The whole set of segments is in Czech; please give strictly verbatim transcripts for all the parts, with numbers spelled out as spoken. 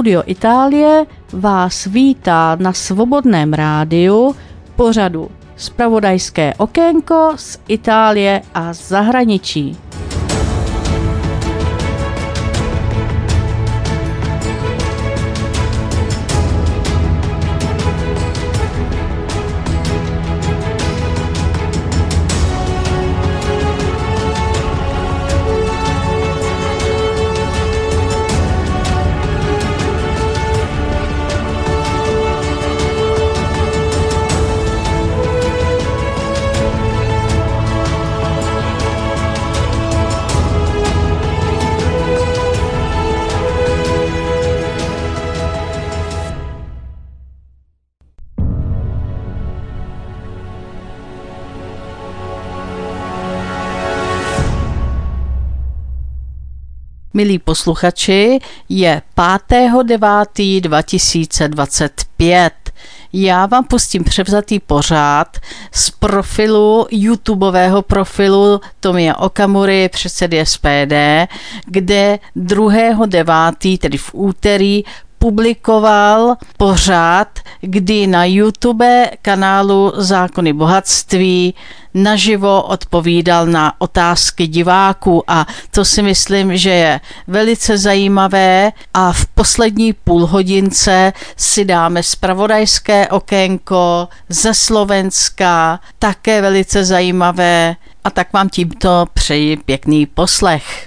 Studio Itálie vás vítá na Svobodném rádiu pořadu Zpravodajské okénko z Itálie a zahraničí. Milí posluchači, je pátého devátého dva tisíce dvacet pět. Já vám pustím převzatý pořad z profilu, YouTubeového profilu Tomia Okamury, předsedy S P D, kde druhého devátého, tedy v úterý, publikoval pořad, kdy na YouTube kanálu Zákony bohatství naživo odpovídal na otázky diváků a to si myslím, že je velice zajímavé a v poslední půlhodince si dáme zpravodajské okénko ze Slovenska, také velice zajímavé a tak vám tímto přeji pěkný poslech.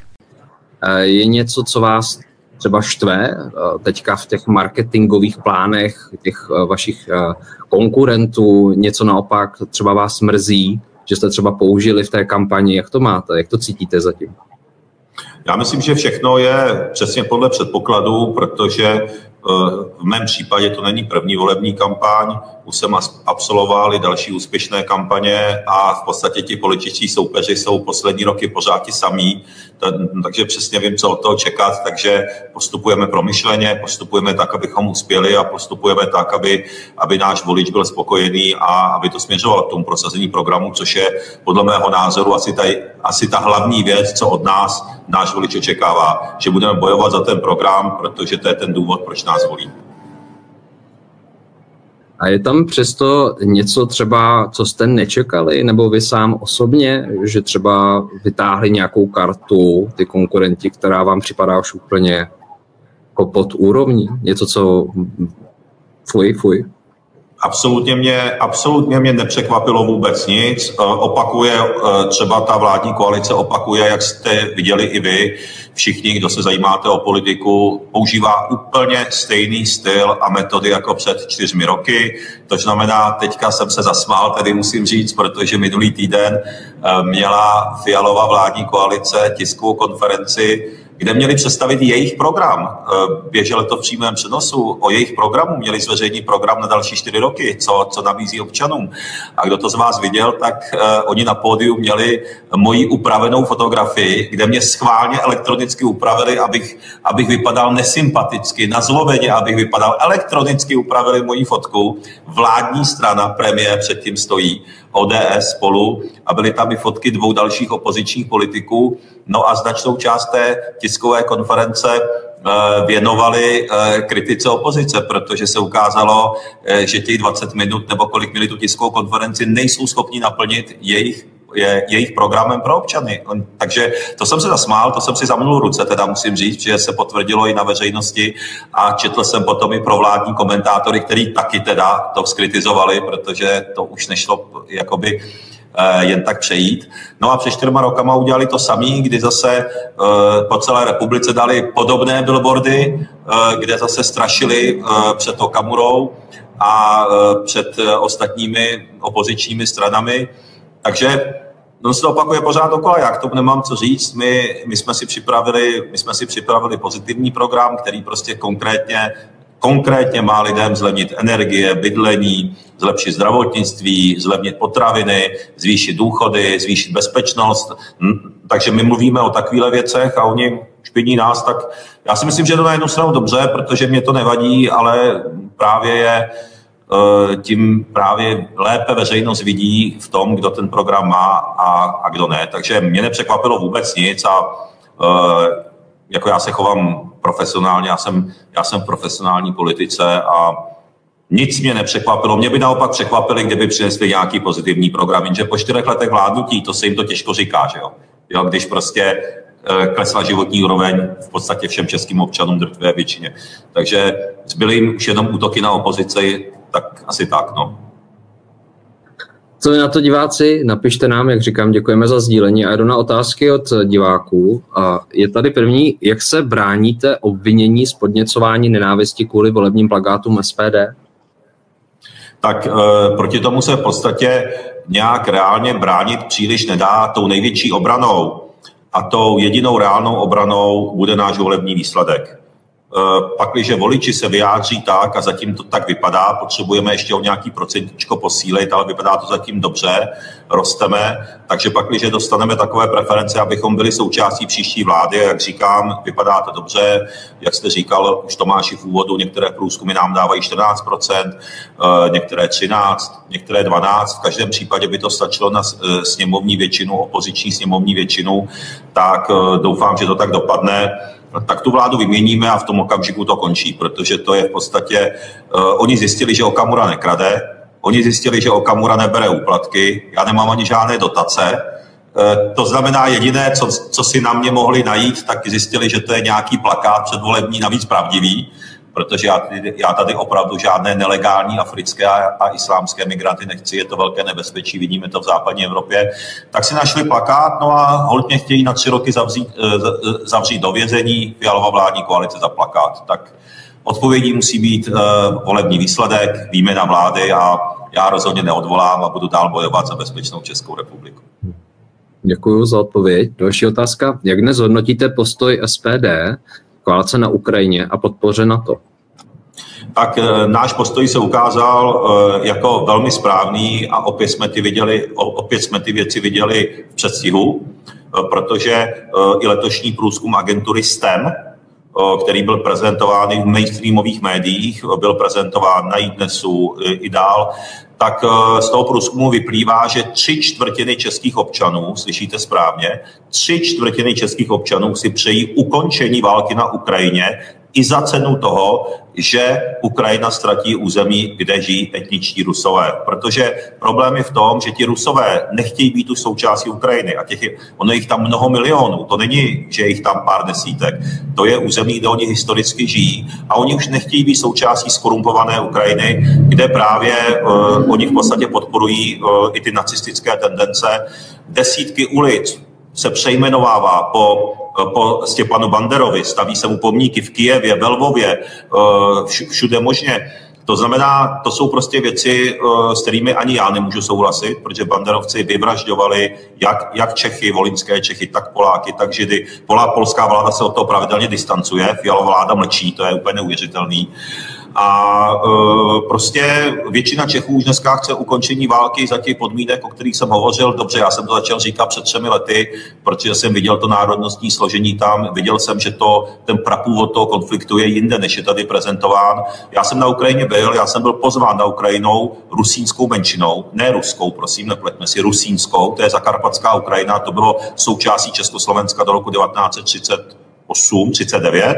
Je něco, co vás třeba štve teďka v těch marketingových plánech těch vašich konkurentů, něco naopak třeba vás mrzí, že jste třeba použili v té kampani, jak to máte, jak to cítíte zatím? Já myslím, že všechno je přesně podle předpokladu, protože v mém případě to není první volební kampaň, už jsem absolvoval i další úspěšné kampaně a v podstatě ti političtí soupeři jsou poslední roky pořád ti samí, takže přesně vím, co od toho čekat, takže postupujeme promyšleně, postupujeme tak, abychom uspěli a postupujeme tak, aby, aby náš volič byl spokojený a aby to směřovalo k tomu prosazení programu, což je podle mého názoru asi, taj, asi ta hlavní věc, co od nás náš volič očekává, že budeme bojovat za ten program, protože to je ten důvod, proč nás volí. A je tam přesto něco třeba, co jste nečekali, nebo vy sám osobně, že třeba vytáhli nějakou kartu, ty konkurenti, která vám připadá už úplně jako pod úrovní? Něco, co fuj, fuj? Absolutně mě, absolutně mě nepřekvapilo vůbec nic. Opakuje, třeba ta vládní koalice opakuje, jak jste viděli i vy, všichni, kdo se zajímáte o politiku, používá úplně stejný styl a metody jako před čtyřmi roky. To znamená, teďka jsem se zasmál, tedy musím říct, protože minulý týden měla Fialova vládní koalice tiskovou konferenci, kde měli představit jejich program. Běželo to v přímém přenosu. O jejich programu měli zveřejnit program na další čtyři roky, co, co nabízí občanům. A kdo to z vás viděl, tak uh, oni na pódiu měli moji upravenou fotografii, kde mě schválně elektronicky upravili, abych, abych vypadal nesympaticky, nazloveně, abych vypadal elektronicky upravili moji fotku. Vládní strana, premiér předtím stojí, O D S spolu a byly tam i fotky dvou dalších opozičních politiků. No a značnou část té tiskové konference věnovali kritice opozice, protože se ukázalo, že těch dvacet minut nebo kolik měli tu tiskovou konferenci nejsou schopni naplnit jejich je jejich programem pro občany. Takže to jsem se zasmál, to jsem si zamnul ruce, teda musím říct, že se potvrdilo i na veřejnosti a četl jsem potom i pro vládní komentátory, který taky teda to skritizovali, protože to už nešlo jakoby jen tak přejít. No a před čtyřma rokama udělali to samý, kdy zase po celé republice dali podobné billboardy, kde zase strašili před Okamurou a před ostatními opozičními stranami. Takže no, se to opakuje pořád dokola, já k tomu nemám co říct. My, my, jsme si připravili, my jsme si připravili pozitivní program, který prostě konkrétně, konkrétně má lidem zlevnit energie, bydlení, zlepšit zdravotnictví, zlevnit potraviny, zvýšit důchody, zvýšit bezpečnost. Takže my mluvíme o takovýchhle věcech a oni špiní nás, tak já si myslím, že to na jednu stranu dobře, protože mě to nevadí, ale právě je tím právě lépe veřejnost vidí v tom, kdo ten program má a, a kdo ne. Takže mě nepřekvapilo vůbec nic a uh, jako já se chovám profesionálně, já jsem, já jsem v profesionální politice a nic mě nepřekvapilo. Mě by naopak překvapili, kdyby přinesli nějaký pozitivní program, jenže po čtyřech letech vládnutí, to se jim to těžko říká, že jo. jo když prostě klesla životní úroveň v podstatě všem českým občanům drtvé většině. Takže zbyly jim už jenom útoky na opozici, tak asi tak, no. Co vy na to, diváci? Napište nám, jak říkám, děkujeme za sdílení. A jdu na otázky od diváků. A je tady první, jak se bráníte obvinění z podněcování nenávisti kvůli volebním plakátům S P D? Tak e, proti tomu se v podstatě nějak reálně bránit příliš nedá. Tou největší obranou a tou jedinou reálnou obranou bude náš volební výsledek. Pakliže voliči se vyjádří tak, a zatím to tak vypadá, potřebujeme ještě o nějaký procentičko posílit, ale vypadá to zatím dobře, rosteme, takže pakliže dostaneme takové preference, abychom byli součástí příští vlády, jak říkám, vypadá to dobře, jak jste říkal už Tomáši v úvodu, některé průzkumy nám dávají čtrnáct procent, některé třináct, některé dvanáct, v každém případě by to stačilo na sněmovní většinu, opoziční sněmovní většinu, tak doufám, že to tak dopadne. Tak tu vládu vyměníme a v tom okamžiku to končí, protože to je v podstatě, uh, oni zjistili, že Okamura nekrade, oni zjistili, že Okamura nebere úplatky, já nemám ani žádné dotace, uh, to znamená jediné, co, co si na mě mohli najít, tak zjistili, že to je nějaký plakát předvolební, navíc pravdivý, protože já, já tady opravdu žádné nelegální africké a, a islámské migranty nechci, je to velké nebezpečí, vidíme to v západní Evropě, tak si našli plakát, no a holt mě chtějí na tři roky zavřít, zavřít do vězení, Fialova vládní koalice za plakát. Tak odpovědí musí být uh, volební výsledek, výměna vlády a já rozhodně neodvolám a budu dál bojovat za bezpečnou Českou republiku. Děkuji za odpověď. Další otázka. Jak dnes hodnotíte postoj S P D koalice na Ukrajině a podpoře NATO? Tak e, náš postoj se ukázal e, jako velmi správný a opět jsme ty, viděli, opět jsme ty věci viděli v předstihu, e, protože e, i letošní průzkum agentury S T E M, e, který byl prezentován v mainstreamových médiích, byl prezentován na iDnesu e, i dál, tak e, z toho průzkumu vyplývá, že tři čtvrtiny českých občanů, slyšíte správně, tři čtvrtiny českých občanů si přejí ukončení války na Ukrajině i za cenu toho, že Ukrajina ztratí území, kde žijí etničtí Rusové. Protože problém je v tom, že ti Rusové nechtějí být už součástí Ukrajiny a těch je, ono jich tam mnoho milionů. To není, že je jich tam pár desítek. To je území, kde oni historicky žijí a oni už nechtějí být součástí skorumpované Ukrajiny, kde právě uh, oni v podstatě podporují uh, i ty nacistické tendence. Desítky ulic se přejmenovává po, po Stěpanu Banderovi, staví se mu pomníky v Kyjevě, ve Lvově, všude možně. To znamená, to jsou prostě věci, s kterými ani já nemůžu souhlasit, protože banderovci vyvražďovali jak, jak Čechy, volyňské Čechy, tak Poláky, tak Židy. Polá, polská vláda se od toho pravidelně distancuje, Fialova vláda mlčí, to je úplně neuvěřitelný. A e, prostě většina Čechů už dneska chce ukončení války za těch podmínek, o kterých jsem hovořil. Dobře, já jsem to začal říkat před třemi lety, protože jsem viděl to národnostní složení tam. Viděl jsem, že to, ten prapůvod toho konfliktu je jinde, než je tady prezentován. Já jsem na Ukrajině byl, já jsem byl pozván na Ukrajinou rusínskou menšinou, ne ruskou, prosím, nepleťme si, rusínskou, to je zakarpatská Ukrajina, to bylo součástí Československa do roku devatenáct set třicet osm třicet devět.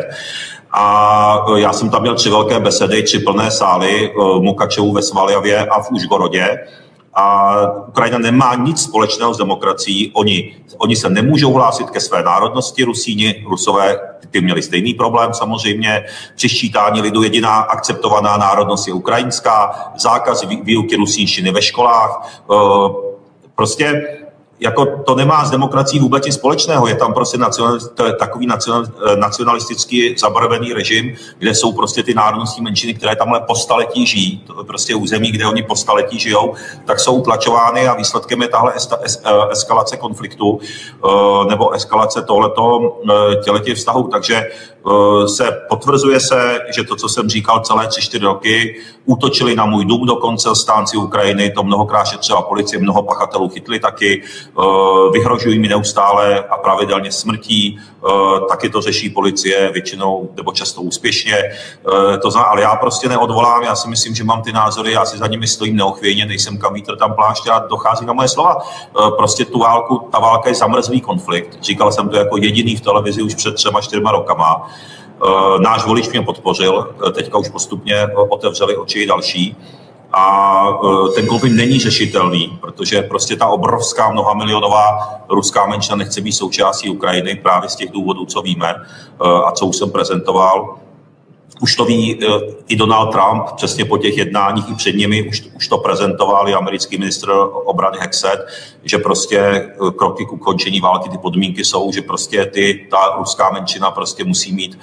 A já jsem tam měl tři velké besedy, tři plné sály, v Mukačevu, ve Svaljavě a v Užgorodě. A Ukrajina nemá nic společného s demokracií. Oni, oni se nemůžou hlásit ke své národnosti, Rusíni, Rusové, ty měli stejný problém samozřejmě. Při sčítání lidu jediná akceptovaná národnost je ukrajinská, zákaz výuky rusínštiny ve školách. Prostě jako to nemá s demokracií vůbec nic společného. Je tam prostě nacional, takový nacional, nacionalistický zabarvený režim, kde jsou prostě ty národnostní menšiny, které tamhle po staletí žijí, to je prostě území, kde oni po staletí žijou, tak jsou utlačovány a výsledkem je tahle es, es, eskalace konfliktu nebo eskalace tohleto těletě vztahu. Takže se potvrzuje se, že to, co jsem říkal celé tři, čtyři roky, útočili na můj dům dokonce stánci Ukrajiny, to mnohokrát šetřila policie, mnoho pachatelů chytli taky, vyhrožují mi neustále a pravidelně smrtí, taky to řeší policie většinou nebo často úspěšně. To znamená, ale já prostě neodvolám, já si myslím, že mám ty názory, já si za nimi stojím neochvějně, nejsem kam vítr tam plášť a dochází na moje slova. Prostě tu válku, ta válka je zamrzlý konflikt. Říkal jsem to jako jediný v televizi už před třema, čtyřma rokama. Náš volič mě podpořil, teďka už postupně otevřeli oči i další. A ten konflikt není řešitelný, protože prostě ta obrovská mnohamilionová ruská menšina nechce být součástí Ukrajiny právě z těch důvodů, co víme a co už jsem prezentoval. Už to ví i Donald Trump, přesně po těch jednáních i před nimi, už, už to prezentoval i americký ministr obrany Hexet, že prostě kroky k ukončení války, ty podmínky jsou, že prostě ty, ta ruská menšina prostě musí mít,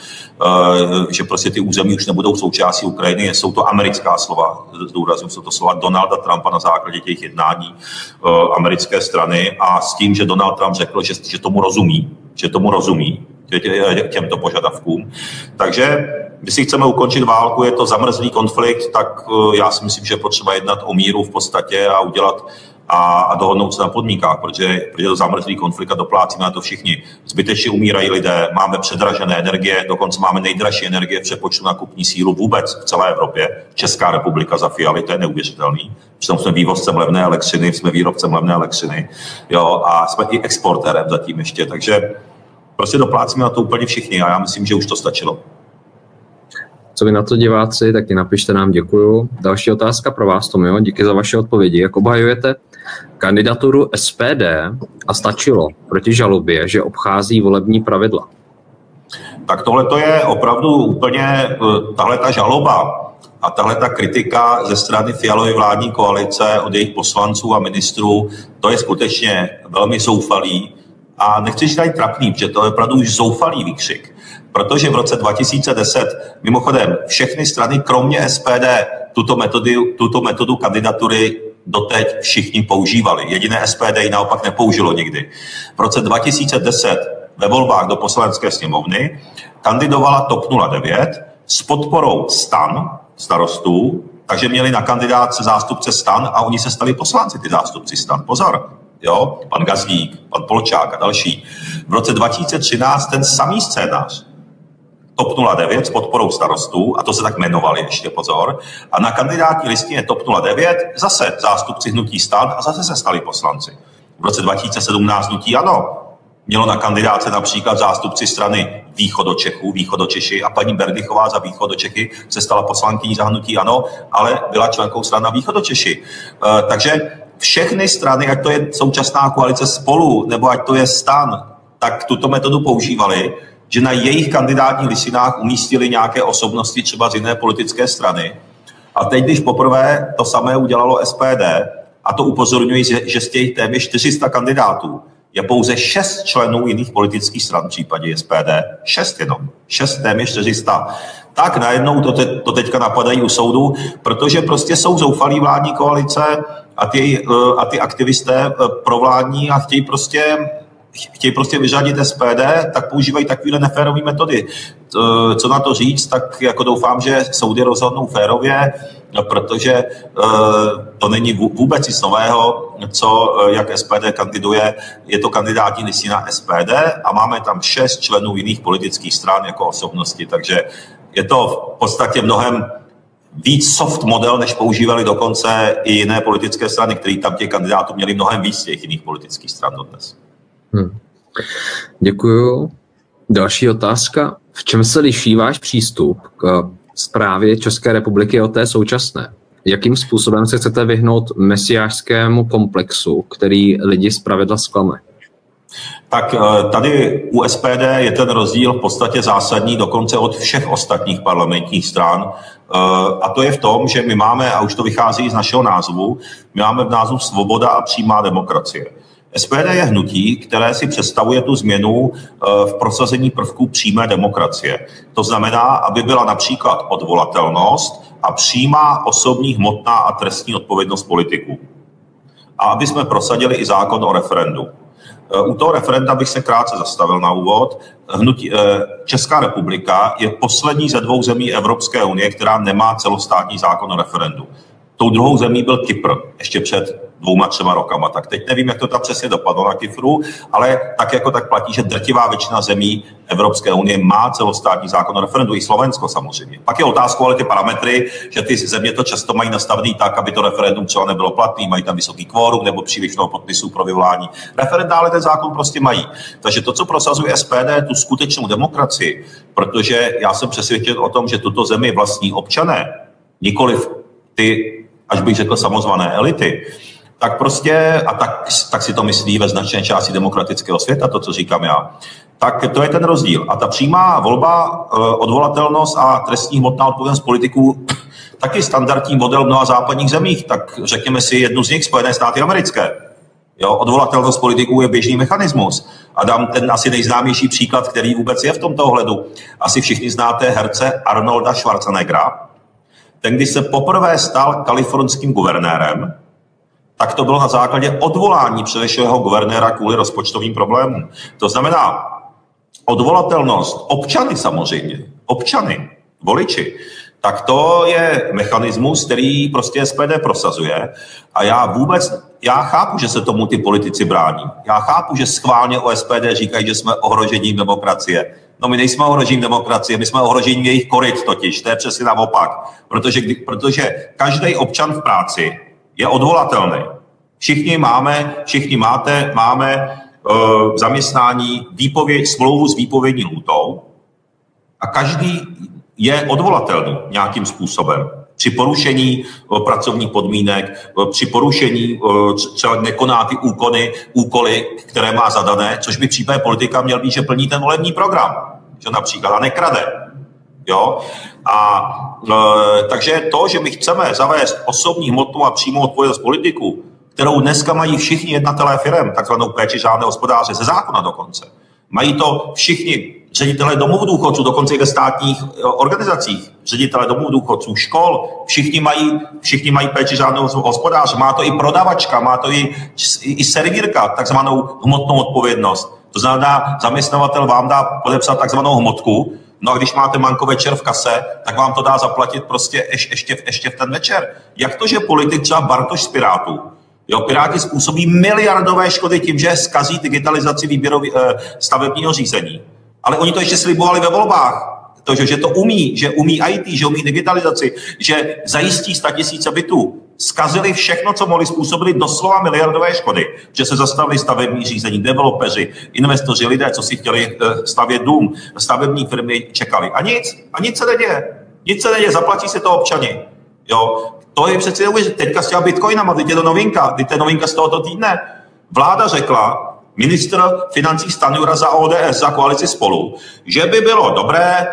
že prostě ty území už nebudou součástí Ukrajiny. Jsou to americká slova, zdůrazňuji, jsou to slova Donalda Trumpa na základě těch jednání americké strany a s tím, že Donald Trump řekl, že, že tomu rozumí, že tomu rozumí těmto požadavkům. Takže když si chceme ukončit válku, je to zamrzlý konflikt, tak já si myslím, že je potřeba jednat o míru v podstatě a udělat a, a dohodnout se na podmínkách, protože, protože to zamrzlý konflikt a doplácíme na to všichni. Zbytečně umírají lidé, máme předražené energie, dokonce máme nejdražší energie v přepočtu na kupní sílu vůbec v celé Evropě. Česká republika za Fialy, to je neuvěřitelný. Přitom jsme vývozcem levné elektřiny, jsme výrobcem levné elektřiny, jo, a jsme i exportérem zatím ještě, takže prostě doplácíme na to úplně všichni a já myslím, že už to stačilo. Co vy na to diváci, taky napište nám, děkuju. Další otázka pro vás, Tomio, díky za vaše odpovědi. Jak obhajujete kandidaturu S P D a stačilo proti žalobě, že obchází volební pravidla? Tak tohle to je opravdu úplně, tahle ta žaloba a tahle ta kritika ze strany Fialovy vládní koalice od jejich poslanců a ministrů, to je skutečně velmi zoufalý a nechci říct tady trapný, protože to je opravdu už zoufalý výkřik. Protože v roce dva tisíce deset, mimochodem, všechny strany, kromě S P D, tuto metodu, tuto metodu kandidatury doteď všichni používali. Jediné S P D ji naopak nepoužilo nikdy. V roce dva tisíce deset ve volbách do poslanecké sněmovny kandidovala T O P nula devět s podporou STAN, starostů, takže měli na kandidátce zástupce STAN a oni se stali poslanci, ty zástupci STAN. Pozor. Jo, pan Gazdík, pan Polčák a další. V roce dva tisíce třináct ten samý scénář. T O P nula devět s podporou starostů, a to se tak jmenovali ještě, pozor, a na kandidátní listině T O P nula devět zase zástupci hnutí STAN a zase se stali poslanci. V roce dva tisíce sedmnáct hnutí ANO mělo na kandidáce například zástupci strany Východočechů, Východočeši a paní Berdychová za Východočechy se stala poslankyní za hnutí ANO, ale byla členkou strana Východočeši. E, takže všechny strany, ať to je současná koalice Spolu, nebo ať to je STAN, tak tuto metodu používali, že na jejich kandidátních listinách umístili nějaké osobnosti třeba z jiné politické strany. A teď, když poprvé to samé udělalo S P D, a to upozorňuji, že z těch téměř čtyři sta kandidátů je pouze šest členů jiných politických stran v případě S P D. Šest jenom. Šest téměř čtyři sta. Tak najednou to, te, to teďka napadají u soudu, protože prostě jsou zoufalí vládní koalice a ty, a ty aktivisté provládní a chtějí prostě chtějí prostě vyřadit S P D, tak používají takovéhle neférové metody. Co na to říct, tak jako doufám, že soudy rozhodnou férově, protože to není vůbec nic nového, co, jak S P D kandiduje. Je to kandidátní listina S P D a máme tam šest členů jiných politických stran jako osobnosti, takže je to v podstatě mnohem víc soft model, než používali dokonce i jiné politické strany, které tam těch kandidátů měli mnohem víc těch jiných politických stran dodnes. Hmm. Děkuju. Další otázka. V čem se liší váš přístup k správě České republiky od té současné? Jakým způsobem se chcete vyhnout mesiášskému komplexu, který lidi zpravidla zklame? Tak tady u S P D je ten rozdíl v podstatě zásadní dokonce od všech ostatních parlamentních stran. A to je v tom, že my máme, a už to vychází z našeho názvu, my máme v názvu Svoboda a přímá demokracie. S P D je hnutí, které si představuje tu změnu v prosazení prvků přímé demokracie. To znamená, aby byla například odvolatelnost a přímá osobní, hmotná a trestní odpovědnost politiků. A aby jsme prosadili i zákon o referendu. U toho referenda bych se krátce zastavil na úvod. Hnutí, Česká republika je poslední ze dvou zemí Evropské unie, která nemá celostátní zákon o referendu. Tou druhou zemí byl Kypr, ještě před dvouma, třema rokama. Tak teď nevím, jak to tam přesně dopadlo na Kypru, ale tak jako tak platí, že drtivá většina zemí Evropské unie má celostátní zákon o referendu, i Slovensko samozřejmě. Pak je otázkou, ale ty parametry, že ty země to často mají nastavený tak, aby to referendum třeba nebylo platný, mají tam vysoký kvórum nebo příliš mnoho podpisů pro vyvolání referenda, ale ten zákon prostě mají. Takže to, co prosazuje S P D, tu skutečnou demokracii, protože já jsem přesvědčen o tom, že tuto zemi vlastní občané, nikoliv ty, až bych řekl, samozvané elity, tak prostě, a tak, tak si to myslí ve značné části demokratického světa, to, co říkám já, tak to je ten rozdíl. A ta přímá volba, odvolatelnost a trestní hmotná odpovědnost politiků, taky standardní model v mnoha západních zemích, tak řekněme si jednu z nich, Spojené státy americké. Jo, odvolatelnost politiků je běžný mechanismus. A dám ten asi nejznámější příklad, který vůbec je v tomto ohledu. Asi všichni znáte herce Arnolda Schwarzeneggera. Ten, když se poprvé stal kalifornským guvernérem, tak to bylo na základě odvolání předešlého guvernéra kvůli rozpočtovým problémům. To znamená, odvolatelnost občany samozřejmě, občany, voliči, tak to je mechanismus, který prostě S P D prosazuje a já vůbec, já chápu, že se tomu ty politici brání. Já chápu, že schválně o S P D říkají, že jsme ohrožením demokracie. No my nejsme ohrožením demokracie, my jsme ohrožením jejich koryt totiž, to je přesně naopak. Protože, protože každý občan v práci je odvolatelný. Všichni máme, všichni máte, máme uh, zaměstnání, výpověď, smlouvu s výpovědní lhůtou a každý je odvolatelný nějakým způsobem. Při porušení uh, pracovních podmínek, uh, při porušení uh, třeba nekoná ty úkony, úkoly, které má zadané, což by v případě politika měl být, že plní ten volební program, že například a nekrade. Jo? A e, takže to, že my chceme zavést osobní hmotnou a přímou odpovědnost politiků, kterou dneska mají všichni jednatelé firem, takzvanou péči řádného hospodáře, ze zákona dokonce. Mají to všichni ředitelé domovů důchodců, dokonce i ve státních organizacích, ředitelé domovů důchodců, škol, všichni mají, všichni mají péči řádného hospodáře, má to i prodavačka, má to i, i, i servírka, takzvanou hmotnou odpovědnost. To znamená, zaměstnavatel vám dá podepsat takzvanou hmotku, no a když máte manko večer v kase, tak vám to dá zaplatit prostě ješ, ještě, ještě v ten večer. Jak to, že politik třeba Bartoš z Pirátů, jo, Piráti způsobí miliardové škody tím, že zkazí digitalizaci výběrový, eh, stavebního řízení. Ale oni to ještě slibovali ve volbách, to, že, že to umí, že umí í té, že umí digitalizaci, že zajistí statisíce bytů. Zkazili všechno, co mohli, způsobili doslova miliardové škody, že se zastavili stavební řízení, developeři, investoři, lidé, co si chtěli stavět dům, stavební firmy čekali. A nic, a nic se neděje. Nic se neděje, zaplatí se to občani. Jo, to je přece neuvěřitelné. Teďka s těma bitcoinama, teď je to novinka, teď je novinka z tohoto týdne. Vláda řekla, ministr financí Stanjura za O D S, za koalici Spolu, že by bylo dobré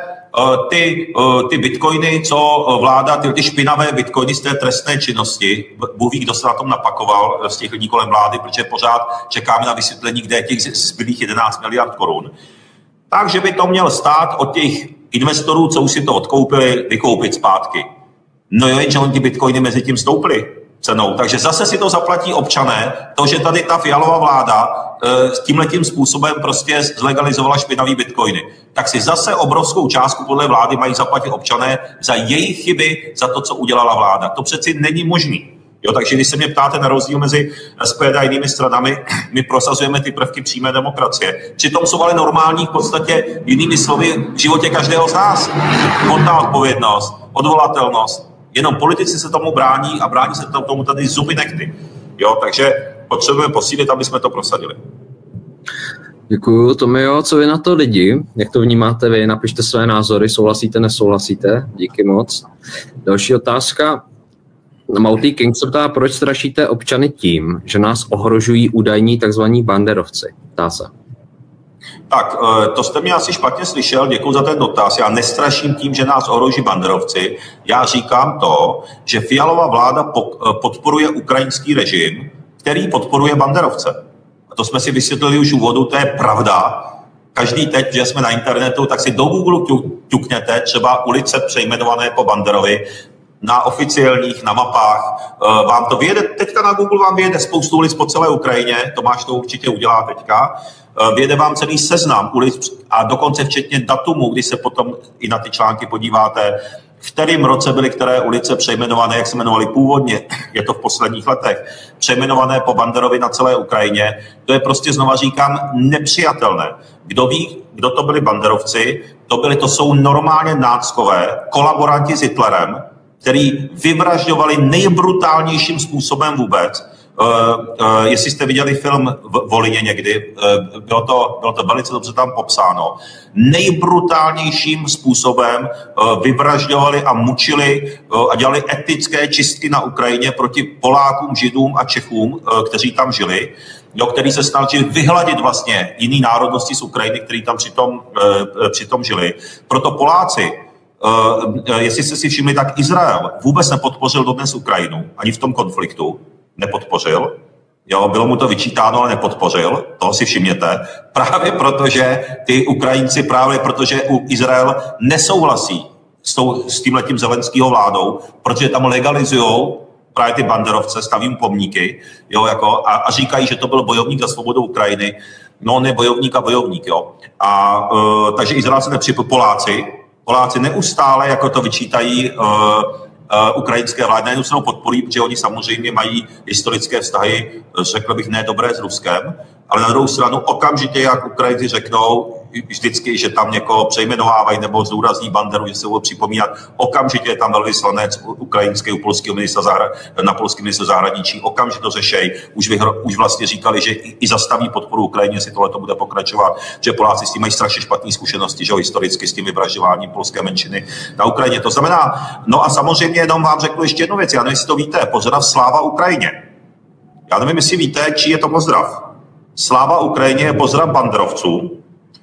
ty, ty bitcoiny, co vláda, ty, ty špinavé bitcoiny z té trestné činnosti, Bůh ví, kdo se na tom napakoval z těch lidí kolem vlády, protože pořád čekáme na vysvětlení, kde je těch zbylých jedenáct miliard korun. Takže by to měl stát od těch investorů, co už si to odkoupili, vykoupit zpátky. No jo, jenže oni ty bitcoiny mezi tím stouply cenou. Takže zase si to zaplatí občané, to, že tady ta Fialová vláda e, s tímhletím způsobem prostě zlegalizovala špinavý bitcoiny. Tak si zase obrovskou částku podle vlády mají zaplatit občané za jejich chyby, za to, co udělala vláda. To přeci není možný. Jo, takže když se mě ptáte na rozdíl mezi S P D a jinými stranami, my prosazujeme ty prvky přímé demokracie. Přitom jsou ale normální v podstatě jinými slovy v životě každého z nás. Hmotná odpovědnost, odvolatelnost. Jenom politici se tomu brání a brání se tomu tady zuby nechty. Jo, takže potřebujeme posílit, aby jsme to prosadili. Děkuju, Tomio. Co vy na to lidi? Jak to vnímáte vy? Napište své názory, souhlasíte, nesouhlasíte? Díky moc. Další otázka. Mouty King se ptá, proč strašíte občany tím, že nás ohrožují údajní takzvaní banderovci? Ptá se. Tak, to jste mě asi špatně slyšel, děkuji za ten dotaz. Já nestraším tím, že nás ohroží banderovci. Já říkám to, že Fialová vláda podporuje ukrajinský režim, který podporuje banderovce. A to jsme si vysvětlili už v úvodu, to je pravda. Každý teď, že jsme na internetu, tak si do Google ťukněte třeba ulice přejmenované po Banderovi, na oficiálních, na mapách, vám to vyjede, teďka na Google vám vyjede spoustu ulic po celé Ukrajině, Tomáš to určitě udělá teďka, vyjede vám celý seznam ulic a dokonce včetně datumu, kdy se potom i na ty články podíváte, v kterém roce byly které ulice přejmenované, jak se jmenovaly původně, je to v posledních letech, přejmenované po Banderovi na celé Ukrajině, to je prostě, znova říkám, nepřijatelné. Kdo ví, kdo to byli banderovci? To byli, to jsou normálně náckové, kolaboranti s Hitlerem, který vyvražďovali nejbrutálnějším způsobem vůbec. Uh, uh, jestli jste viděli film v Volině někdy, uh, bylo, to, bylo to velice dobře tam popsáno. Nejbrutálnějším způsobem uh, vyvražďovali a mučili uh, a dělali etnické čistky na Ukrajině proti Polákům, Židům a Čechům, uh, kteří tam žili, jo, který se snažili vyhladit vlastně jiný národnosti z Ukrajiny, který tam přitom, uh, přitom žili. Proto Poláci, uh, jestli jste si všimli, tak Izrael vůbec nepodpořil dodnes Ukrajinu, ani v tom konfliktu. Nepodpořil. Jo, bylo mu to vyčítáno, ale nepodpořil. Toho si všimněte. Právě protože ty Ukrajinci, právě protože u Izrael nesouhlasí s, tou, s tímhletím Zelenskýho vládou, protože tam legalizujou právě ty banderovce, staví pomníky, jo, jako, a, a říkají, že to byl bojovník za svobodu Ukrajiny. No, on je bojovník a bojovník, jo. A, uh, takže Izrael se nepřipojil. Poláci, Poláci neustále, jako to vyčítají, uh, Uh, ukrajinské vlády na jednu stranu podporují, protože oni samozřejmě mají historické vztahy, řekl bych, ne dobré s Ruskem, ale na druhou stranu okamžitě, jak Ukrajinci řeknou vždycky, že tam někoho přejmenovávají nebo zdůrazní Banderu, že se budou připomínat, okamžitě je tam velvyslanec ukrajinského polského ministra zahra, na polský ministr zahraničí, okamžitě to řešej. Už, vyhro, už vlastně říkali, že i, i zastaví podporu Ukrajině, jestli tohle to bude pokračovat, že Poláci s tím mají strašně špatné zkušenosti, že jo, historicky s tím vyvražďováním polské menšiny na Ukrajině. To znamená, no a samozřejmě jenom vám řeknu ještě jednu věc, já nevím, jestli to víte, pozdrav Sláva Ukrajině. Já nevím, jestli víte, čí je to pozdrav. Sláva Ukrajině je pozdrav banderovců.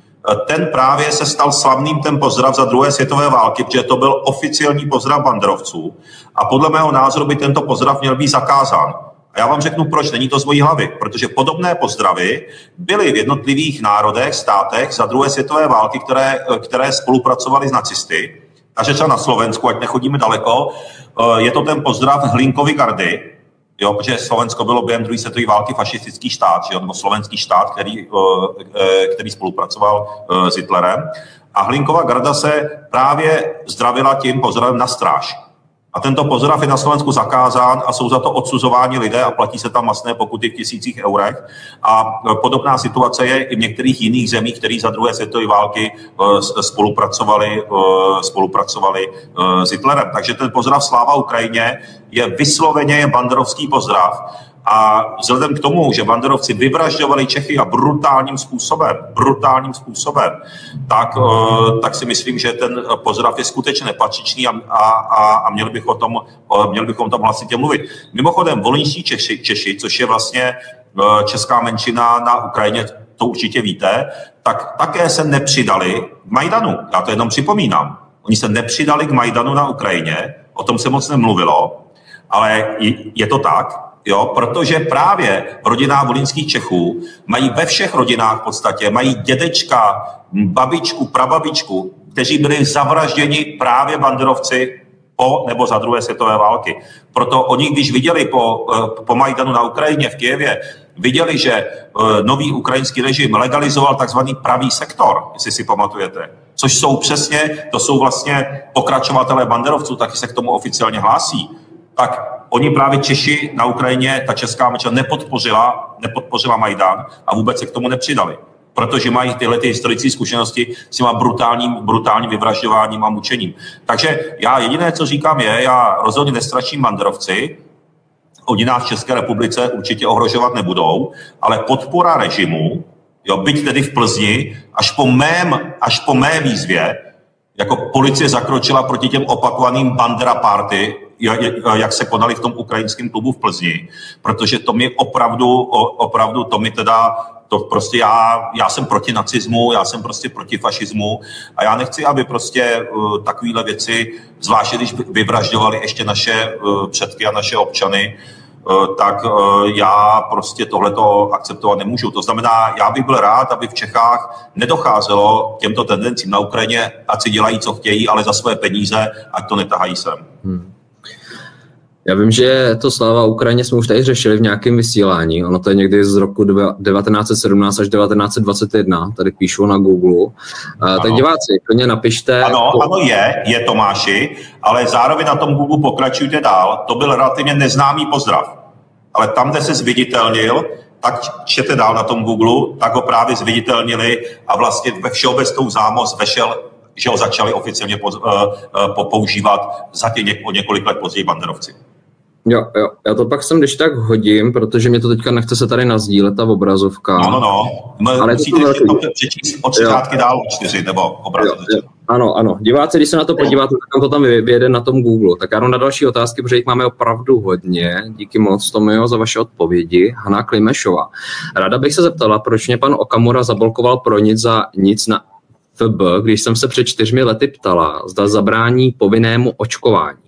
Ten právě se stal slavným, ten pozdrav za druhé světové války, protože to byl oficiální pozdrav banderovců. A podle mého názoru by tento pozdrav měl být zakázán. A já vám řeknu, proč. Není to z mojí hlavy. Protože podobné pozdravy byly v jednotlivých národech, státech za druhé světové války, které, které spolupracovaly s nacisty. Takže třeba na Slovensku, ať nechodíme daleko, je to ten pozdrav Hlinkovy gardy, jo, protože Slovensko bylo během druhé světové války fašistický štát, jo, nebo slovenský štát, který, který spolupracoval s Hitlerem. A Hlinkova garda se právě zdravila tím pozdravem na stráž. A tento pozdrav je na Slovensku zakázán a jsou za to odsuzováni lidé a platí se tam masné pokuty v tisících eurech. A podobná situace je i v některých jiných zemích, které za druhé světové války spolupracovali, spolupracovali s Hitlerem. Takže ten pozdrav Sláva Ukrajině je vysloveně banderovský pozdrav. A vzhledem k tomu, že banderovci vyvražďovali Čechy a brutálním způsobem, brutálním způsobem, tak, tak si myslím, že ten pozdrav je skutečně nepatřičný a, a, a měli bychom o tom, měli bychom o tom hlasitě mluvit. Mimochodem, volyňští Češi, Češi, což je vlastně česká menšina na Ukrajině, to určitě víte, tak také se nepřidali k Majdanu. Já to jenom připomínám. Oni se nepřidali k Majdanu na Ukrajině, o tom se moc nemluvilo, ale je to tak. Jo, protože právě v rodinách volyňských Čechů mají ve všech rodinách v podstatě, mají dědečka, babičku, prababičku, kteří byli zavražděni právě banderovci po nebo za druhé světové války. Proto oni, když viděli po, po Majdanu na Ukrajině v Kyjevě, viděli, že nový ukrajinský režim legalizoval takzvaný pravý sektor, jestli si pamatujete, což jsou přesně, to jsou vlastně pokračovatelé banderovců, taky se k tomu oficiálně hlásí, tak oni právě Češi na Ukrajině, ta česká menšina nepodpořila, nepodpořila Majdan a vůbec se k tomu nepřidali. Protože mají tyhle ty historické zkušenosti s těma brutálním, brutálním vyvražďováním a mučením. Takže já jediné, co říkám je, já rozhodně nestraším banderovci, oni nás v České republice určitě ohrožovat nebudou, ale podpora režimu, jo, byť tedy v Plzni, až po mém, až po mé výzvě, jako policie zakročila proti těm opakovaným Bandera party, jak se konali v tom ukrajinském klubu v Plzni, protože to mi opravdu, opravdu to mi teda, to prostě já, já jsem proti nacismu, já jsem prostě proti fašismu a já nechci, aby prostě uh, takovéhle věci, zvláště když vyvražďovali ještě naše uh, předky a naše občany, uh, tak uh, já prostě tohleto akceptovat nemůžu. To znamená, já bych byl rád, aby v Čechách nedocházelo k těmto tendencím na Ukrajině, ať si dělají, co chtějí, ale za své peníze, ať to netahají sem. Hmm. Já vím, že to sláva Ukrajině jsme už tady řešili v nějakém vysílání. Ono to je někdy z roku devatenáct set sedmnáct až devatenáct set dvacet jedna, tady píšu na Google. Uh, tak diváci, klidně napište. Ano, to... ano je, je Tomáši, ale zároveň na tom Google pokračujte dál. To byl relativně neznámý pozdrav. Ale tam, kde se zviditelnil, tak čtěte dál na tom Google, tak ho právě zviditelnili a vlastně ve všeobecnou zámoc vešel, že ho začali oficiálně po, uh, uh, používat za těch něk- o několik let později banderovci. Jo, jo, já to pak sem když tak hodím, protože mě to teďka nechce se tady nazdílet ta obrazovka. No, no, no. Ale musíte to ještě to přečíst od třicátky dál o čtyři, nebo obrazovce. Ano, ano. Diváci, když se na to podíváte, tak to tam vyjede na tom Google. Tak já jdu na další otázky, protože jich máme opravdu hodně. Díky moc, Tomio, za vaše odpovědi. Hana Klimešová. Ráda bych se zeptala, proč mě pan Okamura zablokoval pro nic za nic na F B, když jsem se před čtyřmi lety ptala, zda zabrání povinnému očkování.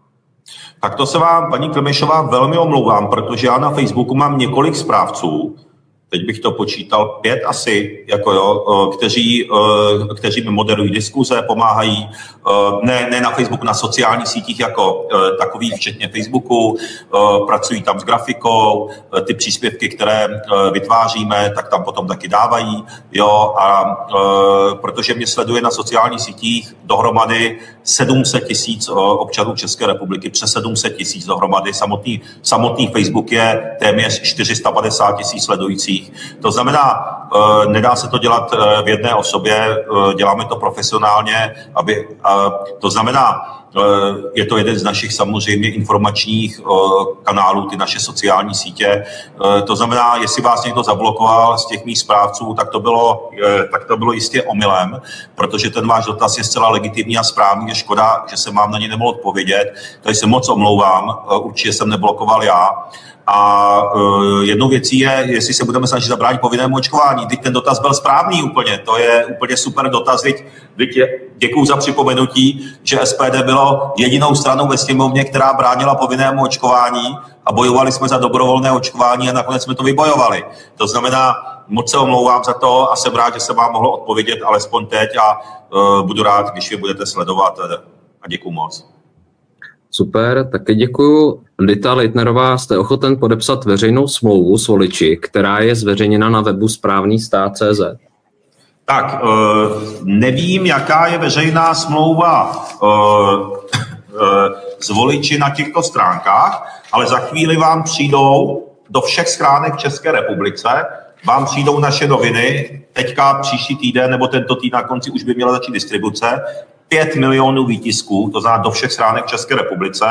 Tak to se vám, paní Klimešová, velmi omlouvám, protože já na Facebooku mám několik správců, teď bych to počítal pět asi, jako jo, kteří, kteří mi moderují diskuze, pomáhají, ne, ne na Facebooku, na sociálních sítích jako takových, včetně Facebooku, pracují tam s grafikou, ty příspěvky, které vytváříme, tak tam potom taky dávají, jo, a protože mě sleduje na sociálních sítích dohromady sedm set tisíc občanů České republiky, přes sedm set tisíc dohromady, samotný, samotný Facebook je téměř čtyři sta padesát tisíc sledujících. To znamená, nedá se to dělat v jedné osobě, děláme to profesionálně, aby, to znamená, je to jeden z našich samozřejmě informačních kanálů, ty naše sociální sítě. To znamená, jestli vás někdo zablokoval z těch mých správců, tak to bylo, tak to bylo jistě omylem, protože ten váš dotaz je zcela legitimní a správný. Je škoda, že jsem vám na ně nemohl odpovědět. Takže se moc omlouvám, určitě jsem neblokoval já. A uh, jednou věcí je, jestli se budeme snažit zabránit povinnému očkování. Teď ten dotaz byl správný úplně, to je úplně super dotaz. Teď děkuju za připomenutí, že S P D bylo jedinou stranou ve sněmovně, která bránila povinnému očkování a bojovali jsme za dobrovolné očkování a nakonec jsme to vybojovali. To znamená, moc se omlouvám za to a jsem rád, že jsem vám mohl odpovědět alespoň teď a uh, budu rád, když je budete sledovat a děkuju moc. Super, také děkuju. Dita Leitnerová, jste ochoten podepsat veřejnou smlouvu s voliči, která je zveřejněna na webu správný stát tečka cé zet? Tak, nevím, jaká je veřejná smlouva s voliči na těchto stránkách, ale za chvíli vám přijdou do všech schránek v České republice, vám přijdou naše noviny, teďka příští týden nebo tento týden na konci už by měla začít distribuce, pět milionů výtisků, to znamená do všech stránek v České republice.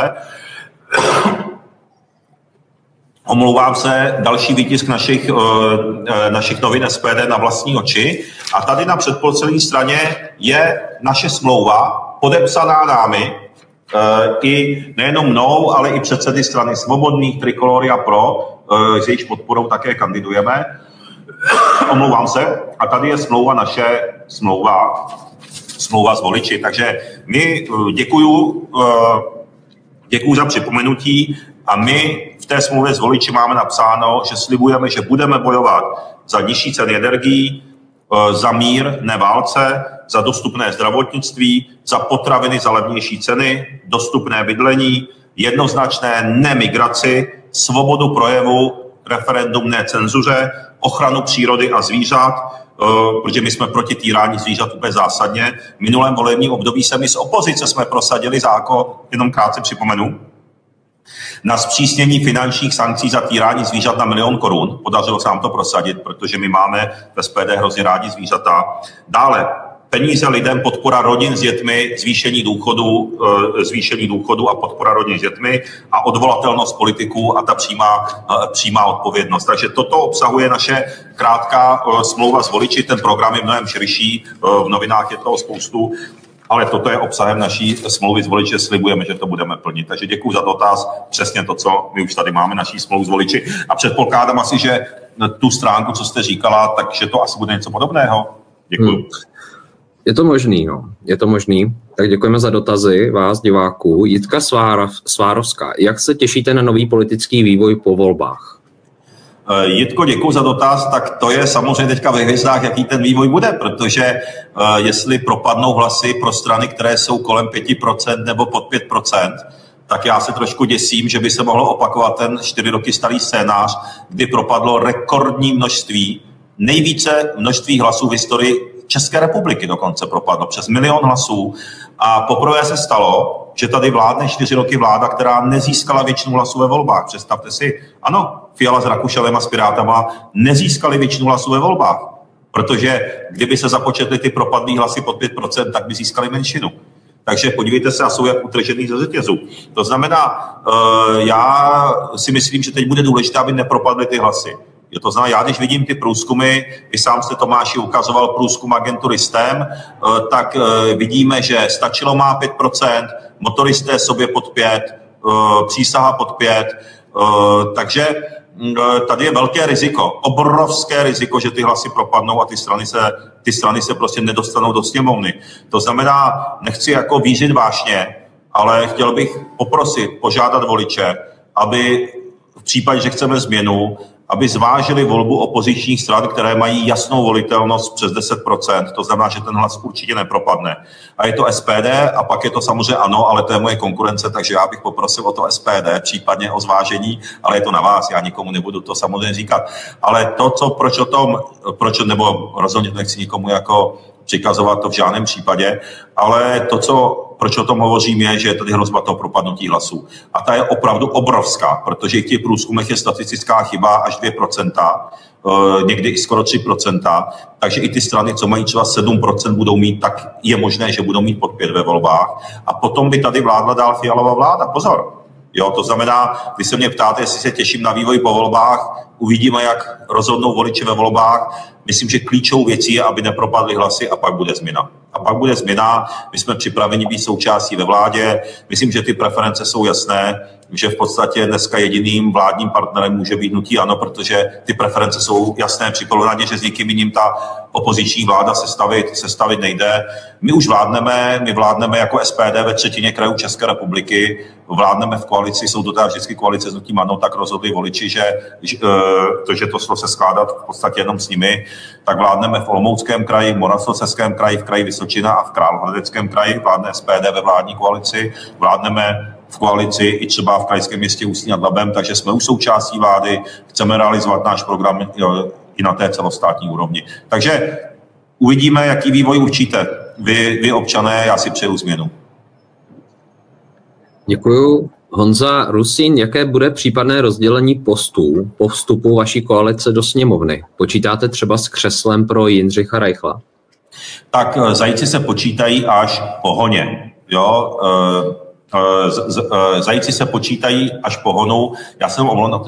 Omlouvám se, další výtisk našich, našich novin S P D na vlastní oči. A tady na předposlední straně je naše smlouva, podepsaná námi, i nejenom mnou, ale i předsedy strany Svobodných, Trikolory a Pro, s jejíž podporou také kandidujeme. Omlouvám se. A tady je smlouva naše, smlouva smlouva s voliči. Takže my děkuju, děkuju za připomenutí a my v té smlouvě s voliči máme napsáno, že slibujeme, že budeme bojovat za nižší ceny energií, za mír, ne válce, za dostupné zdravotnictví, za potraviny za levnější ceny, dostupné bydlení, jednoznačné nemigraci, svobodu projevu, referendum ne cenzuře, ochranu přírody a zvířat, protože my jsme proti týrání zvířat úplně zásadně. V minulém volebním období se my z opozice jsme prosadili zákon, jenom krátce připomenu, na zpřísnění finančních sankcí za týrání zvířat na milion korun. Podařilo se nám to prosadit, protože my máme v S P D hrozně rádi zvířata. Dále peníze lidem, podpora rodin s dětmi, zvýšení důchodu, zvýšení důchodu a podpora rodin s dětmi a odvolatelnost politiků a ta přímá, přímá odpovědnost. Takže toto obsahuje naše krátká smlouva s voliči, ten program je mnohem širší, v novinách je toho spoustu, ale toto je obsahem naší smlouvy s voliči, slibujeme, že to budeme plnit. Takže děkuji za dotaz, přesně to, co my už tady máme, naší smlouvu s voliči. A předpokládám asi, že tu stránku, co jste říkala, takže to asi bude něco podobného. Děkuji. Hmm. Je to možný, no. Je to možný. Tak děkujeme za dotazy vás, diváků. Jitka Svárov, Svárovská, jak se těšíte na nový politický vývoj po volbách? Jitko, děkuji za dotaz. Tak to je samozřejmě teďka ve hvězdách, jaký ten vývoj bude, protože uh, jestli propadnou hlasy pro strany, které jsou kolem pět procent nebo pod pět procent, tak já se trošku děsím, že by se mohlo opakovat ten čtyři roky starý scénář, kdy propadlo rekordní množství, nejvíce množství hlasů v historii České republiky dokonce propadlo, přes milion hlasů. A poprvé se stalo, že tady vládne čtyři roky vláda, která nezískala většinu hlasů ve volbách. Představte si, ano, Fiala s Rakušanem a s Pirátama nezískali většinu hlasů ve volbách, protože kdyby se započetly ty propadlý hlasy pod pět procent, tak by získali menšinu. Takže podívejte se, a jsou jak utržený ze řetězu. To znamená, já si myslím, že teď bude důležité, aby nepropadly ty hlasy. Je to znamená, já když vidím ty průzkumy, vy sám jste, Tomáši, ukazoval průzkum agentury S T E M, tak vidíme, že Stačilo má pět procent, motoristé sobě pod pět, přísaha pod pět, takže tady je velké riziko, obrovské riziko, že ty hlasy propadnou a ty strany se, ty strany se prostě nedostanou do sněmovny. To znamená, nechci jako vířit vášně, ale chtěl bych poprosit, požádat voliče, aby v případě, že chceme změnu, aby zvážili volbu opozičních stran, které mají jasnou volitelnost přes deset procent, to znamená, že ten hlas určitě nepropadne. A je to S P D a pak je to samozřejmě ANO, ale to je moje konkurence, takže já bych poprosil o to S P D, případně o zvážení, ale je to na vás, já nikomu nebudu to samozřejmě říkat. Ale to, co, proč o tom, proč, nebo rozhodně nechci nikomu jako přikazovat to v žádném případě, ale to, co, proč o tom hovořím, je, že je tady hrozba toho propadnutí hlasů. A ta je opravdu obrovská, protože i v těch průzkumech je statistická chyba až dvě procenta, někdy i skoro tři procenta, takže i ty strany, co mají třeba sedm procent budou mít, tak je možné, že budou mít pod pět ve volbách. A potom by tady vládla dál Fialova vláda. Pozor. Jo, to znamená, když se mě ptáte, jestli se těším na vývoj po volbách, uvidíme, jak rozhodnou voliči ve volbách. Myslím, že klíčovou věcí je, aby nepropadly hlasy a pak bude změna. A pak bude změna, my jsme připraveni být součástí ve vládě, myslím, že ty preference jsou jasné, že v podstatě dneska jediným vládním partnerem může být hnutí ANO, protože ty preference jsou jasné, připomínaně, že s někým jiným ta opoziční vláda sestavit, sestavit nejde. My už vládneme, my vládneme jako S P D ve třetině krajů České republiky, vládneme v koalici, jsou to teda vždycky koalice s hnutím ANO, tak rozhodli voliči, že, že, to, že to šlo se skládat v podstatě jenom s nimi, tak vládneme v Olomouckém kraji, v Moravskoslezském kraji, v kraji Vysočina a v Královéhradeckém kraji, vládne S P D ve vládní koalici, vládneme v koalici i třeba v krajském městě Ústí nad Labem, takže jsme už součástí vlády, chceme realizovat náš program i na té celostátní úrovni. Takže uvidíme, jaký vývoj určíte. Vy, vy občané, já si přeju změnu. Děkuju. Honza Rusín, jaké bude případné rozdělení postů po vstupu vaší koalice do sněmovny? Počítáte třeba s křeslem pro Jindřicha Reichla? Tak zajíci se počítají až po honě. Jo? Z, z, zajíci se počítají až po honu. Já jsem omlouvám,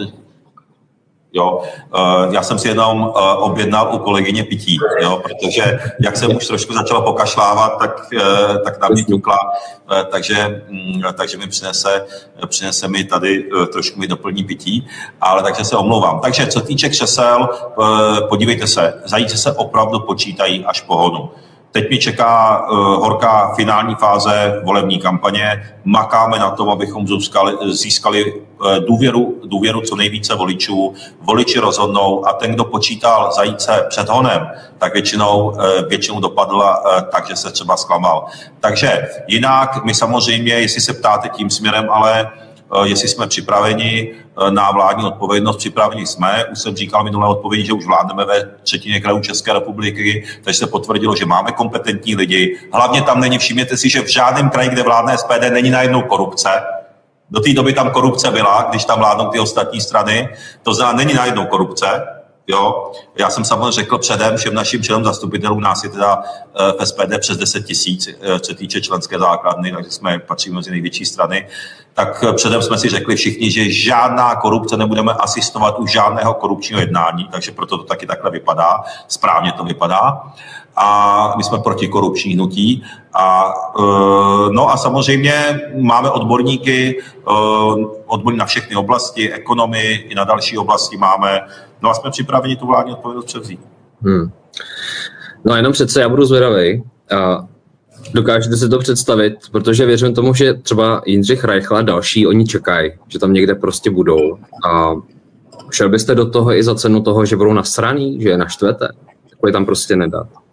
jo, já jsem si jenom objednal u kolegyně pití, jo, protože jak jsem už trošku začala pokašlávat, tak, tak na mě ťukla, takže, takže mi přinese, přinese mi tady, trošku mi doplní pití, ale takže se omlouvám. Takže co týče křesel, podívejte se, zajíci se opravdu počítají až po honu. Teď mě čeká uh, horká finální fáze volební kampaně. Makáme na tom, abychom získali, získali uh, důvěru, důvěru co nejvíce voličů. Voliči rozhodnou a ten, kdo počítal zajíce před honem, tak většinou, uh, většinou dopadla uh, tak, že se třeba zklamal. Takže jinak my samozřejmě, jestli se ptáte tím směrem, ale jestli jsme připraveni na vládní odpovědnost, připraveni jsme. Už jsem říkal minulé odpovědi, že už vládneme ve třetině krajů České republiky, takže se potvrdilo, že máme kompetentní lidi. Hlavně tam není, všimněte si, že v žádném kraji, kde vládne S P D, není najednou korupce. Do té doby tam korupce byla, když tam vládnou ty ostatní strany. To znamená, není najednou korupce. Jo, já jsem samozřejmě řekl předem všem našim členům zastupitelů, nás je teda v S P D přes deset tisíc, co týče členské základny, takže jsme patří mezi největší strany. Tak předem jsme si řekli všichni, že žádná korupce, nebudeme asistovat u žádného korupčního jednání, takže proto to taky takhle vypadá, správně to vypadá. A my jsme protikorupční hnutí. A, no a samozřejmě máme odborníky, odborní na všechny oblasti, ekonomii i na další oblasti máme. No a jsme připraveni tu vládní odpovědnost převzít. Hmm. No a jenom přece já budu zvědavej. A dokážete si to představit, protože věřím tomu, že třeba Jindřich Reichl a další, oni čekají, že tam někde prostě budou. A šel byste do toho i za cenu toho, že budou nasraný, že je naštvete? Jako je tam prostě nedat.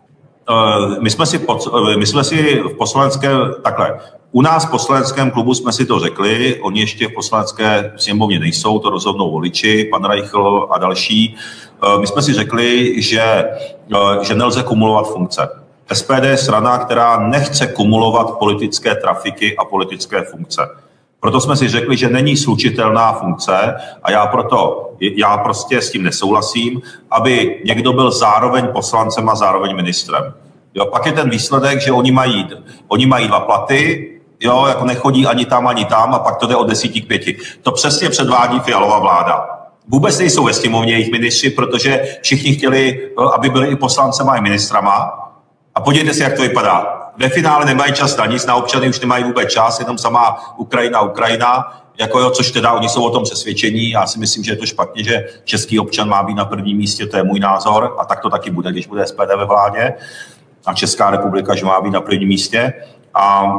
my jsme si, pod, my jsme si v poslaneckém, takhle, u nás v poslaneckém klubu jsme si to řekli, oni ještě v poslanecké sněmovně nejsou, to rozhodnou voliči, pan Reichl a další. My jsme si řekli, že, že nelze kumulovat funkce. S P D je strana, která nechce kumulovat politické trafiky a politické funkce. Proto jsme si řekli, že není slučitelná funkce a já proto, já prostě s tím nesouhlasím, aby někdo byl zároveň poslancem a zároveň ministrem. Jo, pak je ten výsledek, že oni mají, oni mají dva platy, jo, jako nechodí ani tam, ani tam a pak to jde od desíti k pěti. To přesně předvádí Fialova vláda. Vůbec nejsou ve sněmovně jejich ministři, protože všichni chtěli, aby byli i poslancema, i ministrama. A podívejte si, jak to vypadá. Ve finále nemají čas na nic, na občany už nemají vůbec čas, jenom sama Ukrajina, Ukrajina, jako jo, což teda oni jsou o tom přesvědčení. Já si myslím, že je to špatně, že český občan má být na prvním místě, to je můj názor a tak to taky bude, když bude S P D ve vládě a Česká republika, že má být na prvním místě. A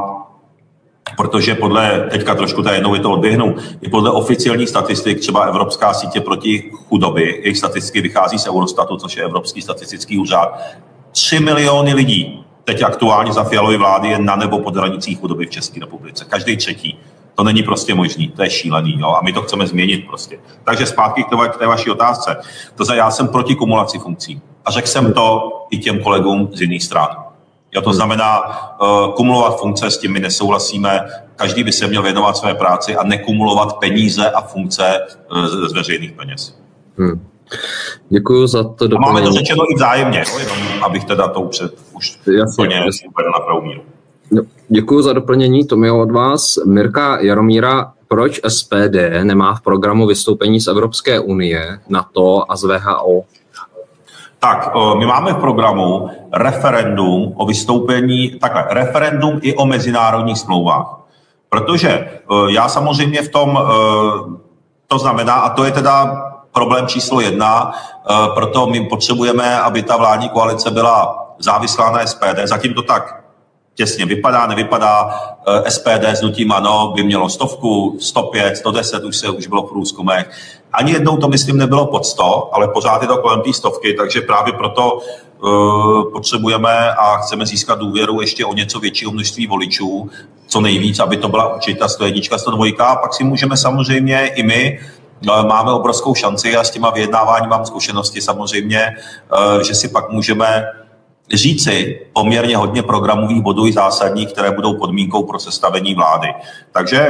protože podle, teďka trošku tady jednou je to odběhnu, i podle oficiálních statistik, třeba Evropská sítě proti chudobě, jejich statistiky vychází z Eurostatu, což je Evropský statistický úřad, tři miliony lidí teď aktuálně za Fialovy vlády je na nebo pod hranicí chudoby v České republice. Každý třetí. To není prostě možný, to je šílený, jo? A my to chceme změnit prostě. Takže zpátky k té, k té vaší otázce. To znamená, já jsem proti kumulaci funkcí. A řekl jsem to i těm kolegům z jiných stran. Jo, to znamená, uh, kumulovat funkce, s tím my nesouhlasíme. Každý by se měl věnovat své práci a nekumulovat peníze a funkce uh, z, z veřejných peněz. Hmm. Děkuji za to doplnění. A máme to řečeno i vzájemně, no, jenom abych teda to před, už úplně uvedl na pravou míru. Děkuji za doplnění, to mělo od vás. Mirka Jaromíra, proč S P D nemá v programu vystoupení z Evropské unie, NATO a z V H O? Tak, my máme v programu referendum o vystoupení, takhle, referendum i o mezinárodních smlouvách. Protože já samozřejmě v tom, to znamená, a to je teda problém číslo jedna, proto my potřebujeme, aby ta vládní koalice byla závislá na S P D. Zatím to tak těsně vypadá, nevypadá. S P D s hnutím ANO by mělo stovku, sto pět, sto deset, už se už bylo v průzkumech. Ani jednou to, myslím, nebylo pod sto, ale pořád je to kolem té stovky, takže právě proto uh, potřebujeme a chceme získat důvěru ještě o něco většího množství voličů, co nejvíc, aby to byla určitá sto jedna, sto dva, a pak si můžeme samozřejmě i my, máme obrovskou šanci a s těma vyjednávání mám zkušenosti samozřejmě, že si pak můžeme říci poměrně hodně programových bodů i zásadních, které budou podmínkou pro sestavení vlády. Takže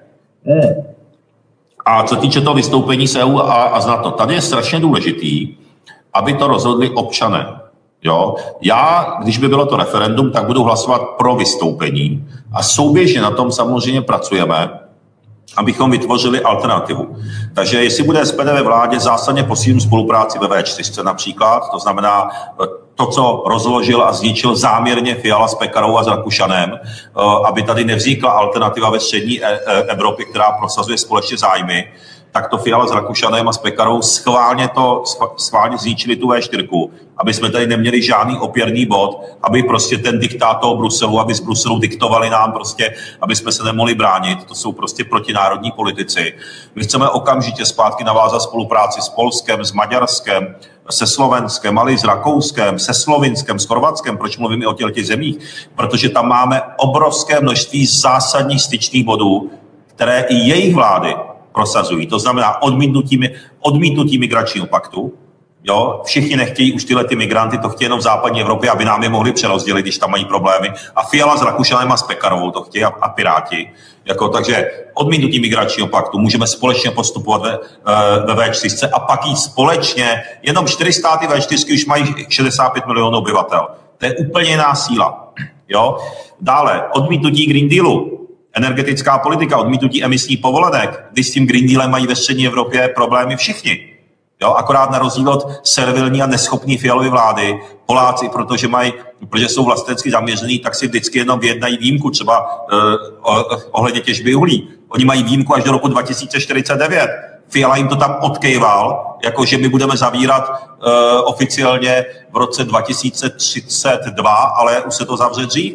a co týče toho vystoupení z E U a, a z NATO, tady je strašně důležitý, aby to rozhodli občané. Jo? Já, když by bylo to referendum, tak budu hlasovat pro vystoupení a souběžně na tom samozřejmě pracujeme, abychom vytvořili alternativu. Takže jestli bude S P D ve vládě, zásadně posílím spolupráci ve V čtyři například, to znamená to, co rozložil a zničil záměrně Fiala s Pekarou a s Rakušanem, aby tady nevznikla alternativa ve střední Evropě, která prosazuje společně zájmy, tak to Fiala s Rakušanem a s Pekarou schválně to schválně zničili tu V čtyři, aby jsme tady neměli žádný opěrný bod, aby prostě ten diktát toho Bruselu, aby z Bruselu diktovali nám prostě, aby jsme se nemohli bránit. To jsou prostě protinárodní politici. My chceme okamžitě zpátky navázat spolupráci s Polskem, s Maďarskem, se Slovenskem, ale i s Rakouskem, se Slovinskem, s Chorvatskem. Proč mluvím i o těch zemích? Protože tam máme obrovské množství zásadních styčných bodů, které i jejich vlády prosazují. To znamená odmítnutí, odmítnutí migračního paktu. Jo? Všichni nechtějí už tyhle ty migranty, to chtějí jenom v západní Evropě, aby nám je mohli přerozdělit, když tam mají problémy. A Fiala s Rakušanem a s Pekarovou to chtějí a, a Piráti. Jako, takže odmítnutí migračního paktu, můžeme společně postupovat ve, ve V čtyři a pak jít společně. Jenom čtyři státy V čtyři už mají šedesát pět milionů obyvatel. To je úplně jiná síla. Jo? Dále odmítnutí Green Dealu. Energetická politika, odmítnutí emisních povolenek, když s tím Green Dealem mají ve střední Evropě problémy všichni. Jo, akorát na rozdíl od servilní a neschopní Fialovy vlády, Poláci, protože mají, protože jsou vlastenecky zaměřený, tak si vždycky jenom vyjednají výjimku, třeba uh, ohledně těžby uhlí. Oni mají výjimku až do roku dva tisíce čtyřicet devět. Fiala jim to tam odkejval, jakože my budeme zavírat uh, oficiálně v roce dva tisíce třicet dva, ale už se to zavře dřív.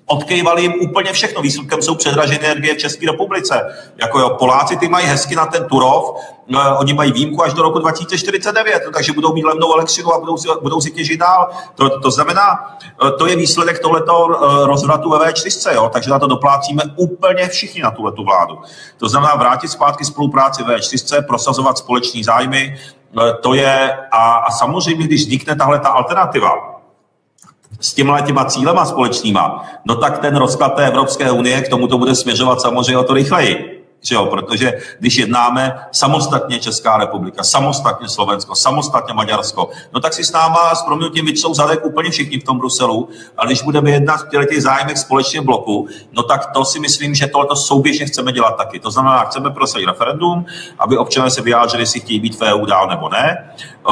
Odkejvali jim úplně všechno. Výsledkem jsou předražené energie v České republice. Jako jo, Poláci ty mají hezky na ten Turów, eh, oni mají výjimku až do roku dva tisíce čtyřicet devět, takže budou mít levnou elektřinu a budou si, budou si těžit dál. To, to znamená, eh, to je výsledek tohleto eh, rozvratu ve vé čtyři, jo, takže na to doplácíme úplně všichni na tuhletu vládu. To znamená vrátit zpátky spolupráci ve vé čtyři, prosazovat společný zájmy, eh, to je a, a samozřejmě, když vznikne tahle ta alternativa, s těma těma cílema společnýma, no tak ten rozklad té Evropské unie k tomu to bude směřovat samozřejmě o to rychleji. Že jo? Protože když jednáme samostatně Česká republika, samostatně Slovensko, samostatně Maďarsko, no tak si s náma s proměnutím vyčtou zadek úplně všichni v tom Bruselu, a když budeme jednat v těch zájmech společně bloku, no tak to si myslím, že tohleto souběžně chceme dělat taky. To znamená, chceme prosadit referendum, aby občané se vyjádřili, jestli chtějí být v é ú dál nebo ne.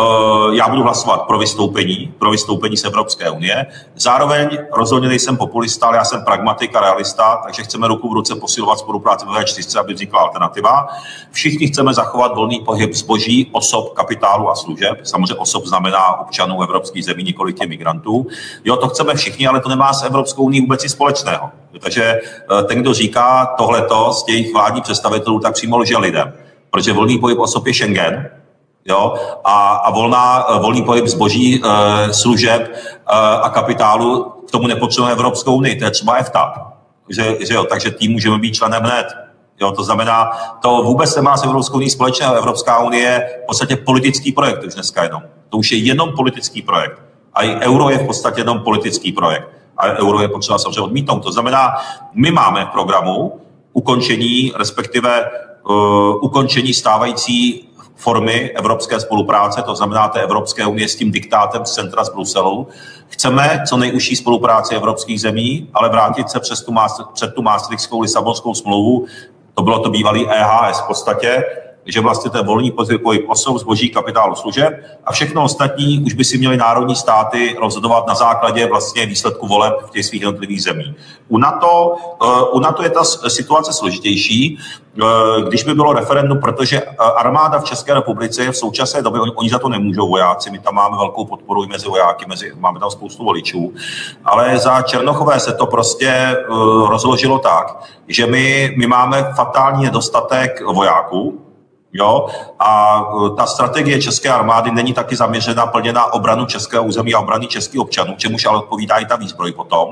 Já budu hlasovat pro vystoupení, pro vystoupení z Evropské unie. Zároveň rozhodně nejsem populista, ale já jsem pragmatik a realista, takže chceme ruku v ruce posilovat spolupráci ve vé čtyři, aby vznikla alternativa. Všichni chceme zachovat volný pohyb zboží, osob, kapitálu a služeb. Samozřejmě osob znamená občanů evropských zemí, několik těch migrantů. Jo, to chceme všichni, ale to nemá s Evropskou unií vůbec nic společného. Takže ten, kdo říká tohleto z těch vládních představitelů, tak přímo lže lidem. Protože volný pohyb osob je Schengen, jo, a, a volná, volný pohyb zboží, e, služeb e, a kapitálu, k tomu nepotřebujeme Evropskou unii, to je třeba E F T A. Že, že jo, takže tím můžeme být členem hned. Jo, to znamená, to vůbec nemá s Evropskou unii společného. Evropská unie je v podstatě politický projekt už dneska jenom. To už je jenom politický projekt. A i euro je v podstatě jenom politický projekt. A euro je potřeba samozřejmě odmítnout. To znamená, my máme v programu ukončení, respektive uh, ukončení stávající formy evropské spolupráce, to znamená té Evropské unie s tím diktátem z centra z Bruselu. Chceme co nejužší spolupráci evropských zemí, ale vrátit se přes tu, před tu Maastrichtskou Lisabonskou smlouvu. To bylo to bývalý E H S v podstatě, že vlastně ten volný pohyb osob, zboží, kapitálu, služeb a všechno ostatní už by si měly národní státy rozhodovat na základě vlastně výsledku voleb v těch svých jednotlivých zemí. U NATO, u NATO je ta situace složitější, když by bylo referendum, protože armáda v České republice je v současné době, oni, oni za to nemůžou vojáci, my tam máme velkou podporu i mezi vojáky, mezi, máme tam spoustu voličů, ale za Černochové se to prostě uh, rozložilo tak, že my, my máme fatální nedostatek vojáků. Jo? A ta strategie české armády není taky zaměřena plně na obranu českého území a obrany českých občanů, čemuž ale odpovídá i ta výzbroj potom.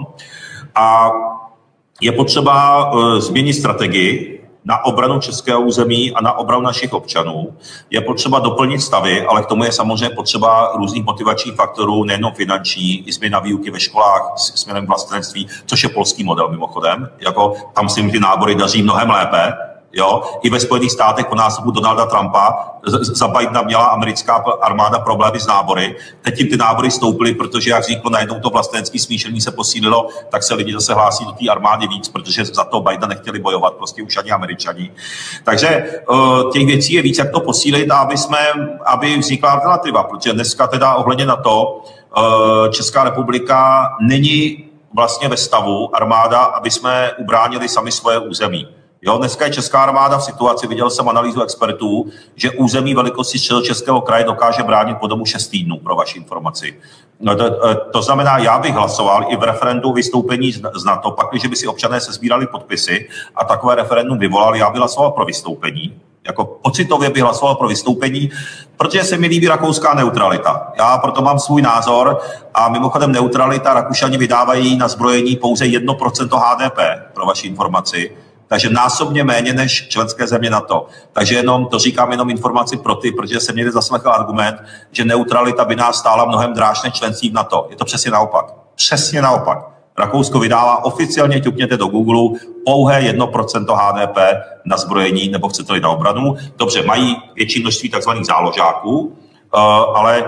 A je potřeba uh, změnit strategii na obranu českého území a na obranu našich občanů. Je potřeba doplnit stavy, ale k tomu je samozřejmě potřeba různých motivačních faktorů, nejenom finanční, i změna výuky ve školách směrem vlastenectví, což je polský model mimochodem. Jako, tam si ty nábory daří mnohem lépe. Jo? I ve Spojených státech po nástupu Donalda Trumpa za Bidena měla americká armáda problémy s nábory. Teď tím ty nábory stoupily, protože jak vzniklo najednou to vlastenecké smíšení se posílilo, tak se lidi zase hlásí do té armády víc, protože za to Bidena nechtěli bojovat, prostě už ani Američani. Takže těch věcí je víc, jak to posílit, aby, jsme, aby vznikla alternativa, protože dneska teda ohledně na to Česká republika není vlastně ve stavu armáda, aby jsme ubránili sami svoje území. Jo, dneska je česká armáda v situaci, viděl jsem analýzu expertů, že území velikosti Středočeského kraje dokáže bránit po dobu šest týdnů, pro vaši informaci. No to, to znamená, já bych hlasoval i v referendu vystoupení z NATO, pak, když by si občané sesbírali podpisy a takové referendum vyvolal, já bych hlasoval pro vystoupení. Jako pocitově bych hlasoval pro vystoupení, protože se mi líbí rakouská neutralita. Já proto mám svůj názor a mimochodem neutralita Rakušani vydávají na zbrojení pouze jedno procento H D P, pro vaši informaci. Takže násobně méně než členské země NATO. Takže jenom to říkám jenom informaci pro ty, protože jsem někde zaslechl argument, že neutralita by nás stála mnohem dráž než členství v NATO. Je to přesně naopak. Přesně naopak. Rakousko vydává oficiálně, ťukněte do Google, pouhé jedno procento H D P na zbrojení, nebo chcete-li na obranu. Dobře, mají větší množství takzvaných záložáků, Uh, ale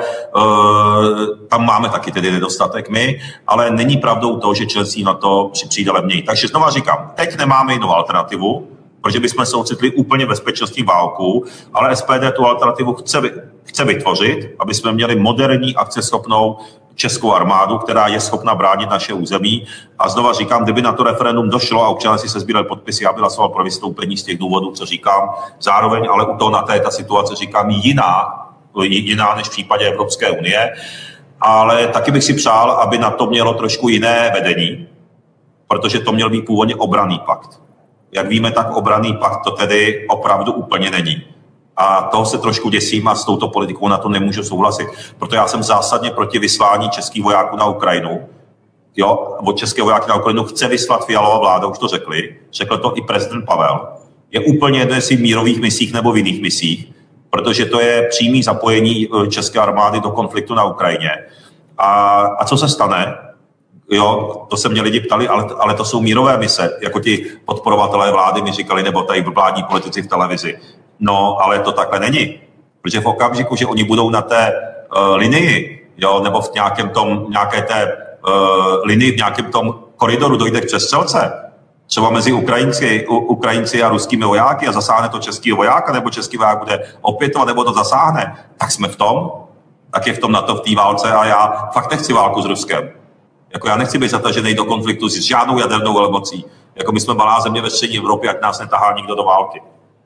uh, tam máme taky tedy nedostatek my, ale není pravdou to, že členství na to přijde levněji. Takže znova říkám, teď nemáme jinou alternativu, protože bychom se ocitli úplně v bezpečnostní válku, ale S P D tu alternativu chce, chce vytvořit, aby jsme měli moderní, akceschopnou českou armádu, která je schopna bránit naše území. A znova říkám, kdyby na to referendum došlo a občané si se sbírali podpisy, já bych hlasoval pro vystoupení z těch důvodů, co říkám. Zároveň ale u toho na té ta situace říkám jiná, jiná než v případě Evropské unie, ale taky bych si přál, aby na to mělo trošku jiné vedení, protože to měl být původně obranný pakt. Jak víme, tak obranný pakt to tedy opravdu úplně není. A toho se trošku děsím a s touto politikou na to nemůžu souhlasit, protože já jsem zásadně proti vyslání českých vojáků na Ukrajinu. Jo, od českého vojáky na Ukrajinu chce vyslat Fialova vláda, už to řekli, řekl to i prezident Pavel. Je úplně jedno, jestli v mírových misích nebo v jiných misích, protože to je přímé zapojení české armády do konfliktu na Ukrajině. A, a co se stane? Jo, to se mě lidi ptali, ale, ale to jsou mírové mise, jako ti podporovatelé vlády mi říkali, nebo tady vládní politici v televizi. No, ale to takhle není. Protože v okamžiku, že oni budou na té uh, linii, jo, nebo v nějakém tom, nějaké té uh, linii, v nějakém tom koridoru dojde k přestřelce, třeba mezi Ukrajinci, u, Ukrajinci a ruskými vojáky a zasáhne to český vojáka, nebo český voják bude opětovat, nebo to zasáhne, tak jsme v tom, tak je v tom NATO v té válce a já fakt nechci válku s Ruskem. Jako já nechci být zatažený do konfliktu s žádnou jadernou velmocí. Jako my jsme malá země ve střední Evropě, ať nás netahá nikdo do války.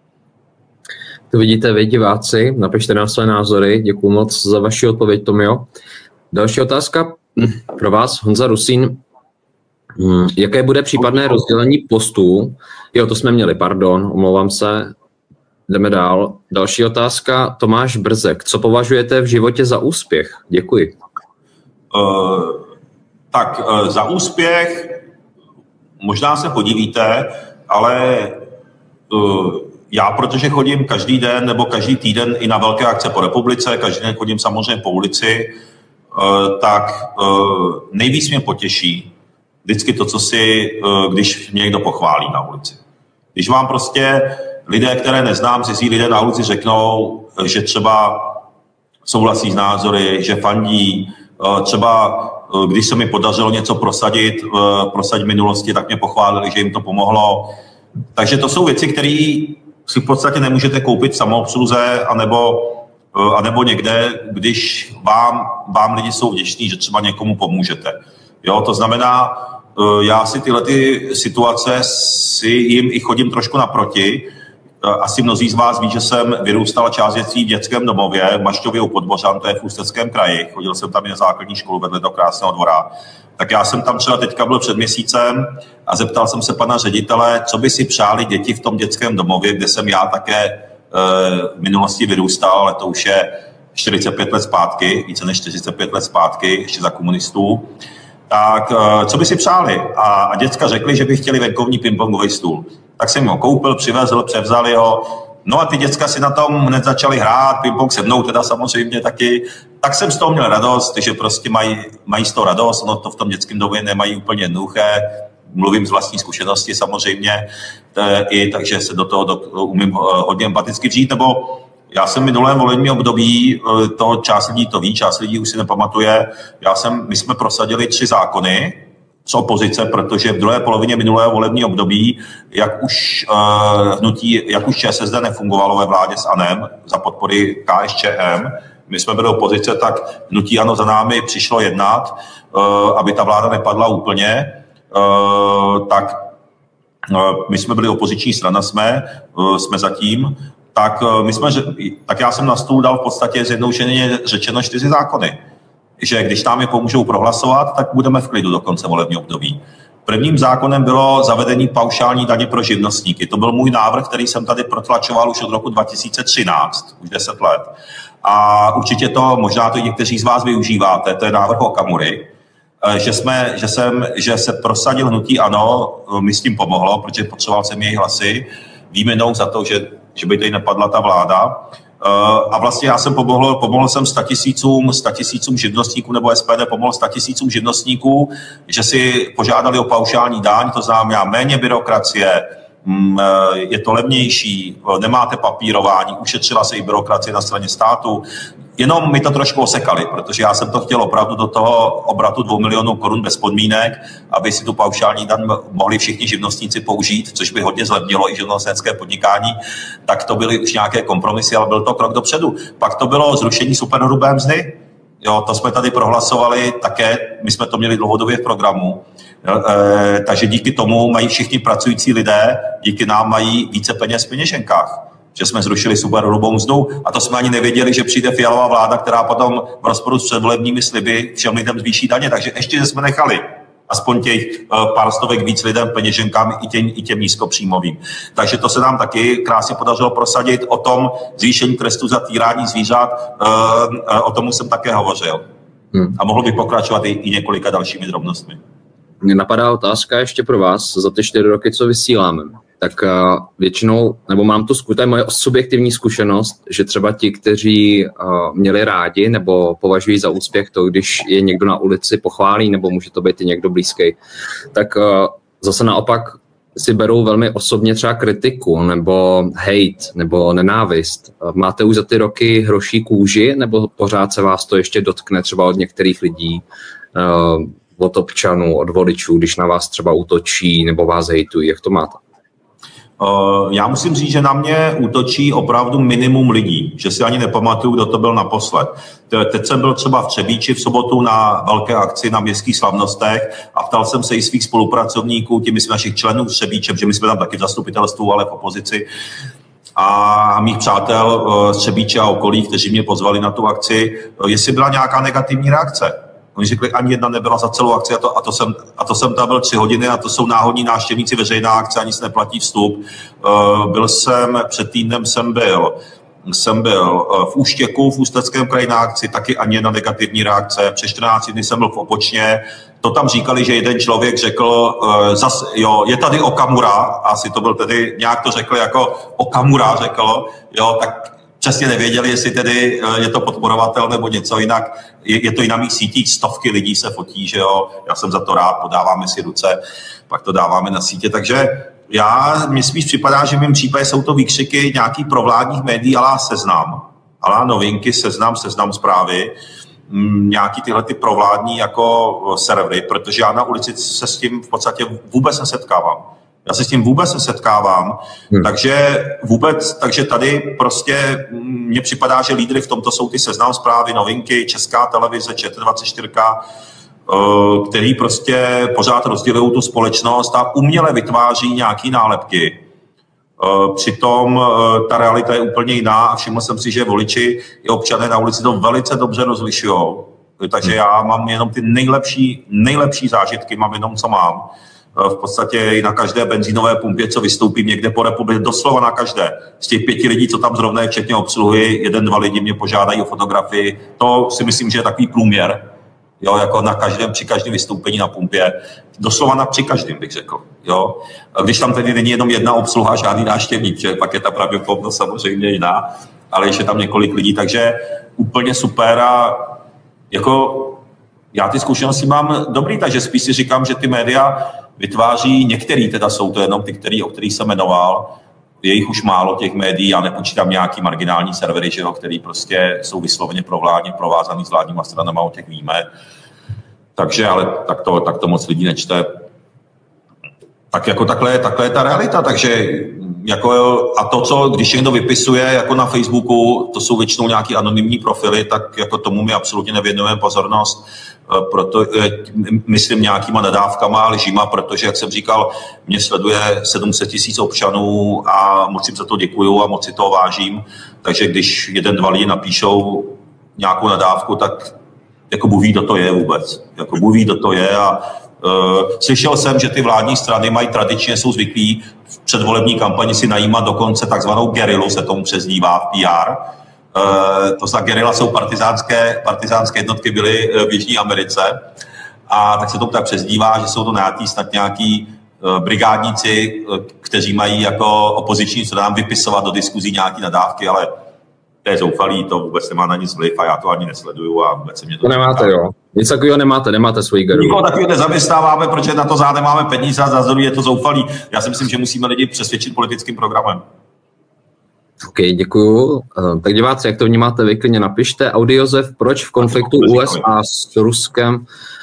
To vidíte vy, diváci, napište nám své názory. Děkuju moc za vaši odpověď, Tomio. Další otázka pro vás, Honza Rusín. Jaké bude případné rozdělení postů? Jo, to jsme měli, pardon, omlouvám se. Jdeme dál. Další otázka, Tomáš Brzek. Co považujete v životě za úspěch? Děkuji. Uh, tak uh, za úspěch možná se podívíte, ale uh, já, protože chodím každý den nebo každý týden i na velké akce po republice, každý den chodím samozřejmě po ulici, uh, tak uh, nejvíc mě potěší vždycky to, co si, uh, když mě někdo pochválí na ulici. Když vám prostě lidé, které neznám, cizí lidé na ulici řeknou, že třeba souhlasí s názory, že fandí, třeba když se mi podařilo něco prosadit, prosadit v minulosti, tak mě pochválili, že jim to pomohlo. Takže to jsou věci, které si v podstatě nemůžete koupit v samoobsluze, anebo, anebo někde, když vám, vám lidi jsou vděční, že třeba někomu pomůžete. Jo, to znamená, já si tyhle ty situace si jim i chodím trošku naproti. Asi mnozí z vás ví, že jsem vyrůstal část dětství v dětském domově v Mašťově u Podbořan, to je v Ústeckém kraji. Chodil jsem tam i na základní školu vedle do krásného dvora. Tak já jsem tam třeba teďka byl před měsícem a zeptal jsem se pana ředitele, co by si přáli děti v tom dětském domově, kde jsem já také e, v minulosti vyrůstal, ale to už je čtyřicet pět let zpátky, více než čtyřicet pět let zpátky, ještě za komunistů. Tak e, co by si přáli? A, a děcka řekli, že by chtěli venkovní pingpongový stůl. Tak jsem ho koupil, přivezl, převzali ho. No a ty děcka si na tom hned začali hrát, ping-pong se mnou teda samozřejmě taky. Tak jsem z toho měl radost, že prostě mají, mají z toho radost, ono to v tom dětském domě nemají úplně jednoduché. Mluvím z vlastní zkušenosti samozřejmě, i, takže se do toho do, umím hodně empaticky vžít. Nebo já jsem v minulém volebním období, to část lidí to ví, část lidí už si nepamatuje, já jsem, my jsme prosadili tři zákony z opozice, protože v druhé polovině minulého volebního období, jak už uh, hnutí, jak už ČSSD nefungovalo ve vládě s ANEM za podpory KSČM, my jsme byli opozice, tak hnutí ANO za námi přišlo jednat, uh, aby ta vláda nepadla úplně, uh, tak uh, my jsme byli opoziční strana, jsme, uh, jsme zatím, tak, uh, my jsme, tak já jsem na stůl dal v podstatě zjednodušeně řečeno čtyři zákony. Že když nám je pomůžou prohlasovat, tak budeme v klidu do konce volebního období. Prvním zákonem bylo zavedení paušální daně pro živnostníky. To byl můj návrh, který jsem tady protlačoval už od roku dva tisíce třináct, už deset let. A určitě to, možná to někteří z vás využíváte, to je návrh Okamury, že, jsme, že, jsem, že se prosadil hnutí ANO, mi s tím pomohlo, protože potřeboval jsem její hlasy, výměnou za to, že, že by tady nepadla ta vláda. A vlastně já jsem pomohl, pomohl jsem statisícům, statisícům živnostníků, nebo S P D pomohl statisícům živnostníků, že si požádali o paušální daň, to znamená méně byrokracie, je to levnější, nemáte papírování, ušetřila se i byrokracie na straně státu. Jenom mi to trošku osekali, protože já jsem to chtěl opravdu do toho obratu dvou milionů korun bez podmínek, aby si tu paušální daň mohli všichni živnostníci použít, což by hodně zlevnilo i živnostenské podnikání, tak to byly už nějaké kompromisy, ale byl to krok dopředu. Pak to bylo zrušení superhrubé mzdy. Jo, to jsme tady prohlasovali také, my jsme to měli dlouhodobě v programu, e, takže díky tomu mají všichni pracující lidé, díky nám mají více peněz v peněženkách, že jsme zrušili superhrubou mzdu a to jsme ani nevěděli, že přijde Fialová vláda, která potom v rozporu s předvolebními sliby všem lidem zvýší daně, takže ještě jsme nechali. aspoň těch pár stovek víc lidem peněženkám i těm, i těm nízkopříjmovým. Takže to se nám taky krásně podařilo prosadit. O tom zvýšení trestu za týrání zvířat, o tom jsem také hovořil. Hmm. A mohl bych pokračovat i, i několika dalšími drobnostmi. Mě napadá otázka ještě pro vás za ty čtyři roky, co vysíláme. Tak uh, většinou, nebo mám to skutečně moje subjektivní zkušenost, že třeba ti, kteří uh, měli rádi nebo považují za úspěch to, když je někdo na ulici pochválí, nebo může to být i někdo blízký, tak uh, zase naopak si berou velmi osobně třeba kritiku, nebo hate, nebo nenávist. Máte už za ty roky hroší kůži, nebo pořád se vás to ještě dotkne třeba od některých lidí, uh, od občanů, od voličů, když na vás třeba útočí nebo vás hejtují? Jak to máte? Já musím říct, že na mě útočí opravdu minimum lidí, že si ani nepamatuju, kdo to byl naposled. Teď jsem byl třeba v Třebíči v sobotu na velké akci na městských slavnostech a ptal jsem se i svých spolupracovníků, tím myslím našich členů Třebíče, protože my jsme tam taky v zastupitelstvu, ale v opozici, a mých přátel z Třebíče a okolí, kteří mě pozvali na tu akci, jestli byla nějaká negativní reakce. Oni řekli, ani jedna nebyla za celou akci a to, a to, jsem, a to jsem tam byl tři hodiny a to jsou náhodní návštěvníci, veřejná akce, ani se neplatí vstup. Uh, byl jsem, před týdnem jsem byl, jsem byl v Úštěku, v Ústeckém kraji na akci, taky ani jedna negativní reakce. Před čtrnácti dny jsem byl v Opočně, to tam říkali, že jeden člověk řekl, uh, zas, jo, je tady Okamura, asi to byl tedy, nějak to řekl jako Okamura řekl, jo, tak přesně nevěděli, jestli tedy je to podporovatel nebo něco jinak. Je, je to i na mých sítích, stovky lidí se fotí, že jo. Já jsem za to rád, podáváme si ruce, pak to dáváme na sítě. Takže já, mně spíš připadá, že v mém případě jsou to výkřiky nějaký provládních médií, alá Seznam, alá Novinky, Seznam, Seznam Zprávy, nějaký tyhle ty provládní jako servery, protože já na ulici se s tím v podstatě vůbec nesetkávám. Já se s tím vůbec nesetkávám, hmm. takže vůbec, takže tady prostě mně připadá, že lídry v tomto jsou ty Seznam Zprávy, Novinky, Česká televize, Č T dvacet čtyři, který prostě pořád rozdělují tu společnost a uměle vytváří nějaký nálepky. Přitom ta realita je úplně jiná a všiml jsem si, že voliči i občané na ulici to velice dobře rozlišujou. Takže hmm. já mám jenom ty nejlepší, nejlepší zážitky, mám jenom, co mám. V podstatě i na každé benzínové pumpě, co vystoupím někde po republice, doslova na každé. Z těch pěti lidí, co tam zrovna je včetně obsluhy, jeden, dva lidi mě požádají o fotografii. To si myslím, že je takový průměr. Jo, jako na každém, při každém vystoupení na pumpě. Doslova na při každém, bych řekl. Jo. A když tam tedy není jenom jedna obsluha, žádný návštěvník, že pak je ta pravděpodobnost samozřejmě jiná, ale ještě tam několik lidí, takže úplně super a jako já ty zkušenosti mám dobrý, takže spíš si říkám, že ty média vytváří, některý teda jsou to jenom ty, který, o kterých jsem jmenoval, je jich už málo těch médií, já nepočítám nějaký marginální servery, že jo, který prostě jsou vysloveně provládně provázaný s vládníma stranama, o těch víme. Takže, ale tak to, tak to moc lidí nečte. Tak jako takhle, takhle je ta realita, takže jako, a to, co když někdo vypisuje jako na Facebooku, to jsou většinou nějaký anonymní profily, tak jako tomu my absolutně nevěnujeme pozornost, proto, myslím nějakýma nadávkama, lžíma, protože, jak jsem říkal, mě sleduje sedm set tisíc občanů a moc jim za to děkuju a moc si toho vážím, takže když jeden, dva lidi napíšou nějakou nadávku, tak jako Bůh ví, kdo to je vůbec, jako Bůh ví, kdo to je a Uh, slyšel jsem, že ty vládní strany mají tradičně, jsou zvyklí v předvolební kampani si najímat dokonce takzvanou gerilu, se tomu přezdívá v P R. Uh, to znamená, gerila jsou partizánské, partizánské jednotky, byly v Jižní Americe a tak se tomu tak přezdívá, že jsou to nějaký, snad nějaký uh, brigádníci, uh, kteří mají jako opoziční stranám vypisovat do diskuzí nějaký nadávky, ale to je zoufalý, to vůbec nemá na nic vliv a já to ani nesleduju a vůbec se mě to... To nemáte, jo. Nic takového nemáte, nemáte svoji gerilu. Nikoho takového nezaměstnáváme, protože na to záde máme peníze a za je to zoufalý. Já si myslím, že musíme lidi přesvědčit politickým programem. OK, děkuju. Tak diváci, jak to vnímáte, vy klidně napište. Audiozef, proč v konfliktu U S A s Ruskem,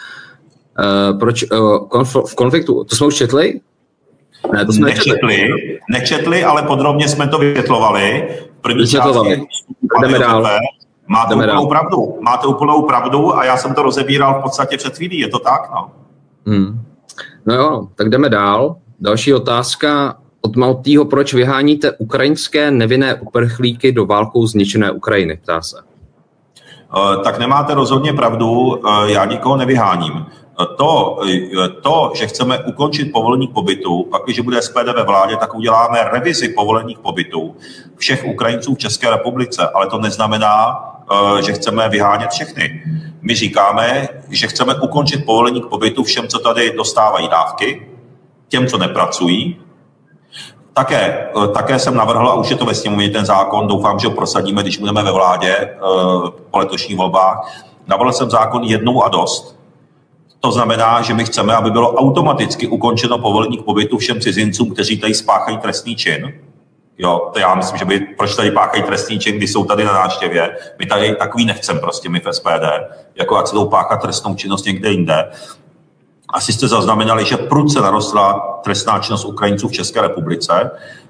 uh, proč uh, konf- v konfliktu, to jsme už četli? Ne, to jsme nečetli, nečetli, nečetli, ale podrobně jsme to vysvětlovali. První části, jdeme dál. Máte jdeme úplnou dál. pravdu, máte úplnou pravdu a já jsem to rozebíral v podstatě před chvílí, je to tak? No, hmm. no jo, tak jdeme dál. Další otázka od Maltýho, proč vyháníte ukrajinské nevinné uprchlíky do válkou zničené Ukrajiny, ptá se. Tak nemáte rozhodně pravdu, já nikoho nevyháním. To, to, že chceme ukončit povolení k pobytu, pak když bude S P D ve vládě, tak uděláme revizi povolení k pobytu všech Ukrajinců v České republice, ale to neznamená, že chceme vyhánět všechny. My říkáme, že chceme ukončit povolení k pobytu všem, co tady dostávají dávky, těm, co nepracují. Také, také jsem navrhl, a už je to ve sněmovně ten zákon, doufám, že ho prosadíme, když budeme ve vládě po letošních volbách. Navrhl jsem zákon jednou a dost. To znamená, že my chceme, aby bylo automaticky ukončeno povolení k pobytu všem cizincům, kteří tady spáchají trestný čin. Jo, to já myslím, že by, proč tady páchají trestný čin, když jsou tady na návštěvě. My tady takový nechcem prostě, my v S P D, jako jak se jdou páchat trestnou činnost někde jinde. Asi jste zaznamenali, že prudce narostla trestná činnost Ukrajinců v České republice.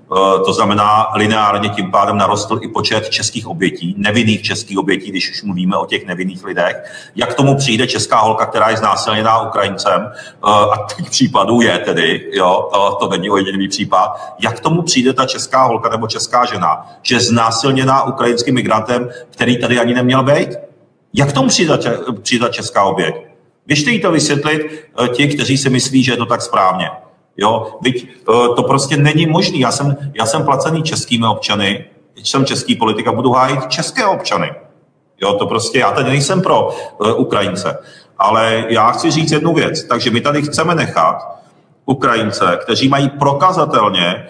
To znamená, lineárně tím pádem narostl i počet českých obětí, nevinných českých obětí, když už mluvíme o těch nevinných lidech. Jak k tomu přijde česká holka, která je znásilněná Ukrajincem, a těch případů je tedy, jo, to, to není jediný případ, jak k tomu přijde ta česká holka nebo česká žena, že je znásilněná ukrajinským migrantem, který tady ani neměl být? Jak k tomu přijde, přijde česká oběť? Běžte jí to vysvětlit ti, kteří si myslí, že je to tak správně. Jo, byť to prostě není možný. Já jsem, já jsem placený českými občany, když jsem český politik a budu hájit české občany. Jo, to prostě, já tady nejsem pro uh, Ukrajince, ale já chci říct jednu věc. Takže my tady chceme nechat Ukrajince, kteří mají prokazatelně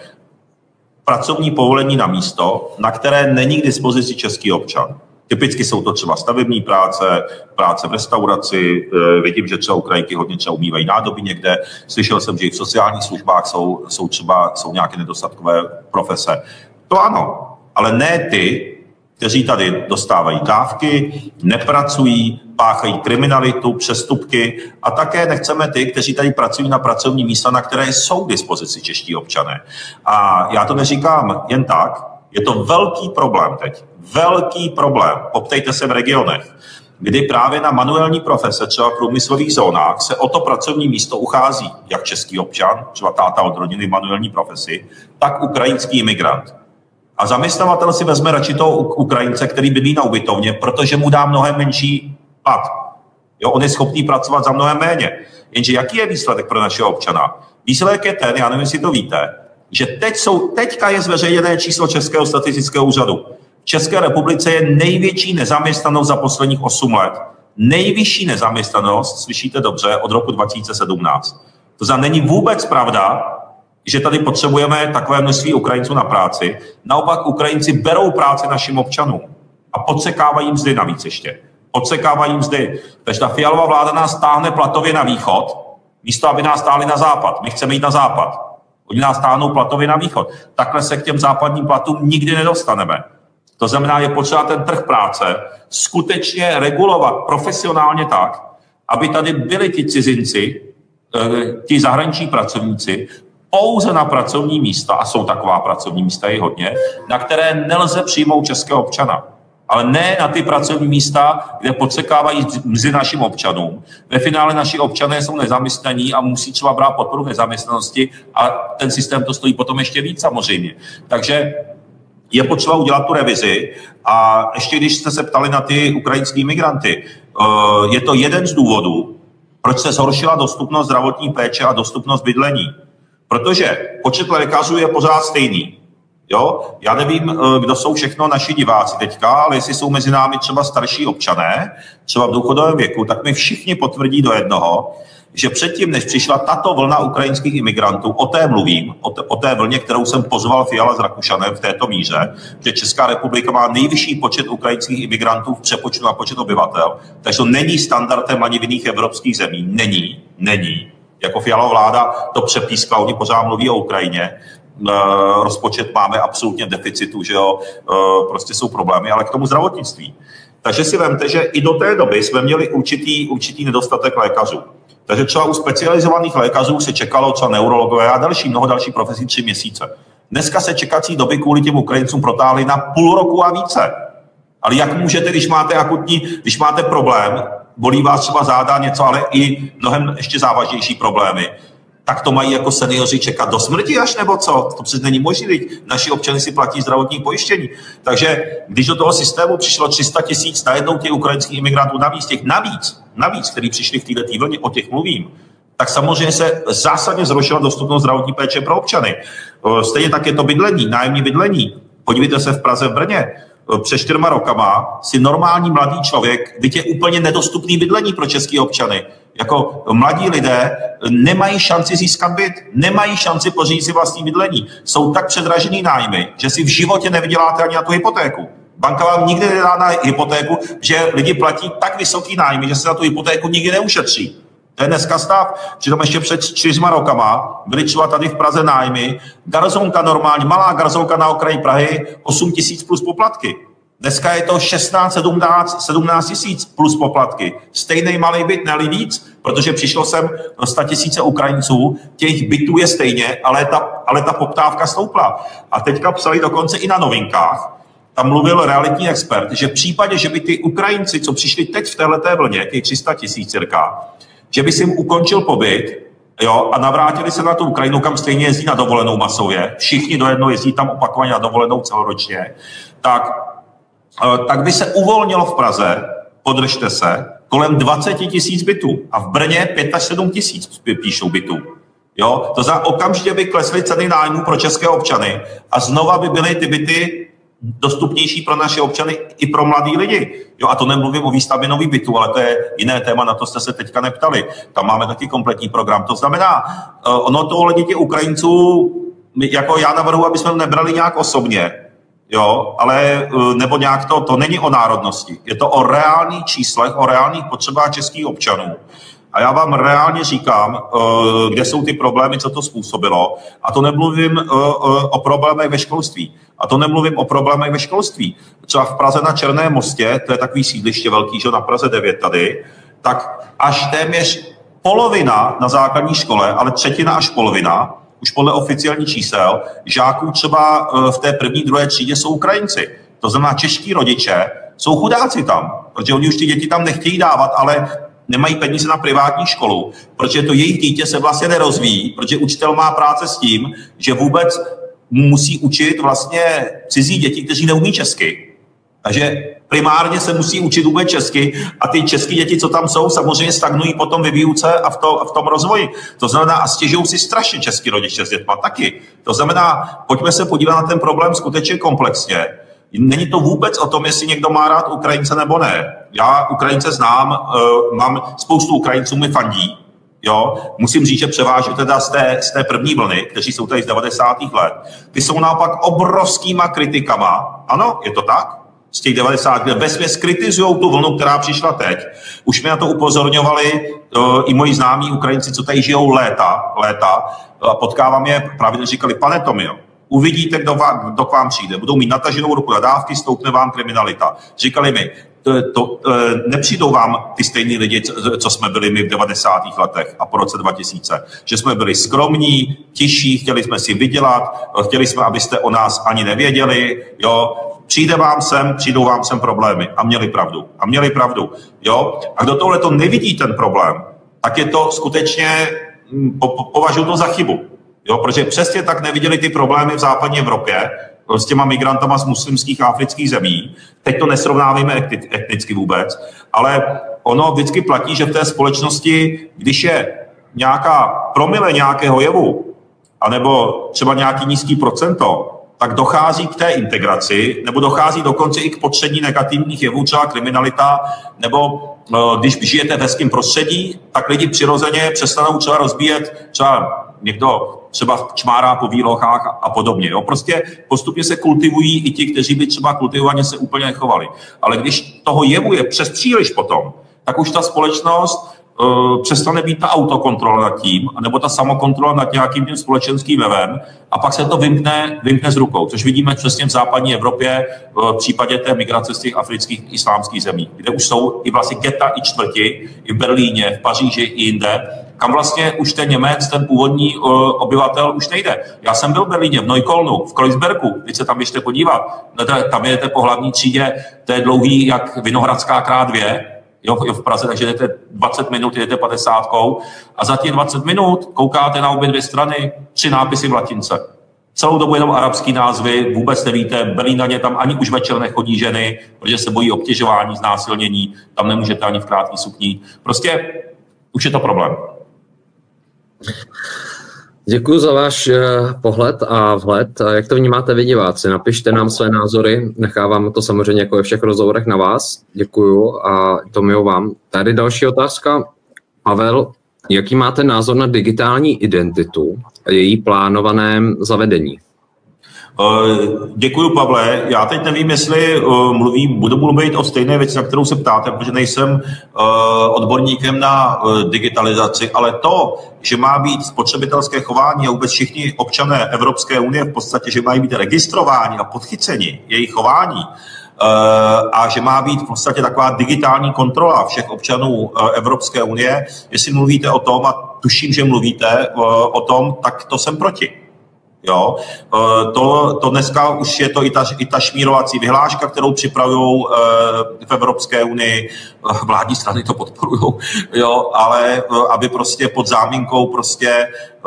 pracovní povolení na místo, na které není k dispozici český občan. Typicky jsou to třeba stavební práce, práce v restauraci, vidím, že třeba Ukrajinky hodně třeba umývají nádoby někde, slyšel jsem, že i v sociálních službách jsou, jsou třeba jsou nějaké nedostatkové profese. To ano, ale ne ty, kteří tady dostávají dávky, nepracují, páchají kriminalitu, přestupky a také nechceme ty, kteří tady pracují na pracovní místa, na které jsou k dispozici čeští občané. A já to neříkám jen tak, je to velký problém teď. Velký problém. Poptejte se v regionech, kdy právě na manuální profese, třeba v průmyslových zónách, se o to pracovní místo uchází jak český občan, třeba táta od rodiny v manuální profesi, tak ukrajinský imigrant. A zaměstnavatel si vezme radši toho Ukrajince, který bydlí na ubytovně, protože mu dá mnohem menší plat. Jo, on je schopný pracovat za mnohem méně. Jenže jaký je výsledek pro našeho občana? Výsledek je ten, já nevím, jestli to víte, že teď jsou, teďka je zveřejněné číslo Českého statistického úřadu. V České republice je největší nezaměstnanost za posledních osm let. Nejvyšší nezaměstnanost, slyšíte dobře, od roku dva tisíce sedmnáct. To znamená, není vůbec pravda, že tady potřebujeme takové množství Ukrajinců na práci. Naopak Ukrajinci berou práci našim občanům a podsekávají mzdy navíc ještě. Podsekávají mzdy. Takže ta Fialova vláda nás táhne platově na východ, místo aby nás táhli na západ. My chceme jít na západ. Oni nás táhnou platově na východ. Takhle se k těm západním platům nikdy nedostaneme. To znamená, je potřeba ten trh práce skutečně regulovat profesionálně tak, aby tady byli ti cizinci, ti zahraniční pracovníci, pouze na pracovní místa, a jsou taková pracovní místa i hodně, na které nelze přijmout českého občana. Ale ne na ty pracovní místa, kde podsekávají mzdy našim občanům. Ve finále naši občané jsou nezaměstnaní a musí třeba brát podporu nezaměstnanosti a ten systém to stojí potom ještě víc samozřejmě. Takže je potřeba udělat tu revizi a ještě když jste se ptali na ty ukrajinský migranty, je to jeden z důvodů, proč se zhoršila dostupnost zdravotní péče a dostupnost bydlení. Protože počet lékařů je pořád stejný. Jo? Já nevím, kdo jsou všechno naši diváci teďka, ale jestli jsou mezi námi třeba starší občané, třeba v důchodovém věku, tak mi všichni potvrdí do jednoho, že předtím, než přišla tato vlna ukrajinských imigrantů, o té mluvím, o té, o té vlně, kterou jsem pozval Fiala s Rakušanem v této míře, že Česká republika má nejvyšší počet ukrajinských imigrantů v přepočtu na počet obyvatel, takže to není standardem ani v jiných evropských zemí. Není, není. Jako Fialova vláda to přepískla, oni pořád mluví o Ukrajině, rozpočet máme absolutně deficitu, že jo, prostě jsou problémy, ale k tomu zdravotnictví. Takže si vemte, že i do té doby jsme měli určitý, určitý nedostatek lékařů. Takže třeba u specializovaných lékařů se čekalo třeba neurologové a další, mnoho další profesí tři měsíce. Dneska se čekací doby kvůli těm Ukrajincům protáhly na půl roku a více. Ale jak můžete, když máte akutní, když máte problém, bolí vás třeba záda něco, ale i mnohem ještě závažnější problémy. Tak to mají jako seniori čekat do smrti až nebo co? To přece není možné, naši občany si platí zdravotní pojištění. Takže když do toho systému přišlo tři sta tisíc najednou těch ukrajinských imigrantů navíc, těch navíc, navíc, kteří přišli v této vlně, o těch mluvím, tak samozřejmě se zásadně zhoršila dostupnost zdravotní péče pro občany. Stejně tak je to bydlení, nájemní bydlení. Podívejte se v Praze, v Brně. Před čtyřma rokama si normální mladý člověk, byť je úplně nedostupný bydlení pro české občany. Jako mladí lidé nemají šanci získat byt, nemají šanci pořídit si vlastní bydlení. Jsou tak předražený nájmy, že si v životě nevyděláte ani na tu hypotéku. Banka vám nikdy nedá na hypotéku, že lidi platí tak vysoký nájmy, že se na tu hypotéku nikdy neušetří. To je dneska stav. Přitom ještě před čtyřma rokama byly třeba tady v Praze nájmy, garzonka normální, malá garzonka na okraji Prahy, osm tisíc plus poplatky. Dneska je to šestnáct, sedmnáct tisíc plus poplatky. Stejný malý byt, ne víc, protože přišlo sem sto tisíce Ukrajinců, těch bytů je stejně, ale ta, ale ta poptávka stoupla. A teďka psali dokonce i na Novinkách, tam mluvil realitní expert, že v případě, že by ty Ukrajinci, co přišli teď v téhleté vlně, těch tři sta tisíc cirka, že by si jim ukončil pobyt, jo, a navrátili se na tu Ukrajinu, kam stejně jezdí na dovolenou masově, všichni do jednoho jezdí tam opakovaně na dovolenou celoročně, tak, tak by se uvolnilo v Praze, podržte se, kolem dvacet tisíc bytů a v Brně pět až sedm tisíc píšou bytů. Jo? To znamená, okamžitě by klesly ceny nájmu pro české občany a znova by byly ty byty dostupnější pro naše občany i pro mladý lidi. Jo, a to nemluvím o výstavbě nových bytů, ale to je jiné téma, na to jste se teďka neptali. Tam máme taky kompletní program. To znamená, ono to lidi těch Ukrajinců, jako já navrhuji, aby jsme nebrali nějak osobně, jo, ale nebo nějak to, to není o národnosti. Je to o reálných číslech, o reálných potřebách českých občanů. A já vám reálně říkám, kde jsou ty problémy, co to způsobilo. A to nemluvím o problémech ve školství. A to nemluvím o problémech ve školství. Třeba v Praze na Černém mostě, to je takový sídliště velký, že na Praze devět tady, tak až téměř polovina na základní škole, ale třetina až polovina, už podle oficiálních čísel, žáků třeba v té první, druhé třídě jsou Ukrajinci. To znamená, čeští rodiče jsou chudáci tam, protože oni už ty děti tam nechtějí dávat, ale nemají peníze na privátní školu, protože to jejich dítě se vlastně nerozvíjí, protože učitel má práce s tím, že vůbec musí učit vlastně cizí děti, kteří neumí česky. Takže primárně se musí učit vůbec česky a ty české děti, co tam jsou, samozřejmě stagnují potom ve výuce a v, to, v tom rozvoji. To znamená, a stěžují si strašně český rodiče s dětma taky. To znamená, pojďme se podívat na ten problém skutečně komplexně. Není to vůbec o tom, jestli někdo má rád Ukrajince nebo ne. Já Ukrajince znám, uh, mám spoustu Ukrajinců, mi fandí. Jo? Musím říct, že převážně teda z té, z té první vlny, kteří jsou tady z devadesátých let, ty jsou naopak obrovskýma kritikama. Ano, je to tak? Z těch devadesátých let vesměs kritizují tu vlnu, která přišla teď. Už mi na to upozorňovali uh, i moji známí Ukrajinci, co tady žijou léta, léta. A potkávám je, právě říkali, pane Tomio, uvidíte, kdo, vám, kdo k vám přijde. Budou mít nataženou ruku na dávky, stoupne vám kriminalita. Říkali mi, to, to, nepřijdou vám ty stejní lidi, co, co jsme byli my v devadesátých letech a po roce dva tisíce. Že jsme byli skromní, tiší, chtěli jsme si vydělat, chtěli jsme, abyste o nás ani nevěděli. Jo. Přijde vám sem, přijdou vám sem problémy. A měli pravdu. A měli pravdu. Jo. A kdo tohle to nevidí ten problém, tak je to skutečně, po, po, považuji to za chybu. Jo, protože přesně tak neviděli ty problémy v západní Evropě s těma migrantama z muslimských a afrických zemí. Teď to nesrovnáváme etnicky vůbec, ale ono vždycky platí, že v té společnosti, když je nějaká promile nějakého jevu, anebo třeba nějaký nízký procento, tak dochází k té integraci, nebo dochází dokonce i k potření negativních jevů, třeba kriminalita, nebo když žijete v hezkém prostředí, tak lidi přirozeně přestanou třeba rozbíjet třeba někdo třeba čmárá po výlohách a podobně. Jo? Prostě postupně se kultivují i ti, kteří by třeba kultivovaně se úplně nechovali. Ale když toho jevu je přes příliš potom, tak už ta společnost uh, přestane být ta autokontrola nad tím, nebo ta samokontrola nad nějakým tím společenským jevem a pak se to vymkne, vymkne z rukou, což vidíme přesně v západní Evropě uh, v případě té migrace z těch afrických islámských zemí, kde už jsou i vlastně geta i čtvrti, i v Berlíně, v Paříži, i jinde, kam vlastně už ten Němec, ten původní uh, obyvatel už nejde. Já jsem byl v Berlíně, v Neuköllnu, v Kreuzbergu, teď se tam běžte podívat, tam jedete po hlavní třídě, to je dlouhý jak Vinohradská krát dvě, jo, jo, v Praze, takže jdete dvacet minut, jdete padesátkou a za těch dvacet minut koukáte na obě dvě strany, tři nápisy v latince. Celou dobu jenom arabský názvy, vůbec nevíte, Berlínaně tam ani už večer nechodí ženy, protože se bojí obtěžování, znásilnění, tam nemůžete ani v krátký sukni. Prostě už je to problém. Děkuji za váš pohled a vhled. Jak to vnímáte vy, diváci? Napište nám své názory, nechávám to samozřejmě jako ve všech rozhovorech na vás. Děkuju a Tomio vám. Tady další otázka. Pavel, jaký máte názor na digitální identitu a její plánovaném zavedení? Děkuju, Pavle. Já teď nevím, jestli mluví, budu mluvit o stejné věci, na kterou se ptáte, protože nejsem odborníkem na digitalizaci, ale to, že má být spotřebitelské chování a vůbec všichni občané Evropské unie v podstatě, že mají být registrováni a podchyceni jejich chování, a že má být v podstatě taková digitální kontrola všech občanů Evropské unie, jestli mluvíte o tom, a tuším, že mluvíte o tom, tak to jsem proti. Jo, to, to dneska už je to i ta, i ta šmírovací vyhláška, kterou připravují v Evropské unii, vládní strany to podporují, jo, ale aby prostě pod záminkou prostě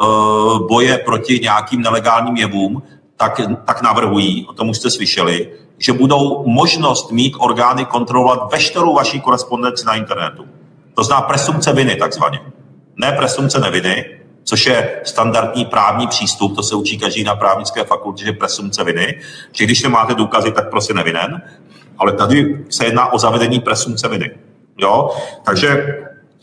boje proti nějakým nelegálním jevům, tak, tak navrhují, o tom už jste slyšeli, že budou možnost mít orgány kontrolovat veškerou vaší korespondenci na internetu. To znamená presumpce viny takzvaně. Ne presumpce neviny, což je standardní právní přístup, to se učí každý na právnické fakultě, že presumpce viny, že když nemáte důkazy, tak prostě nevinen, ale tady se jedná o zavedení presumpce viny. Jo? Takže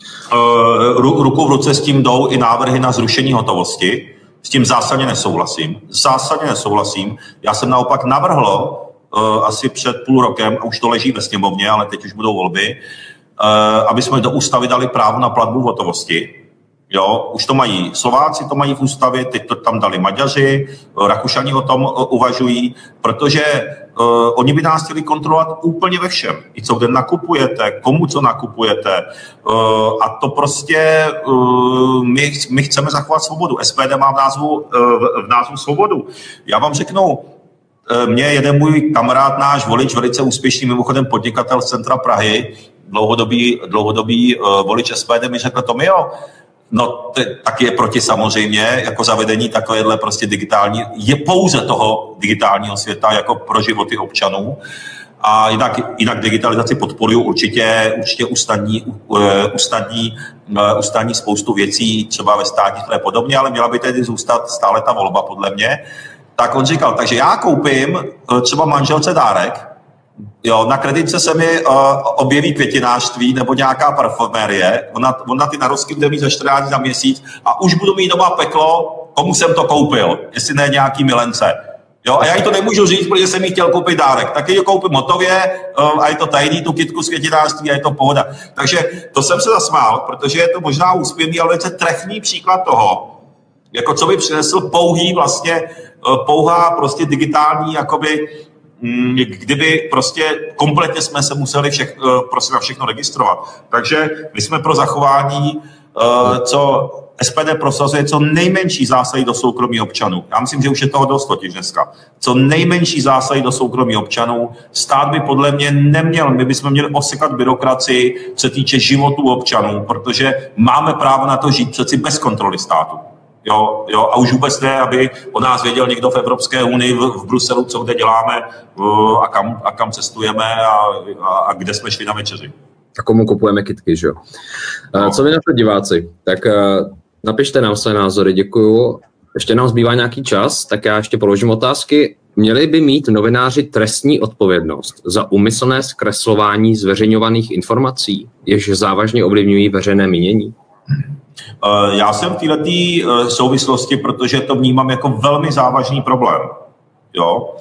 uh, ruku v ruce s tím jdou i návrhy na zrušení hotovosti, s tím zásadně nesouhlasím. Zásadně nesouhlasím. Já jsem naopak navrhl uh, asi před půl rokem, a už to leží ve sněmovně, ale teď už budou volby, uh, aby jsme do ústavy dali právo na platbu v hotovosti. Jo, už to mají Slováci, to mají v ústavě, teď to tam dali Maďaři, Rakušani o tom uh, uvažují, protože uh, oni by nás chtěli kontrolovat úplně ve všem. I co kde nakupujete, komu co nakupujete. Uh, a to prostě uh, my, my chceme zachovat svobodu. S P D má v názvu, uh, v názvu svobodu. Já vám řeknu, uh, mě jeden můj kamarád, náš volič, velice úspěšný, mimochodem podnikatel z centra Prahy, dlouhodobý, dlouhodobý uh, volič S P D, mi řekl, Tomio, no t- taky je proti samozřejmě, jako zavedení takovéhle prostě digitální, je pouze toho digitálního světa jako pro životy občanů. A jinak, jinak digitalizaci podporuju určitě, určitě usnadní, usnadní, usnadní spoustu věcí, třeba ve státní a podobně, ale měla by tedy zůstat stále ta volba podle mě. Tak on říkal, takže já koupím třeba manželce dárek, jo, na kreditce se mi uh, objeví květinářství nebo nějaká parfumérie, ona, ona ty narozky bude mít za čtrnáct dní za měsíc a už budu mít doma peklo, komu jsem to koupil, jestli ne nějaký milence. Jo, a já jí to nemůžu říct, protože jsem jí chtěl koupit dárek. Tak ji koupím hotově uh, a je to tajný, tu kytku z květinářství a je to pohoda. Takže to jsem se zasmál, protože je to možná úsměvný, ale velice trefný příklad toho, jako co by přinesl pouhý vlastně, uh, pouhá prostě digitální jakoby kdyby prostě kompletně jsme se museli všech, prostě na všechno registrovat. Takže my jsme pro zachování, co S P D prosazuje, co nejmenší zásahy do soukromí občanů. Já myslím, že už je toho dost totiž dneska. Co nejmenší zásahy do soukromí občanů. Stát by podle mě neměl, my bychom měli osekat byrokracii, co se týče životů občanů, protože máme právo na to žít přeci bez kontroly státu. Jo, jo, a už vůbec ne, aby o nás věděl někdo v Evropské unii, v, v Bruselu, co kde děláme a kam, a kam cestujeme a, a, a kde jsme šli na večeři. A komu kupujeme kytky, že jo? No. Co vy na to diváci? Tak napište nám své názory, děkuju. Ještě nám zbývá nějaký čas, tak já ještě položím otázky. Měli by mít novináři trestní odpovědnost za úmyslné zkreslování zveřejňovaných informací, jež závažně ovlivňují veřejné mínění? Já jsem v této souvislosti, protože to vnímám jako velmi závažný problém. Jo?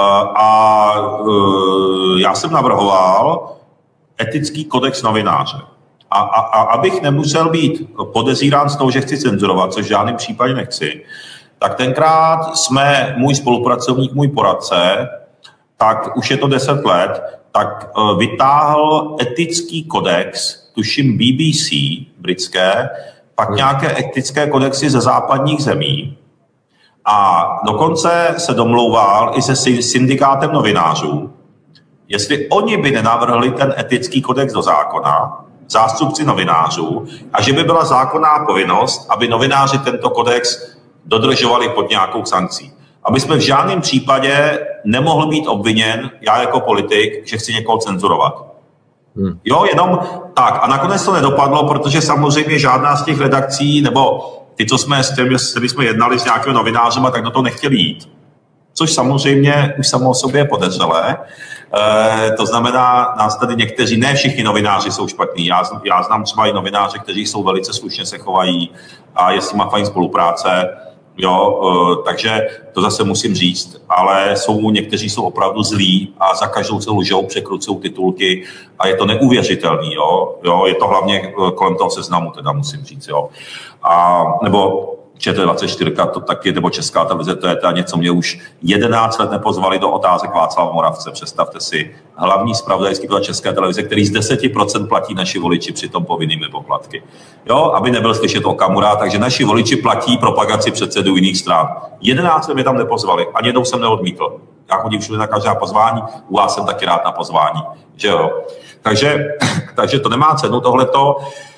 A já jsem navrhoval etický kodex novináře. A, a, a abych nemusel být podezírán z toho, že chci cenzurovat, což v žádném případě nechci, tak tenkrát jsme, můj spolupracovník, můj poradce, tak už je to deset let, tak vytáhl etický kodex, tuším B B C britské, pak nějaké etické kodexy ze západních zemí a dokonce se domlouval i se syndikátem novinářů, jestli oni by nenavrhli ten etický kodex do zákona, zástupci novinářů a že by byla zákonná povinnost, aby novináři tento kodex dodržovali pod nějakou sankcí. Aby jsme v žádném případě nemohl být obviněn, já jako politik, že chci někoho cenzurovat. Hmm. Jo, jenom tak. A nakonec to nedopadlo, protože samozřejmě žádná z těch redakcí, nebo ty, co jsme, s těmi, s těmi jsme jednali s nějakými novinářem, tak do toho nechtěli jít. Což samozřejmě už samo o sobě je podezřelé. E, to znamená, nás tady někteří, ne všichni novináři jsou špatní. Já, já znám třeba i novináře, kteří jsou velice slušně se chovají a je s nimi fajn spolupráce. Jo, e, takže to zase musím říct, ale jsou někteří jsou opravdu zlí a za každou se lžou, překrucují titulky a je to neuvěřitelný, jo, jo, je to hlavně kolem toho Seznamu, teda musím říct, jo, a nebo Č T dvacet čtyři, to taky, nebo Česká televize, to je teda něco, mě už jedenáct let nepozvali do Otázek Václava Moravce, představte si, hlavní zpravodajský pořad České televize, který z deseti procent platí naši voliči přitom povinnými poplatky. Jo, aby nebyl slyšet Okamura, takže naši voliči platí propagaci předsedů jiných stran. jedenáct let mě tam nepozvali, ani jednou jsem neodmítl. Já chodím všude na každá pozvání, u vás jsem taky rád na pozvání, že jo. Takže, takže to nemá cenu tohleto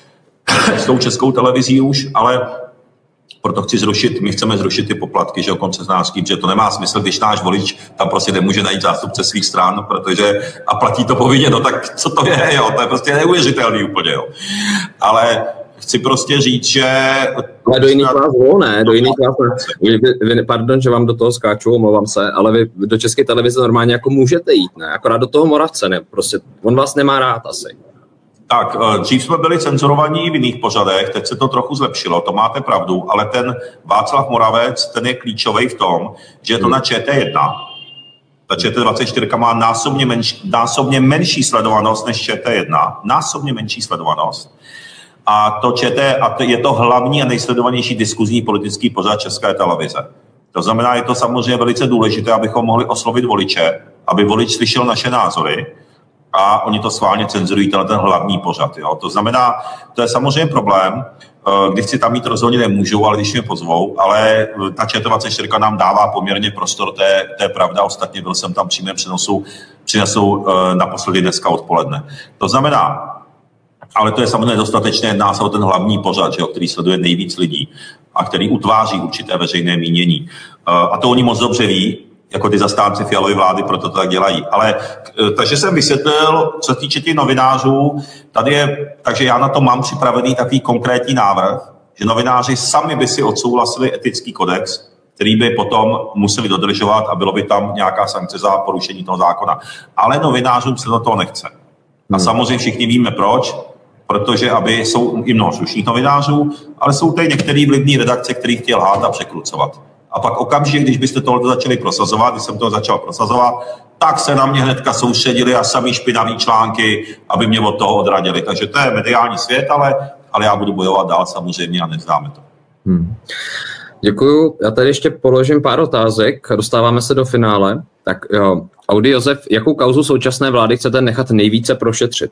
s tou Českou televizí už, ale proto chci zrušit, my chceme zrušit ty poplatky, že o koncesionářský, protože to nemá smysl, když náš volič tam prostě nemůže najít zástupce svých stran, protože a platí to povinně, no tak co to je, jo, to je prostě neuvěřitelný úplně, jo. Ale chci prostě říct, že... Ale do jiných vás volí, ne, do jiných vás vy, vy, pardon, že vám do toho skáču, omlouvám se, ale vy do České televize normálně jako můžete jít, ne, akorát do toho Moravce, ne, prostě on vás nemá rád asi. Tak, dřív jsme byli cenzurovaní v jiných pořadech, teď se to trochu zlepšilo, to máte pravdu, ale ten Václav Moravec, ten je klíčový v tom, že je to na Č T jedna. Ta Č T dvacet čtyři má násobně menší, násobně menší sledovanost než Č T jedna, násobně menší sledovanost. A to ČT, a to je to hlavní a nejsledovanější diskuzní politický pořad České televize. To znamená, je to samozřejmě velice důležité, abychom mohli oslovit voliče, aby volič slyšel naše názory, a oni to schválně cenzurují, ten hlavní pořad. Jo. To znamená, to je samozřejmě problém, když si tam mít rozhodně nemůžou, ale když mě pozvou, ale ta Č T dvacet čtyři nám dává poměrně prostor, to je, to je pravda, ostatně byl jsem tam přímém přenosu, přinesou naposledy dneska odpoledne. To znamená, ale to je samozřejmě dostatečné, jedná se o ten hlavní pořad, že jo, který sleduje nejvíc lidí a který utváří určité veřejné mínění. A to oni moc dobře ví, jako ty zastánci Fialovy vlády, proto to tak dělají. Ale takže jsem vysvětlil, co se týče těch novinářů, tady je, takže já na to mám připravený takový konkrétní návrh, že novináři sami by si odsouhlasili etický kodex, který by potom museli dodržovat a bylo by tam nějaká sankce za porušení toho zákona. Ale novinářům se do toho nechce. A samozřejmě všichni víme proč, protože aby jsou i mnoho slušných novinářů, ale jsou tady některé vlivní redakce, který chtějí lhát a překrucovat. A pak okamžitě, když byste tohle začali prosazovat, když jsem to začal prosazovat, tak se na mě hnedka soustředili a samý špinavý články, aby mě od toho odradili. Takže to je mediální svět, ale, ale já budu bojovat dál samozřejmě a nevzdáme to. Hmm. Děkuju. Já tady ještě položím pár otázek. Dostáváme se do finále. Tak jo. Audi Josef, jakou kauzu současné vlády chcete nechat nejvíce prošetřit?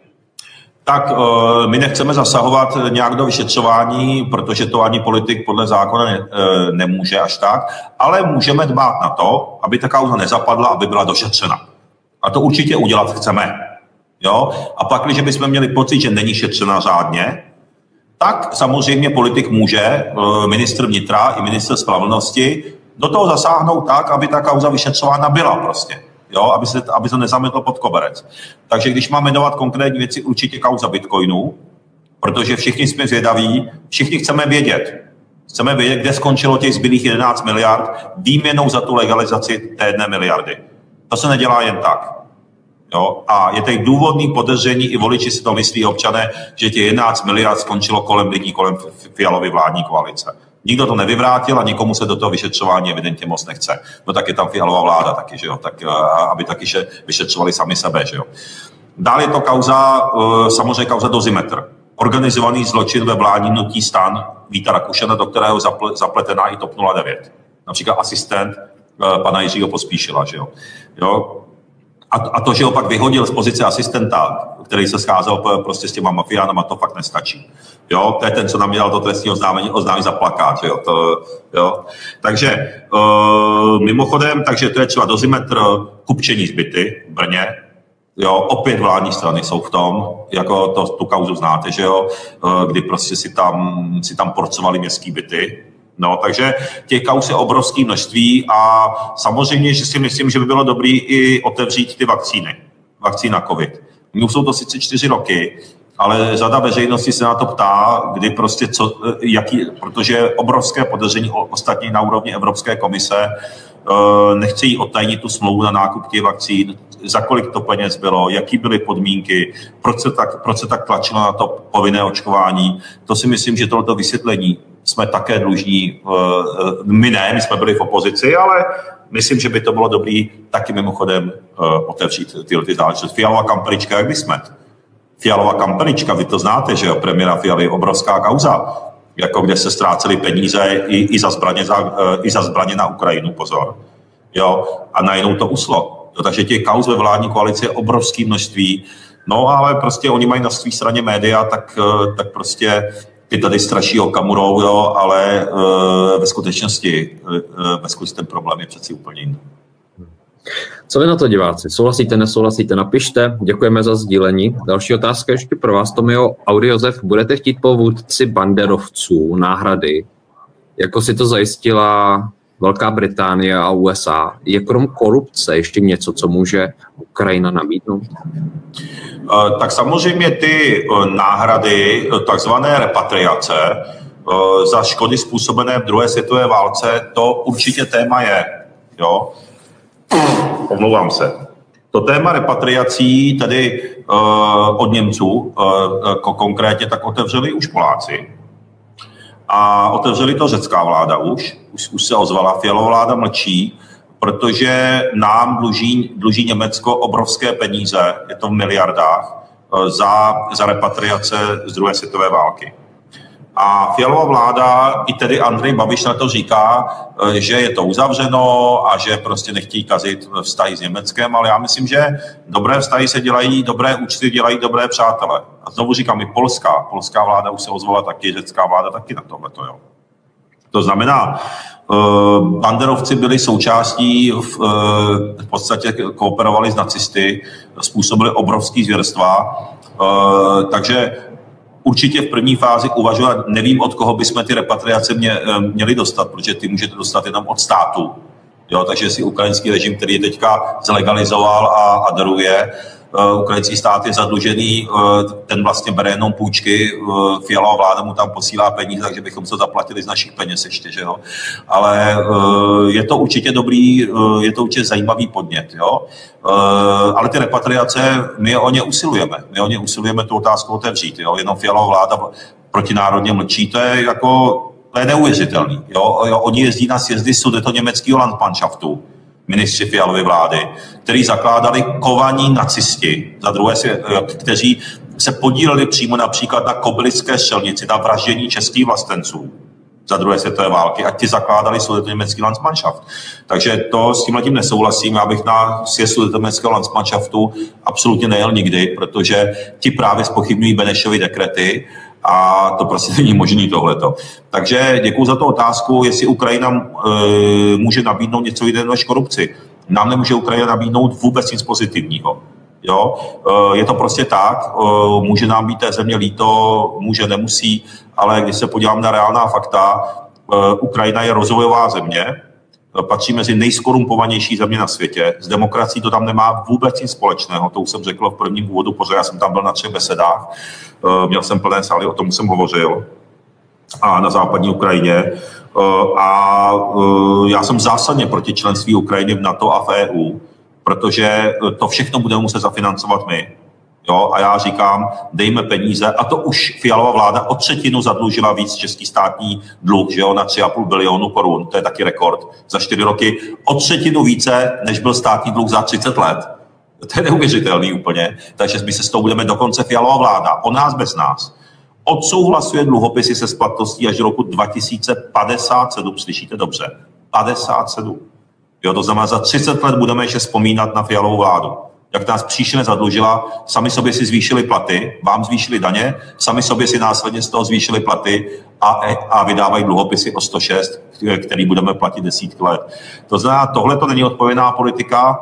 Tak my nechceme zasahovat nějak do vyšetřování, protože to ani politik podle zákona ne, nemůže až tak, ale můžeme dbát na to, aby ta kauza nezapadla, aby byla došetřena. A to určitě udělat chceme. Jo? A pak, když bychom měli pocit, že není šetřena řádně, tak samozřejmě politik může, ministr vnitra i ministr spravedlnosti, do toho zasáhnout tak, aby ta kauza vyšetřována byla prostě. Jo, aby se, aby se nezametlo pod koberec. Takže když máme jmenovat konkrétní věci, určitě kauza Bitcoinu, protože všichni jsme zvědaví, všichni chceme vědět. Chceme vědět, kde skončilo těch zbylých jedenáct miliard výměnou za tu legalizaci té jedné miliardy. To se nedělá jen tak. Jo? A je tady důvodný podezření, i voliči si to myslí, občané, že těch jedenáct miliard skončilo kolem lidí, kolem Fialovy vládní koalice. Nikdo to nevyvrátil a nikomu se do toho vyšetřování evidentně moc nechce. No tak je tam Fialová vláda taky, že jo, tak, aby taky vyšetřovali sami sebe, že jo. Dále je to kauza, samozřejmě kauza Dozimetr. Organizovaný zločin ve vládním hnutí STAN Víta Rakušana, do kterého zapletená i TOP nula devět. Například asistent pana Jiřího Pospíšila, že jo. jo? A, a to, že ho pak vyhodil z pozice asistenta, který se scházel prostě s těma mafiánama, to fakt nestačí. Jo, to je ten, co nám dělal to trestní oznámení, oznámení za plakát, jo, to, jo. Takže uh, mimochodem, takže to je třeba Dozimetr, kupčení zbyty v Brně, Jo, opět vládní strany jsou v tom, jako to, tu kauzu znáte, že jo, kdy prostě si tam, si tam porcovali městský byty. No, takže těch kauz je obrovské množství a samozřejmě, že si myslím, že by bylo dobrý i otevřít ty vakcíny. Vakcína COVID. Už jsou to sice čtyři roky, ale řada veřejnosti se na to ptá, kdy prostě co, jaký, protože obrovské podezření ostatní na úrovni Evropské komise nechcejí odtajnit tu smlouvu na nákup těch vakcín, za kolik to peněz bylo, jaký byly podmínky, proč se tak, proč se tak tlačilo na to povinné očkování. To si myslím, že tohleto vysvětlení jsme také dlužní. My ne, my jsme byli v opozici, ale myslím, že by to bylo dobrý taky mimochodem otevřít tyhle ty záležitosti. Fialová kampelička, jak by jsme? Fialová kampelička, vy to znáte, že jo, premiéra Fialy je obrovská kauza, jako kde se ztrácely peníze i, i, za zbraně za, i za zbraně na Ukrajinu, pozor. Jo, a najednou to uslo. Jo, takže těch kauz ve vládní koalici je obrovské množství. No ale prostě oni mají na své straně média, tak, tak prostě ty tady straší Okamurou, jo, ale uh, ve skutečnosti, uh, ve skutečnosti ten problém je přeci úplně jiný. Co vy na to, diváci? Souhlasíte, nesouhlasíte? Napište. Děkujeme za sdílení. Další otázka ještě pro vás, Tomio. Audi Josef, budete chtít po vůdci banderovců náhrady, jako si to zajistila Velká Británie a U S A? Je krom korupce ještě něco, co může Ukrajina nabídnout? Tak samozřejmě ty náhrady, takzvané repatriace za škody způsobené v druhé světové válce, to určitě téma je. Jo? Omlouvám se. To téma repatriací tedy uh, od Němců, uh, konkrétně tak otevřeli už Poláci. A otevřeli to řecká vláda už. Už, už se ozvala, Fialova vláda mlčí, protože nám dluží, dluží Německo obrovské peníze, je to v miliardách, uh, za, za repatriace z druhé světové války. A Fialova vláda, i tedy Andrej Babiš na to říká, že je to uzavřeno a že prostě nechtějí kazit vztahy s Německem, ale já myslím, že dobré vztahy se dělají, dobré účty dělají dobré přátele. A znovu říkám, i polská, polská vláda už se ozvala taky, řecká vláda taky na tohleto, jo. To znamená, banderovci byli součástí, v, v podstatě kooperovali s nacisty, způsobili obrovský zvěrstva, takže určitě v první fázi uvažovat, nevím, od koho bychom ty repatriace mě, měli dostat, protože ty můžete dostat jenom od státu. Jo, takže si ukrajinský režim, který je teďka zlegalizoval a, a daruje, uh, ukrajinský stát je zadlužený, uh, ten vlastně bere jenom půjčky, uh, Fialová vláda mu tam posílá peníze, takže bychom to zaplatili z našich peněz ještě, že jo. Ale uh, je to určitě dobrý, uh, je to určitě zajímavý podnět, jo. Uh, ale ty repatriace, my o ně usilujeme, my o ně usilujeme tu otázku otevřít, jo. Jenom Fialová vláda protinárodně mlčí, to je jako, to je neuvěřitelný, jo. jo. Oni jezdí na sjezdy sudetoněmeckého Landmannschaftu, ministři Fialovy vlády, který zakládali kovaní nacisti, za druhé si, kteří se podíleli přímo například na Kobylické střelnici, na vraždění českých vlastenců za druhé světové války, a ti zakládali sudetoněmecký Landsmannschaft. Takže to s tímhletím nesouhlasím, já bych na sjezd sudetoněmeckého Landsmannschaftu absolutně nejel nikdy, protože ti právě zpochybňují Benešovy dekrety a to prostě není možný tohleto. Takže děkuji za tu otázku, jestli Ukrajina e, může nabídnout něco jiného než korupci. Nám nemůže Ukrajina nabídnout vůbec nic pozitivního. Jo? E, je to prostě tak, e, může nám být té země líto, může, nemusí, ale když se podívám na reálná fakta, e, Ukrajina je rozvojová země, patří mezi nejskorumpovanější země na světě. S demokracií to tam nemá vůbec nic společného, to už jsem řekl v prvním úvodu, protože já jsem tam byl na třech besedách, měl jsem plné sály, o tom jsem hovořil, a na západní Ukrajině. A já jsem zásadně proti členství Ukrajiny v NATO a v E U, protože to všechno budeme muset zafinancovat my. Jo, a já říkám, dejme peníze, a to už Fialova vláda o třetinu zadlužila víc český státní dluh, že jo, na tři a půl bilionu korun, to je taky rekord za čtyři roky, o třetinu více, než byl státní dluh za třicet let. To je neuvěřitelný úplně, takže my se s tou budeme dokonce Fialova vláda, o nás bez nás, odsouhlasuje dluhopisy se splatností až do roku dva tisíce padesát sedm, slyšíte dobře, padesát sedm. Jo, to znamená, za třicet let budeme ještě vzpomínat na Fialovou vládu. Jak nás příšerně zadlužila, sami sobě si zvýšili platy, vám zvýšili daně, sami sobě si následně z toho zvýšili platy a, a vydávají dluhopisy o sto šest, který budeme platit desítky let. To znamená, tohle to není odpovědná politika.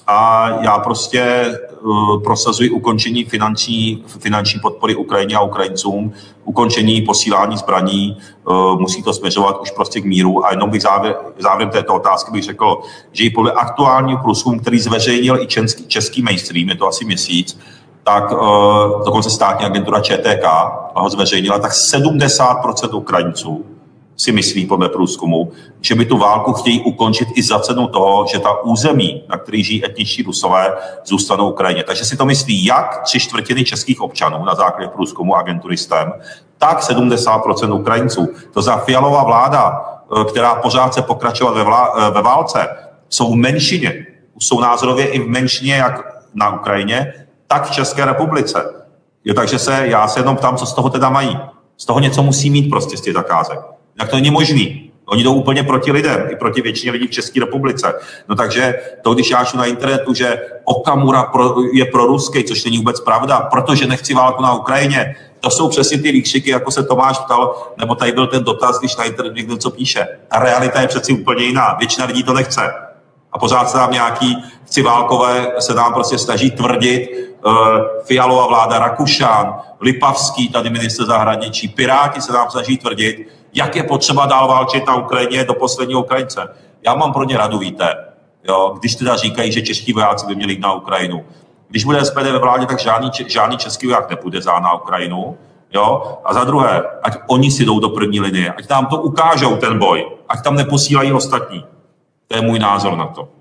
a já prostě uh, prosazuji ukončení finanční, finanční podpory Ukrajině a Ukrajincům, ukončení posílání zbraní, uh, musí to směřovat už prostě k míru. A jenom bych závěr, závěrem této otázky bych řekl, že i podle aktuálního průzkumu, který zveřejnil i český, český mainstream, je to asi měsíc, tak uh, dokonce státní agentura Č T K ho zveřejnila, tak sedmdesát procent Ukrajinců si myslí podle průzkumu, že by tu válku chtějí ukončit i za cenu toho, že ta území, na kterých žijí etničtí Rusové, zůstanou Ukrajině. Takže si to myslí jak tři čtvrtiny českých občanů na základě průzkumu agentury S T E M, tak sedmdesát procent Ukrajinců. To za Fialová vláda, která pořád chce pokračovat ve, vlá, ve válce, jsou v menšině. Jsou názorově i v menšině jak na Ukrajině, tak v České republice. Jo, takže se, já se jenom ptám, co z toho teda mají. Z toho něco musí mít prostě z těch zakázek. Jak to není možný. Oni jdou úplně proti lidem, i proti většině lidí v České republice. No takže to, když já čtu na internetu, že Okamura pro, je proruský, což není vůbec pravda, protože nechci válku na Ukrajině, to jsou přesně ty výkřiky, jako se Tomáš ptal, nebo tady byl ten dotaz, když na internetu někdo co píše. A realita je přeci úplně jiná. Většina lidí to nechce. A pořád se nám nějaký chci válkové se nám prostě snaží tvrdit, uh, Fialová vláda, Rakušan, Lipavský, tady ministr zahraničí, Piráti se nám snaží tvrdit, jak je potřeba dál válčit na Ukrajině do posledního Ukrajince. Já mám pro ně radu, víte, jo, když teda říkají, že čeští vojáci by měli jít na Ukrajinu. Když bude S P D ve vládě, tak žádný, žádný český voják nepůjde za na Ukrajinu. Jo? A za druhé, ať oni si jdou do první linie, ať nám to ukážou ten boj, ať tam neposílají ostatní. To je můj názor na to.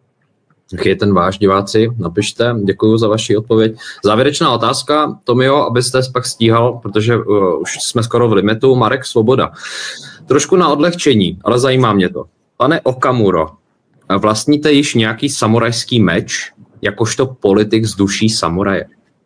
Jak je ten váš, diváci? Napište. Děkuji za vaši odpověď. Závěrečná otázka, Tomio, abyste pak stíhal, protože uh, už jsme skoro v limitu. Marek Svoboda. Trošku na odlehčení, ale zajímá mě to. Pane Okamuro, vlastníte již nějaký samurajský meč, jakožto politik z duší samuraje?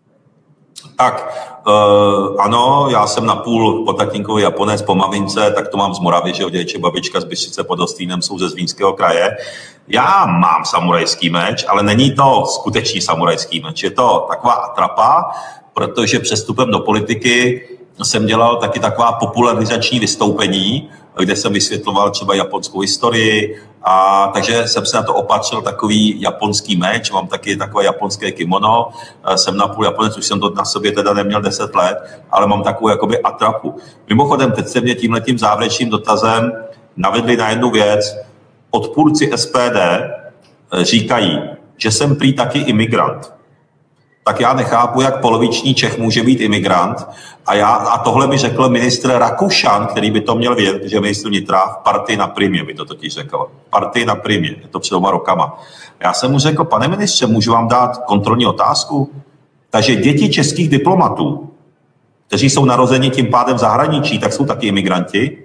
Tak, uh, ano, já jsem napůl po tatínkovi Japonec, po mamince, tak to mám z Moravy, že dědeček, babička z Bystřice pod Hostýnem jsou ze Zlínského kraje. Já mám samurajský meč, ale není to skutečný samurajský meč. Je to taková atrapa, protože přestupem do politiky jsem dělal taky taková popularizační vystoupení, kde jsem vysvětloval třeba japonskou historii, a takže jsem se na to opatřil takový japonský meč, mám taky takové japonské kimono, jsem napůl Japonec, už jsem to na sobě teda neměl deset let, ale mám takovou jakoby atrapu. Mimochodem, teď se mě tímhletím závěrečným dotazem navedli na jednu věc. Odpůrci S P D říkají, že jsem prý taky imigrant. Tak já nechápu, jak poloviční Čech může být imigrant. A, já, a tohle by řekl ministr Rakušan, který by to měl vědět, že ministr vnitra v partii na primě by to totiž řekl. Partii na primě, je to před dvěma rokama. Já jsem mu řekl, pane ministře, můžu vám dát kontrolní otázku? Takže děti českých diplomatů, kteří jsou narozeni tím pádem v zahraničí, tak jsou taky imigranti.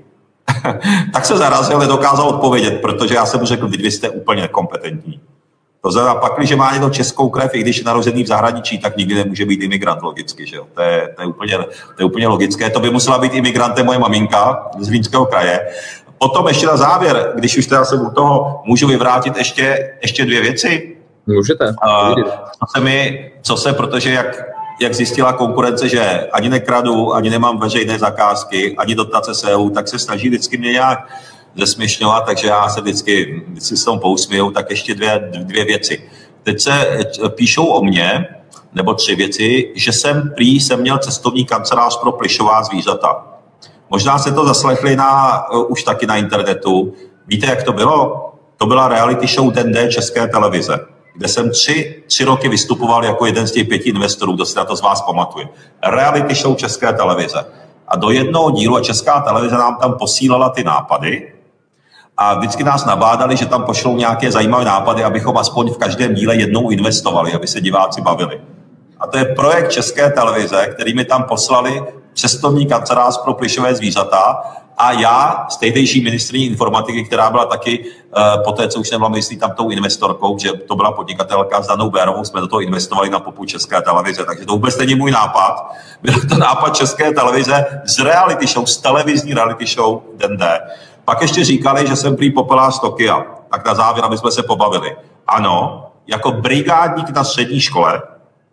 Tak se zarazil, nedokázal odpovědět, protože já jsem mu řekl, vy jste úplně kompetentní. To znamená, pak, když má někdo českou krev, i když je narozený v zahraničí, tak nikdy nemůže být imigrant logicky, že jo? To je, to je, úplně, to je úplně logické. To by musela být imigrantem moje maminka z Zlínského kraje. Potom ještě na závěr, když už teda jsem u toho, můžu vyvrátit ještě, ještě dvě věci. Můžete. Uh, co se mi, co se, protože jak, jak zjistila konkurence, že ani nekradu, ani nemám veřejné zakázky, ani dotace z E U, tak se snaží vždycky mě nějak zesměšňovat, takže já se vždycky, vždycky se tomu pousměju, tak ještě dvě, dvě věci. Teď se píšou o mně, nebo tři věci, že jsem prý jsem měl cestovní kancelář pro plišová zvířata. Možná se to zaslechli na, už taky na internetu. Víte, jak to bylo? To byla reality show Den D České televize, kde jsem tři, tři roky vystupoval jako jeden z těch pěti investorů, kdo si na to z vás pamatuje. Reality show České televize. A do jednoho dílu a Česká televize nám tam posílala ty nápady a vždycky nás nabádali, že tam pošlou nějaké zajímavé nápady, abychom aspoň v každém díle jednou investovali, aby se diváci bavili. A to je projekt České televize, který mi tam poslali cestovní kancelář pro plišové zvířata a já z tehdejší ministryní informatiky, která byla taky uh, po té, co už nebyla ministrní tam tou investorkou, že to byla podnikatelka s Danou Bérovou, jsme do toho investovali na popu České televize, takže to vůbec není můj nápad. Byl to nápad České televize z reality show, z televizní reality show Den D. Pak ještě říkali, že jsem prý popelář z Tokia. Tak na závěr, aby jsme se pobavili. Ano, jako brigádník na střední škole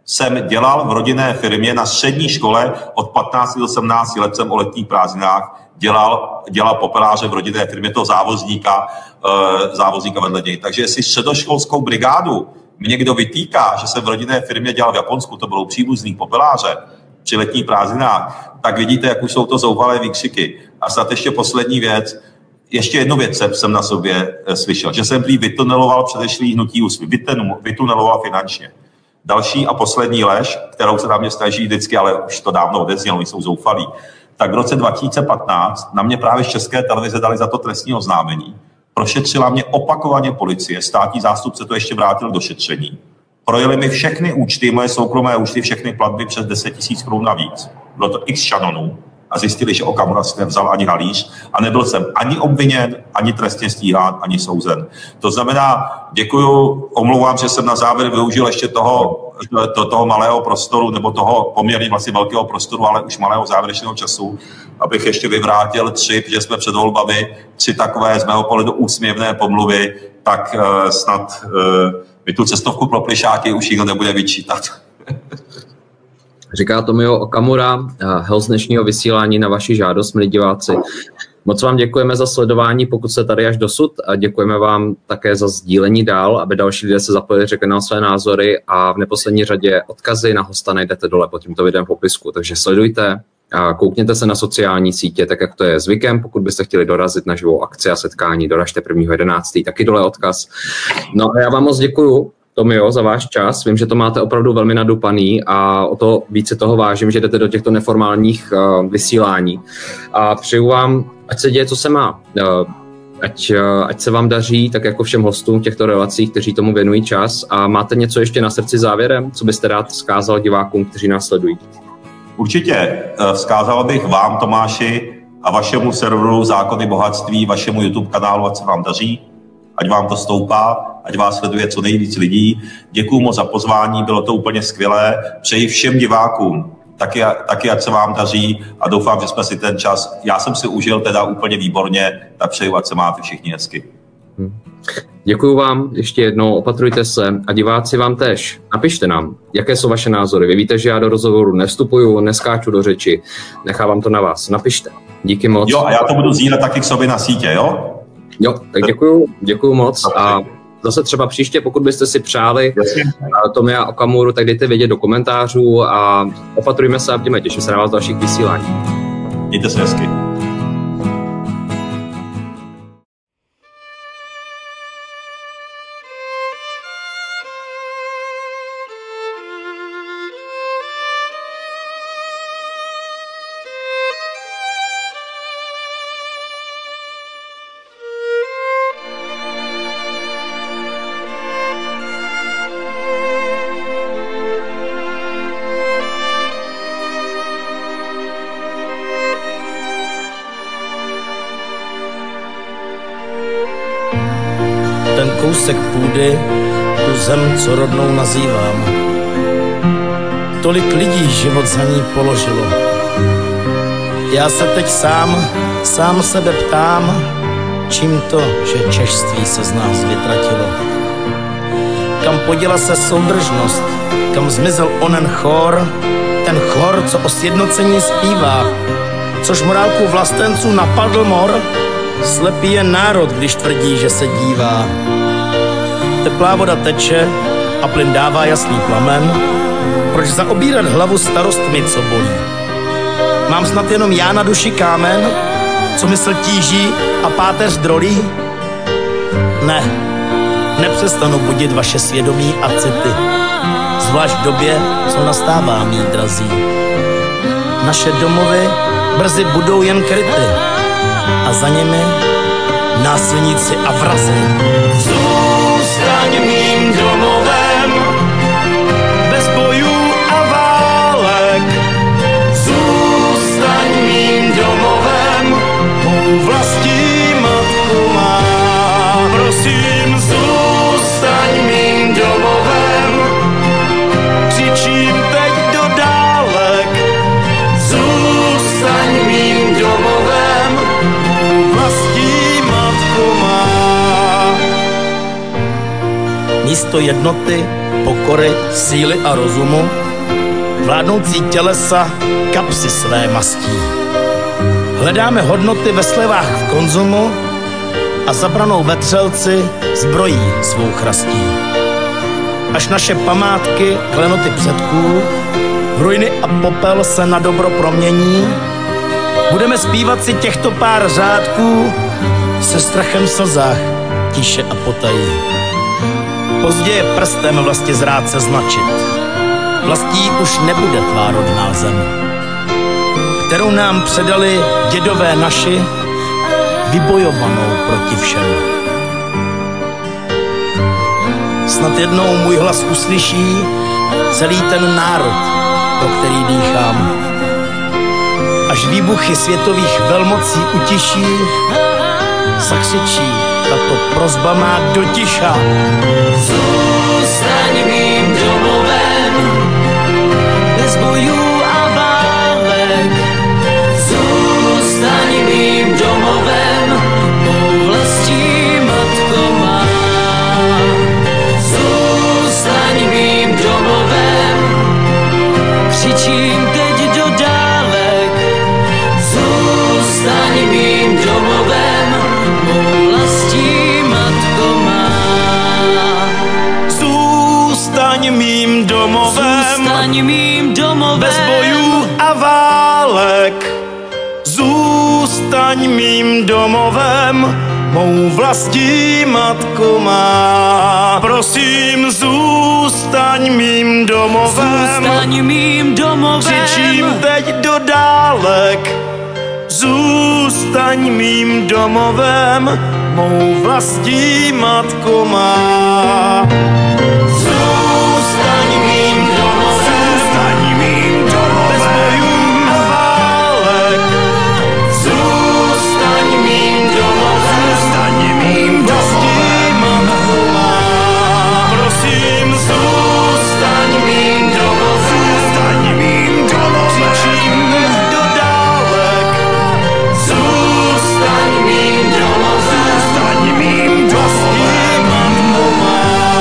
jsem dělal v rodinné firmě na střední škole od patnácti do sedmnácti let jsem o letních prázdninách dělal, dělal popeláře v rodinné firmě toho závozníka, e, závozníka vedle něj. Takže jestli středoškolskou brigádu mě někdo vytýká, že jsem v rodinné firmě dělal v Japonsku, to bylo příbuzný popeláře při letních prázdninách, tak vidíte, jak už jsou to zoufalé výkřiky. A snad ještě poslední věc, ještě jednu věc jsem na sobě slyšel, že jsem prý vytuneloval předešlý hnutí Úsvit, vytuneloval finančně. Další a poslední lež, kterou se na mě snaží vždycky, ale už to dávno odeznělo, oni jsou zoufalí, tak v roce dva tisíce patnáct na mě právě z České televize dali za to trestní oznámení. Prošetřila mě opakovaně policie, státní zástupce to ještě vrátil do šetření. Projeli mi všechny účty, moje soukromé účty, všechny platby přes deset tisíc korun navíc. Bylo to x šanonů a zjistili, že Okamura si nevzal ani halíř a nebyl jsem ani obviněn, ani trestně stíhán, ani souzen. To znamená, děkuju, omlouvám, že jsem na závěr využil ještě toho, to, toho malého prostoru, nebo toho poměrně vlastně velkého prostoru, ale už malého závěrečného času, abych ještě vyvrátil tři, že jsme před volbami, tři takové z mého pohledu úsměvné pomluvy, tak uh, snad uh, mi tu cestovku pro plišáky už nikdo nebude vyčítat. Říká Tomio Okamura, host dnešního vysílání na vaši žádost, milí diváci. Moc vám děkujeme za sledování, pokud jste tady až dosud, a děkujeme vám také za sdílení dál, aby další lidé se zapojili, řekli nám své názory, a v neposlední řadě odkazy na hosta najdete dole pod tímto videem v popisku. Takže sledujte a koukněte se na sociální sítě, tak jak to je zvykem. Pokud byste chtěli dorazit na živou akci a setkání, doražte prvního jedenáctého taky dole odkaz. No a já vám moc děkuju, Tomio, za váš čas. Vím, že to máte opravdu velmi nadupaný a o to více toho vážím, že jdete do těchto neformálních uh, vysílání. A přeju vám, ať se děje, co se má. Uh, ať, uh, ať se vám daří, tak jako všem hostům v těchto relacích, kteří tomu věnují čas. A máte něco ještě na srdci závěrem, co byste rád vzkázal divákům, kteří nás sledují? Určitě. Vzkázal bych vám, Tomáši, a vašemu serveru Zákony bohatství, vašemu YouTube kanálu, ať se vám daří, ať vám to stoupá, ať vás sleduje co nejvíc lidí. Děkuju moc za pozvání, bylo to úplně skvělé. Přeji všem divákům, taky, taky ať se vám daří, a doufám, že jsme si ten čas, já jsem si užil teda úplně výborně, tak přeju, ať se máte všichni hezky. Hmm. Děkuju vám ještě jednou, opatrujte se, a diváci vám též. Napište nám, jaké jsou vaše názory. Vy víte, že já do rozhovoru nevstupuju, neskáču do řeči, nechávám to na vás. Napište. Díky moc. Jo, a já to budu sdílet taky k sobě na sítě, jo? Jo, tak děkuju, děkuju moc, a zase třeba příště, pokud byste si přáli Tomia Okamuru, tak dejte vědět do komentářů a opatrujme se a budeme těšit se na vás dalších vysílání. Mějte se hezky. Kousek půdy, tu zem, co rodnou nazývám. Tolik lidí život za ní položilo. Já se teď sám, sám sebe ptám, čím to, že češství se z nás vytratilo. Kam poděla se soudržnost, kam zmizel onen chor, ten chor, co o sjednocení zpívá, což morálku vlastenců napadl mor. Slepý je národ, když tvrdí, že se dívá. Teplá voda teče a plyn dává jasný plamen. Proč zaobírat hlavu starostmi, co bolí? Mám snad jenom já na duši kámen, co mysl tíží a páteř drolí? Ne, nepřestanu budit vaše svědomí a city, zvlášť v době, co nastává, mí drazí. Naše domovy brzy budou jen kryty a za nimi násilníci a vrazi. Zůstaň mým domovem, bez bojů a válek. Zůstaň mým domovem, mou vlastní matku má. Prosím, zůstaň mým domovem, křičím teď do dálek. Zůstaň mým domovem, mou vlastní matku má. místo jednoty, pokory, síly a rozumu vládnoucí tělesa kapsy své mastí. Hledáme hodnoty ve slevách v konzumu a zabranou vetřelci zbrojí svou chrastí. Až naše památky, klenoty předků, v ruiny a popel se na dobro promění, budeme zpívat si těchto pár řádků se strachem v slzách, tiše a potají. Pozdě je prstem vlastně zrát se značit. Vlastí už nebude tvá rodná zem, kterou nám předali dědové naši, vybojovanou proti všemu. Snad jednou můj hlas uslyší celý ten národ, pro který dýchám. Až výbuchy světových velmocí utiší, zakřičí tato prosba má do ticha. Zůstaň mým domovem, bez bojů a válek. Zůstaň mým domovem, mou vlastí matko má. Zůstaň mým domovem, křičím teď do dálek. Zůstaň mým domovem, mou vlastí matko má. Zůstaň mým domovem, Zůstaň mým domovem, bez bojů a válek. Zůstaň mým domovem, mou vlastní matko má. Prosím, zůstaň mým domovem, Zůstaň mým domovem, křičím teď do dálek. Zůstaň mým domovem, mou vlastní matko má. Zůstaň mým domovem, zůstaň mým domovem, bez bojů a válek. Zůstaň mým domovem, zůstaň mým vlastní matko má. Prosím, zůstaň mým domovem, zůstaň mým domovem, křičím do dálek. Zůstaň mým domovem, zůstaň mým vlastní matko má.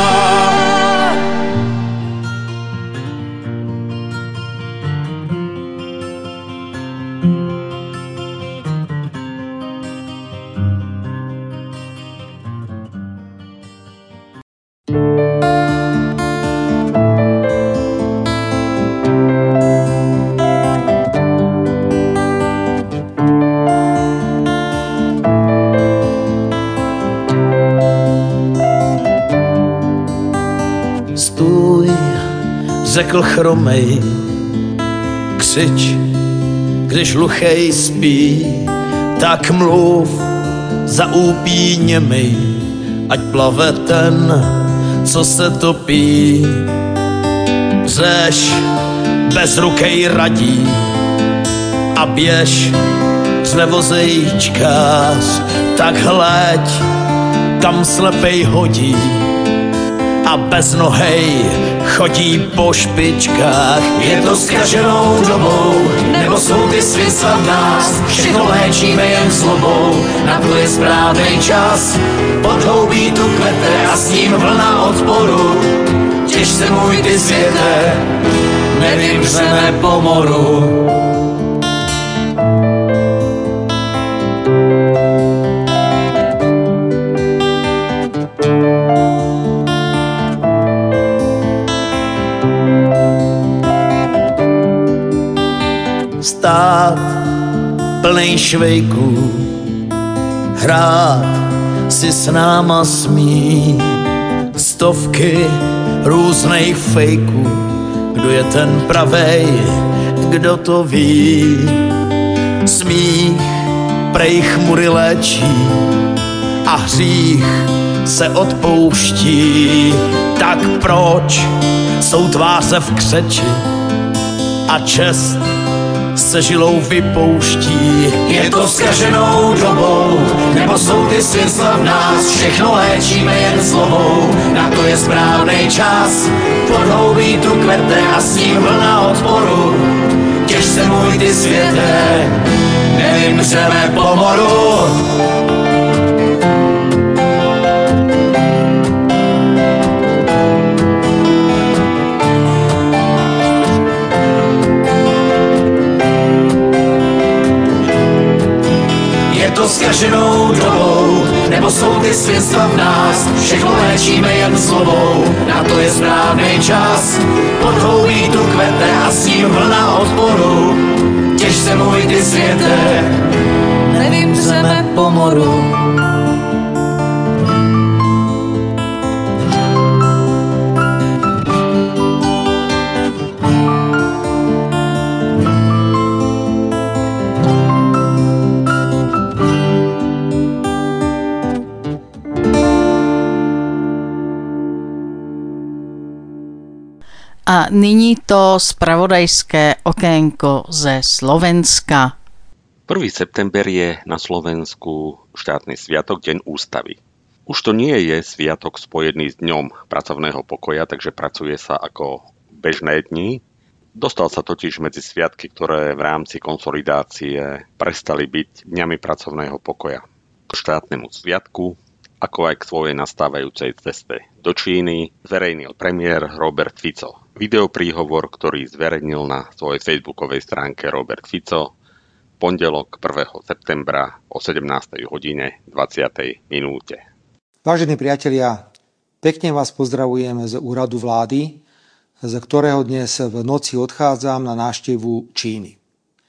Stůj, řekl chromej, křič, když luchej spí, tak mluv za úpí němej, ať plave ten, co se topí. Řeš, bez rukej radí a běž, řevozejíčkář, tak hleď, kam slepej hodí a bez nohej chodí po špičkách. Je to zkaženou dobou, nebo jsou ty světla v nás, všechno léčíme jen zlobou, na to je správnej čas. Podhoubí tu kvete a s ním vlna odporu, těž se můj ty světe, nevymřeme pomoru. Stát plnej švejků, hrát si s náma smí, stovky různých fejků, kdo je ten pravej, kdo to ví. Smích prej chmury léčí a hřích se odpouští, tak proč jsou tváře v křeči a čest se žilou vypouští. Je to zkaženou dobou, nebo jsou ty světla v nás, všechno léčíme jen zlobou, na to je správnej čas. Podhoubí tu kvete a s ním vlna odporu, těž se můj ty světe, nevymřeme pomoru. to zkaženou dobou, nebo jsou ty svědstva v nás, všechno léčíme jen slovou, na to je správný čas, podhoubí tu kvete a s ním vlna odporu, těž se můj ty světe, nevymřeme pomoru. A nyní to spravodajské okénko ze Slovenska. prvý september je na Slovensku štátny sviatok, Deň ústavy. Už to nie je sviatok spojený s dňom pracovného pokoja, takže pracuje sa ako bežné dni. Dostal sa totiž medzi sviatky, ktoré v rámci konsolidácie prestali byť dňami pracovného pokoja. K štátnemu sviatku, ako aj k svojej nastávajúcej ceste do Číny, zverejnil premiér Robert Fico. Videopríhovor, ktorý zverejnil na svojej facebookovej stránke Robert Fico, pondelok prvého septembra o sedemnástej hodine dvadsiatej minúte. Vážení priatelia, pekne vás pozdravujem z úradu vlády, z ktorého dnes v noci odchádzam na návštevu Číny.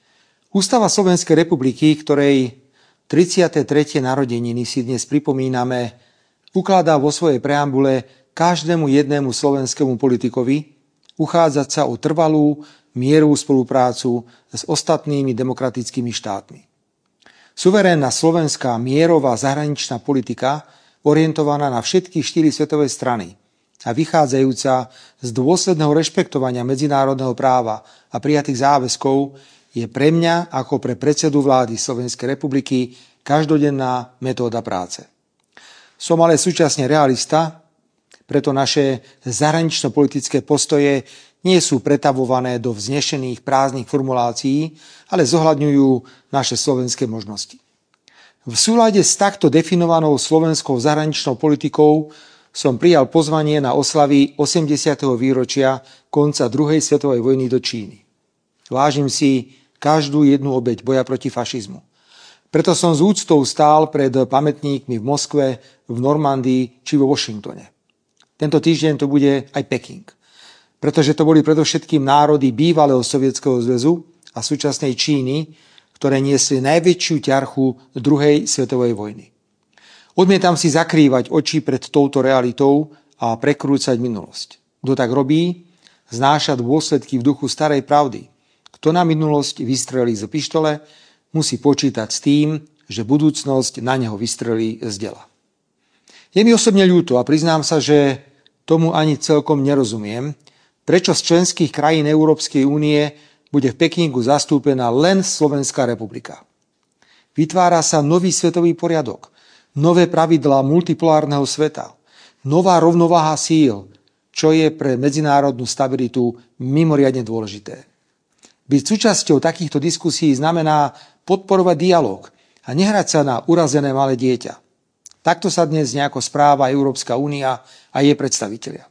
Ústava Slovenskej republiky, ktorej tridsiate tretie narodeniny si dnes pripomíname, ukladá vo svojej preambule každému jednému slovenskému politikovi uchádzať sa o trvalú mierovú spoluprácu s ostatnými demokratickými štátmi. Suverénna slovenská mierová zahraničná politika, orientovaná na všetky štyri svetové strany a vychádzajúca z dôsledného rešpektovania medzinárodného práva a prijatých záväzkov, je pre mňa ako pre predsedu vlády Slovenskej republiky každodenná metóda práce. Som ale súčasne realista, preto naše zahranično-politické postoje nie sú pretavované do vznešených prázdnych formulácií, ale zohľadňujú naše slovenské možnosti. V súlade s takto definovanou slovenskou zahraničnou politikou som prijal pozvanie na oslavy osemdesiateho výročia konca druhej svetovej vojny do Číny. Vážim si každú jednu obeť boja proti fašizmu. Preto som s úctou stál pred pamätníkmi v Moskve, v Normandii či vo Washingtone. Tento týždeň to bude aj Peking, pretože to boli predovšetkým národy bývalého Sovietskeho zväzu a súčasnej Číny, ktoré niesli najväčšiu ťarchu druhej svetovej vojny. Odmietam si zakrývať oči pred touto realitou a prekrúcať minulosť. Kto tak robí, znáša dôsledky v duchu starej pravdy. Kto na minulosť vystrelí z pištole, musí počítať s tým, že budúcnosť na neho vystrelí z dela. Je mi osobne ľúto a priznám sa, že tomu ani celkom nerozumiem, prečo z členských krajín Európskej únie bude v Pekingu zastúpená len Slovenská republika. Vytvára sa nový svetový poriadok, nové pravidlá multipolárneho sveta, nová rovnováha síl, čo je pre medzinárodnú stabilitu mimoriadne dôležité. Byť súčasťou takýchto diskusí znamená podporovať dialog a nehrať sa na urazené malé dieťa. Takto sa dnes nejako správa Európska únia a jej predstavitelia.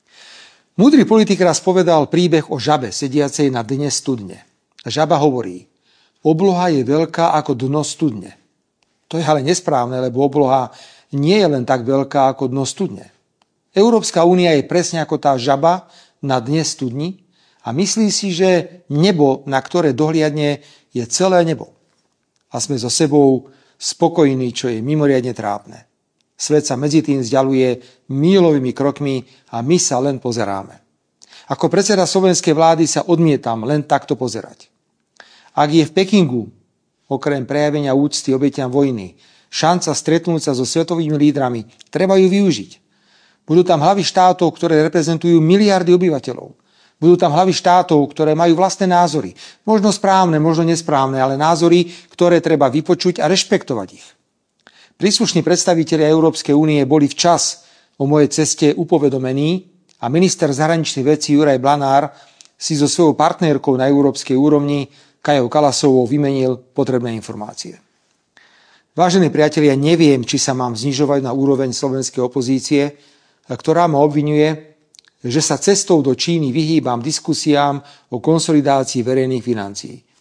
Múdry politik raz povedal príbeh o žabe sediacej na dne studne. Žaba hovorí: obloha je veľká ako dno studne. To je ale nesprávne, lebo obloha nie je len tak veľká ako dno studne. Európska únia je presne ako tá žaba na dne studni a myslí si, že nebo, na ktoré dohliadne, je celé nebo. A sme so sebou spokojní, čo je mimoriadne trápne. Svet sa medzi tým vzdialuje mílovými krokmi a my sa len pozeráme. Ako predseda slovenskej vlády sa odmietam len takto pozerať. Ak je v Pekingu, okrem prejavenia úcty obetiam vojny, šanca stretnúť sa so svetovými lídrami, treba ju využiť. Budú tam hlavy štátov, ktoré reprezentujú miliardy obyvateľov. Budú tam hlavy štátov, ktoré majú vlastné názory. Možno správne, možno nesprávne, ale názory, ktoré treba vypočuť a rešpektovať ich. Príslušní predstavitelia Európskej únie boli včas o mojej ceste upovedomení a minister zahraničných vecí Juraj Blanár si so svojou partnerkou na európskej úrovni Kajou Kalasovou vymenil potrebné informácie. Vážení priatelia, neviem, či sa mám znižovať na úroveň slovenskej opozície, ktorá ma obviňuje, že sa cestou do Číny vyhýbam diskusiám o konsolidácii verejných financií.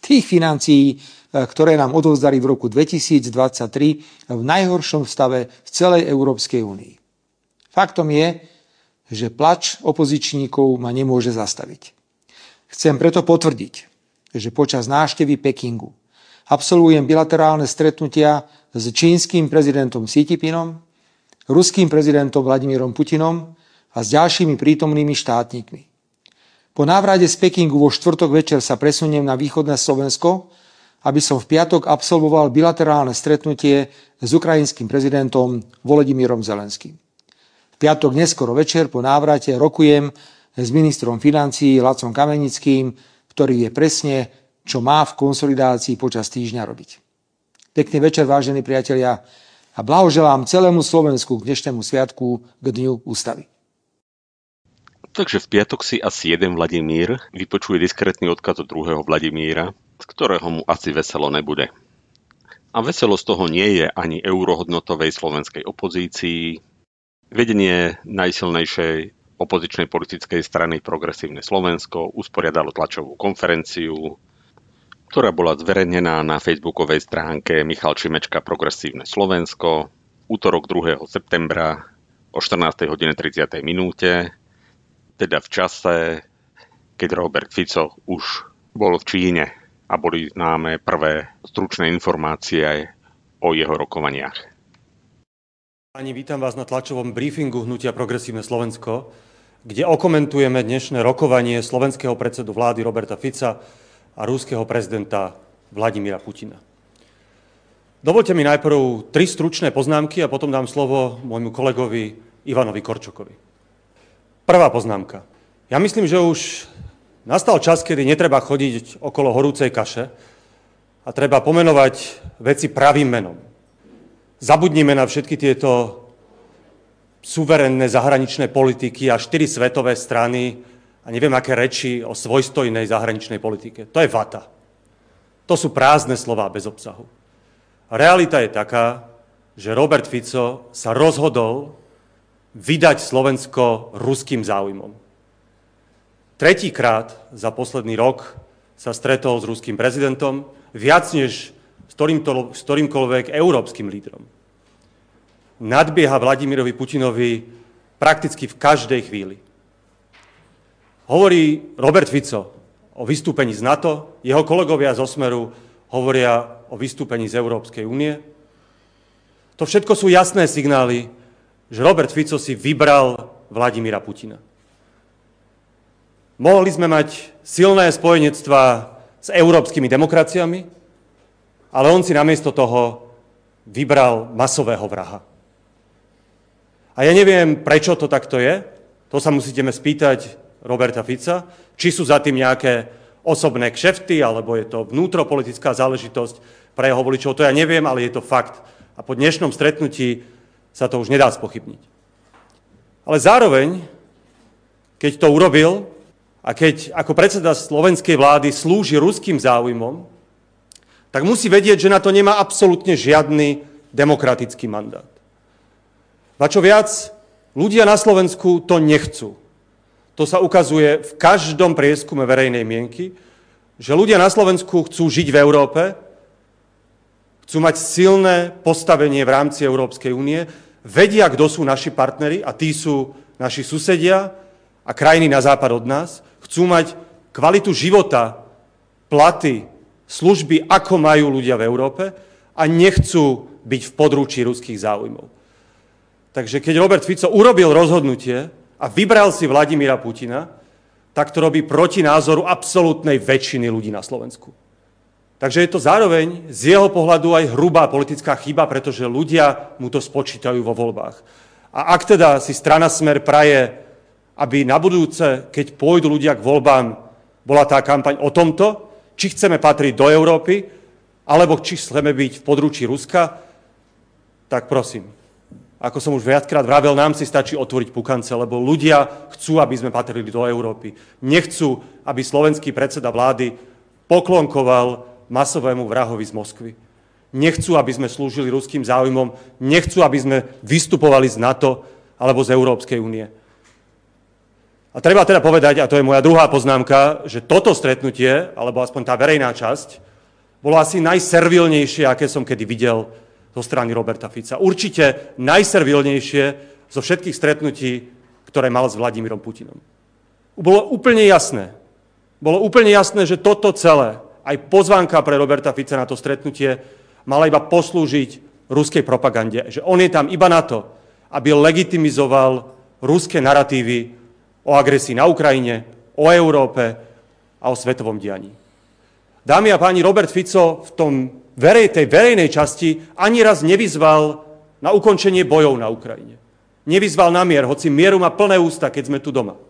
Tých financií, ktoré nám odovzdali v roku dvetisícdvadsaťtri v najhoršom stave v celej Európskej únii. Faktom je, že plač opozičníkov ma nemôže zastaviť. Chcem preto potvrdiť, že počas návštevy Pekingu absolvujem bilaterálne stretnutia s čínskym prezidentom Xi Jinpingom, ruským prezidentom Vladimírom Putinom a s ďalšími prítomnými štátnikmi. Po návrate z Pekingu vo štvrtok večer sa presuniem na východné Slovensko, aby som v piatok absolvoval bilaterálne stretnutie s ukrajinským prezidentom Volodymyrom Zelenským. V piatok neskoro večer po návrate rokujem s ministrom financií Lacom Kamenickým, ktorý vie presne, čo má v konsolidácii počas týždňa robiť. Pekný večer, vážení priatelia, a blahoželám celému Slovensku k dnešnému sviatku, k Dňu Ústavy. Takže v piatok si asi jeden Vladimír vypočuje diskrétny odkaz od druhého Vladimíra, z ktorého mu asi veselo nebude. A veselo z toho nie je ani eurohodnotovej slovenskej opozícii. Vedenie najsilnejšej opozičnej politickej strany Progresívne Slovensko usporiadalo tlačovú konferenciu, ktorá bola zverejnená na facebookovej stránke Michal Šimečka Progresívne Slovensko útorok druhého septembra o štrnástej hodine tridsiatej minúte, teda v čase, keď Robert Fico už bol v Číne a boli známe prvé stručné informácie o jeho rokovaniach. Pani, vítam vás na tlačovom briefingu Hnutia Progresívne Slovensko, kde okomentujeme dnešné rokovanie slovenského predsedu vlády Roberta Fica a ruského prezidenta Vladimíra Putina. Dovoľte mi najprv tri stručné poznámky a potom dám slovo môjmu kolegovi Ivanovi Korčokovi. Prvá poznámka. Ja myslím, že už nastal čas, kedy netreba chodiť okolo horúcej kaše a treba pomenovať veci pravým menom. Zabudnime na všetky tieto suverénne zahraničné politiky a štyri svetové strany a neviem aké reči o svojstojnej zahraničnej politike. To je vata. To sú prázdne slová bez obsahu. Realita je taká, že Robert Fico sa rozhodol vydať Slovensko ruským záujmom. Tretíkrát za posledný rok sa stretol s ruským prezidentom, viac než s, ktorýmto, s ktorýmkoľvek európskym lídrom. Nadbieha Vladimirovi Putinovi prakticky v každej chvíli. Hovorí Robert Fico o vystúpení z NATO, jeho kolegovia zo Smeru hovoria o vystúpení z Európskej únie. To všetko sú jasné signály, že Robert Fico si vybral Vladimíra Putina. Mohli sme mať silné spojenectvá s európskymi demokraciami, ale on si namiesto toho vybral masového vraha. A ja neviem, prečo to takto je. To sa musíte spýtať Roberta Fica, či sú za tým nejaké osobné kšefty, alebo je to vnútropolitická záležitosť pre jeho voličov. To ja neviem, ale je to fakt. A po dnešnom stretnutí sa to už nedá spochybniť. Ale zároveň, keď to urobil a keď ako predseda slovenskej vlády slúži ruským záujmom, tak musí vedieť, že na to nemá absolútne žiadny demokratický mandát. A čo viac, ľudia na Slovensku to nechcú. To sa ukazuje v každom prieskume verejnej mienky, že ľudia na Slovensku chcú žiť v Európe, chcú mať silné postavenie v rámci Európskej únie, vedia, kto sú naši partneri a tí sú naši susedia a krajiny na západ od nás, chcú mať kvalitu života, platy, služby, ako majú ľudia v Európe a nechcú byť v područí ruských záujmov. Takže keď Robert Fico urobil rozhodnutie a vybral si Vladimíra Putina, tak to robí proti názoru absolútnej väčšiny ľudí na Slovensku. Takže je to zároveň z jeho pohľadu aj hrubá politická chyba, pretože ľudia mu to spočítajú vo voľbách. A ak teda si strana Smer praje, aby na budúce, keď pôjdu ľudia k voľbám, bola tá kampaň o tomto, či chceme patriť do Európy, alebo či chceme byť v područí Ruska, tak prosím. Ako som už viackrát vravel, nám si stačí otvoriť pukance, lebo ľudia chcú, aby sme patrili do Európy. Nechcú, aby slovenský predseda vlády poklonkoval masovému vrahovi z Moskvy. Nechcú, aby sme slúžili ruským záujmom. Nechcú, aby sme vystupovali z NATO alebo z Európskej únie. A treba teda povedať, a to je moja druhá poznámka, že toto stretnutie, alebo aspoň tá verejná časť, bolo asi najservilnejšie, aké som kedy videl zo strany Roberta Fica. Určite najservilnejšie zo všetkých stretnutí, ktoré mal s Vladimírom Putinom. Bolo úplne jasné, bolo úplne jasné, že toto celé, aj pozvánka pre Roberta Fica na to stretnutie, mala iba poslúžiť ruskej propagande. Že on je tam iba na to, aby legitimizoval ruské naratívy o agresii na Ukrajine, o Európe a o svetovom dianí. Dámy a páni, Robert Fico v tom verej, tej verejnej časti ani raz nevyzval na ukončenie bojov na Ukrajine. Nevyzval na mier, hoci mieru má plné ústa, keď sme tu doma.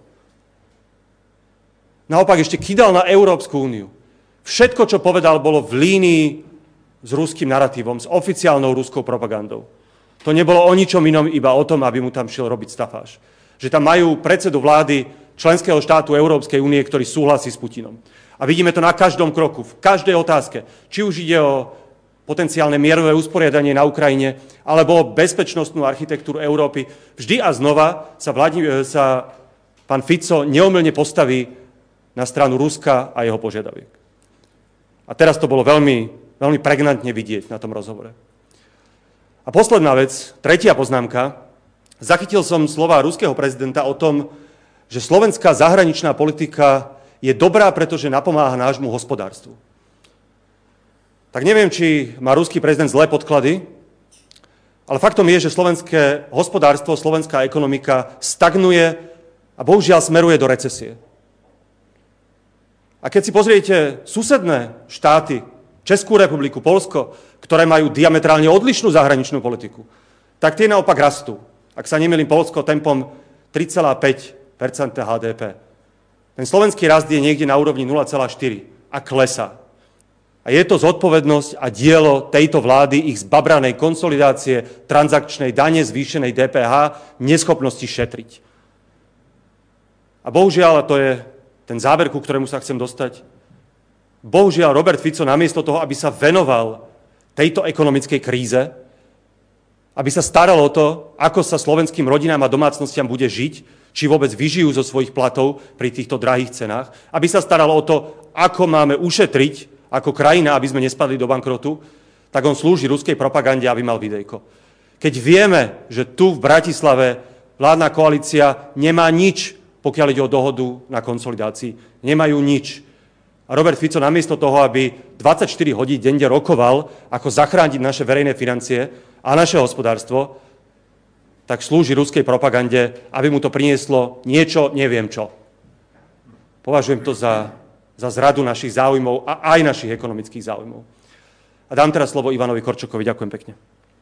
Naopak ešte kýdal na Európsku úniu. Všetko, čo povedal, bolo v línii s ruským naratívom, s oficiálnou ruskou propagandou. To nebolo o ničom inom, iba o tom, aby mu tam šiel robiť stafáž. Že tam majú predsedu vlády členského štátu Európskej únie, ktorý súhlasí s Putinom. A vidíme to na každom kroku, v každej otázke. Či už ide o potenciálne mierové usporiadanie na Ukrajine, alebo o bezpečnostnú architektúru Európy. Vždy a znova sa, Vladimír, sa pán Fico neomylne postaví na stranu Ruska a jeho požiadaviek. A teraz to bolo veľmi, veľmi pregnantne vidieť na tom rozhovore. A posledná vec, tretia poznámka. Zachytil som slova ruského prezidenta o tom, že slovenská zahraničná politika je dobrá, pretože napomáha nášmu hospodárstvu. Tak neviem, či má ruský prezident zlé podklady, ale faktom je, že slovenské hospodárstvo, slovenská ekonomika stagnuje a bohužiaľ smeruje do recesie. A keď si pozriete susedné štáty, Českú republiku, Poľsko, ktoré majú diametrálne odlišnú zahraničnú politiku, tak tie naopak rastú. Ak sa nemýlim, Poľsko tempom tri celé päť percenta há dé pé. Ten slovenský rast je niekde na úrovni nula celé štyri a klesá. A je to zodpovednosť a dielo tejto vlády, ich zbabranej konsolidácie, transakčnej dane, zvýšenej dé pé há, neschopnosti šetriť. A bohužiaľ, a to je ten záver, ku ktorému sa chcem dostať, bohužiaľ Robert Fico namiesto toho, aby sa venoval tejto ekonomickej kríze, aby sa staral o to, ako sa slovenským rodinám a domácnostiam bude žiť, či vôbec vyžijú zo svojich platov pri týchto drahých cenách, aby sa staral o to, ako máme ušetriť ako krajina, aby sme nespadli do bankrotu, tak on slúži ruskej propagande, aby mal videjko. Keď vieme, že tu v Bratislave vládna koalícia nemá nič, pokiaľ ide o dohodu na konsolidácii, nemajú nič. A Robert Fico namiesto toho, aby dvadsaťštyri hodín denne rokoval, ako zachrániť naše verejné financie a naše hospodárstvo, tak slúži ruskej propagande, aby mu to prinieslo niečo, neviem čo. Považujem to za, za zradu našich záujmov a aj našich ekonomických záujmov. A dám teraz slovo Ivanovi Korčokovi. Ďakujem pekne.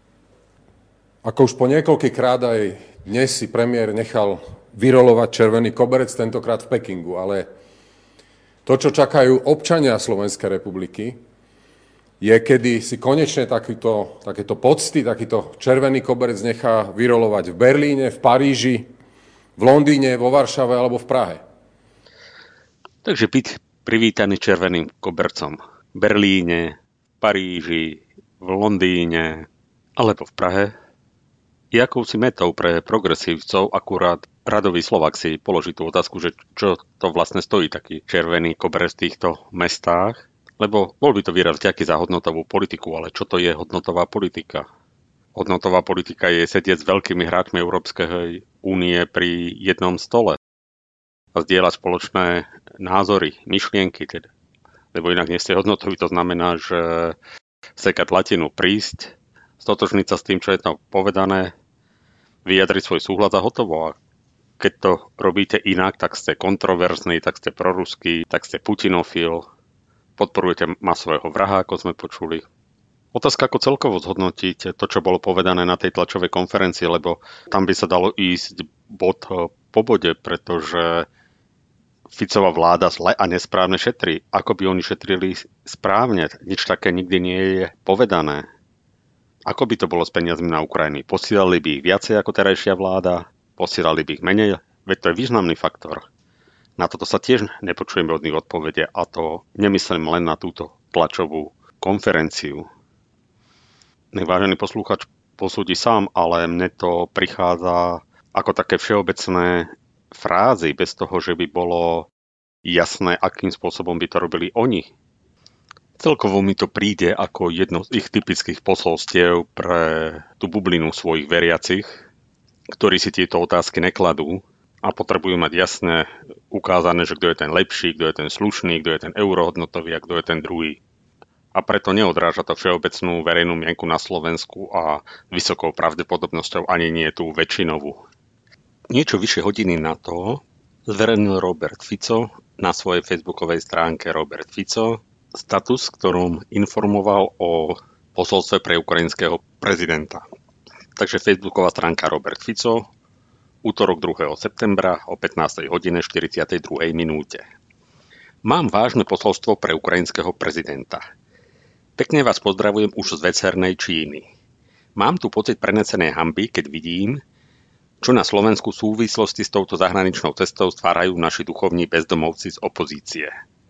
Ako už po niekoľkýkrát aj dnes si premiér nechal vyrolovať červený koberec, tentokrát v Pekingu, ale to, čo čakajú občania Slovenskej republiky, je, kedy si konečne takýto, takéto pocty, takýto červený koberec nechá vyrolovať v Berlíne, v Paríži, v Londýne, vo Varšave alebo v Prahe. Takže byť privítaný červeným kobercom v Berlíne, v Paríži, v Londýne alebo v Prahe je akousi metou pre progresívcov. Akurát radový Slovák si položí tú otázku, že čo to vlastne stojí taký červený koberec v týchto mestách. Lebo bol by to výraz ďaký za hodnotovú politiku, ale čo to je hodnotová politika? Hodnotová politika je sedieť s veľkými hráčmi Európskej únie pri jednom stole a zdieľať spoločné názory, myšlienky. Teda. Lebo inak nie ste hodnotoví, to znamená, že sekať latinu, prísť, stotožniť sa s tým, čo je tam povedané, vyjadriť svoj súhlas a hotovo. A keď to robíte inak, tak ste kontroverzní, tak ste proruskí, tak ste putinofil, podporujete masového vraha, ako sme počuli. Otázka, ako celkovo zhodnotíte to, čo bolo povedané na tej tlačovej konferencii, lebo tam by sa dalo ísť bod po bode, pretože Ficová vláda zle a nesprávne šetrí. Ako by oni šetrili správne? Nič také nikdy nie je povedané. Ako by to bolo s peniazmi na Ukrajiny? Posielali by ich viacej ako terajšia vláda? Posielali by ich menej? Veď to je významný faktor. Na toto sa tiež nepočujeme od nich odpovede a to nemyslím len na túto tlačovú konferenciu. Vážený poslúchač posúdi sám, ale mne to prichádza ako také všeobecné frázy, bez toho, že by bolo jasné, akým spôsobom by to robili oni. Celkovo mi to príde ako jedno z ich typických posolstiev pre tú bublinu svojich veriacich, ktorí si tieto otázky nekladú a potrebujú mať jasne ukázané, že kto je ten lepší, kto je ten slušný, kto je ten eurohodnotový a kto je ten druhý. A preto neodráža to všeobecnú verejnú mienku na Slovensku a vysokou pravdepodobnosťou ani nie tú väčšinovú. Niečo vyššie hodiny na to zverejnil Robert Fico na svojej facebookovej stránke Robert Fico status, ktorom informoval o posolstve pre ukrajinského prezidenta. Takže facebooková stránka Robert Fico, útorok druhého septembra o pätnástej hodine štyridsiatej druhej minúte. Mám vážne posolstvo pre ukrajinského prezidenta. Pekne vás pozdravujem už z vecernej Číny. Mám tu pocit prenesenej hanby, keď vidím, čo na Slovensku v súvislosti s touto zahraničnou cestou stvárajú naši duchovní bezdomovci z opozície.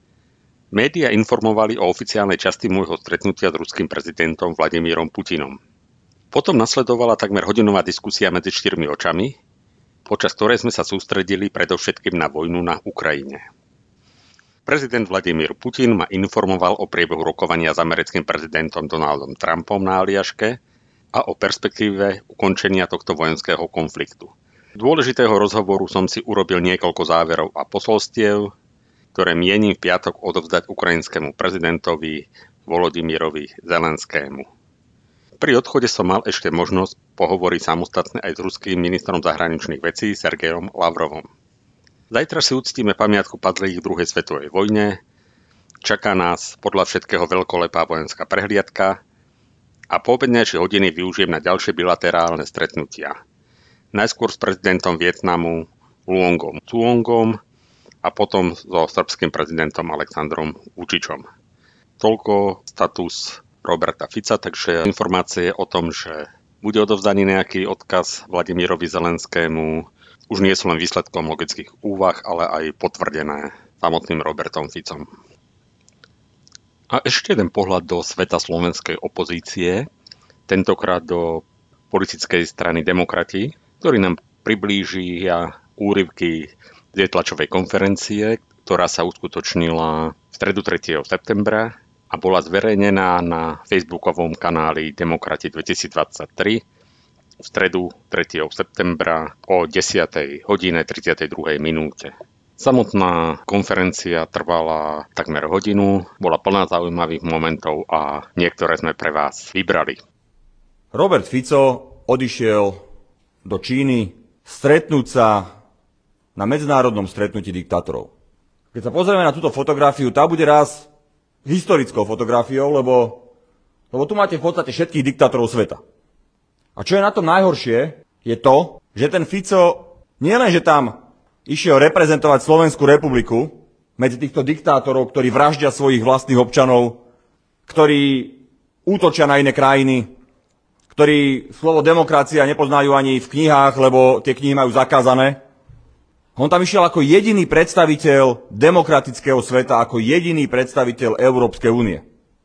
Média informovali o oficiálnej časti môjho stretnutia s ruským prezidentom Vladimírom Putinom. Potom nasledovala takmer hodinová diskusia medzi štyrmi očami, počas ktorej sme sa sústredili predovšetkým na vojnu na Ukrajine. Prezident Vladimír Putin ma informoval o priebehu rokovania s americkým prezidentom Donaldom Trumpom na Aliaške a o perspektíve ukončenia tohto vojenského konfliktu. Dôležitého rozhovoru som si urobil niekoľko záverov a posolstiev, ktoré mienim v piatok odovzdať ukrajinskému prezidentovi Volodymyrovi Zelenskému. Pri odchode som mal ešte možnosť pohovoriť samostatne aj s ruským ministrom zahraničných vecí Sergejom Lavrovom. Zajtra si uctíme pamiatku padlých v druhej svetovej vojne, čaká nás podľa všetkého veľkolepá vojenská prehliadka a poobednejšie hodiny využijem na ďalšie bilaterálne stretnutia. Najskôr s prezidentom Vietnamu Luongom Cuongom a potom so srbským prezidentom Aleksandrom Vučičom. Toľko status Roberta Fica, takže informácie o tom, že bude odovzdaný nejaký odkaz Vladimírovi Zelenskému, už nie sú len výsledkom logických úvah, ale aj potvrdené samotným Robertom Ficom. A ešte jeden pohľad do sveta slovenskej opozície, tentokrát do politickej strany Demokrati, ktorý nám priblížia úryvky z tlačovej konferencie, ktorá sa uskutočnila v stredu tretieho septembra a bola zverejnená na facebookovom kanáli Demokrati dvetisícdvadsaťtri v stredu tretieho septembra o desiatej hodine tridsiatej druhej minúte. Samotná konferencia trvala takmer hodinu, bola plná zaujímavých momentov a niektoré sme pre vás vybrali. Robert Fico odišiel do Číny stretnúť sa na medzinárodnom stretnutí diktátorov. Keď sa pozrieme na túto fotografiu, tá bude raz historickou fotografiou, lebo, lebo tu máte v podstate všetkých diktátorov sveta. A čo je na tom najhoršie, je to, že ten Fico nielenže tam išiel reprezentovať Slovenskú republiku medzi týchto diktátorov, ktorí vraždia svojich vlastných občanov, ktorí útočia na iné krajiny, ktorí slovo demokracia nepoznajú ani v knihách, lebo tie knihy majú zakázané. On tam išiel ako jediný predstaviteľ demokratického sveta, ako jediný predstaviteľ Európskej únie.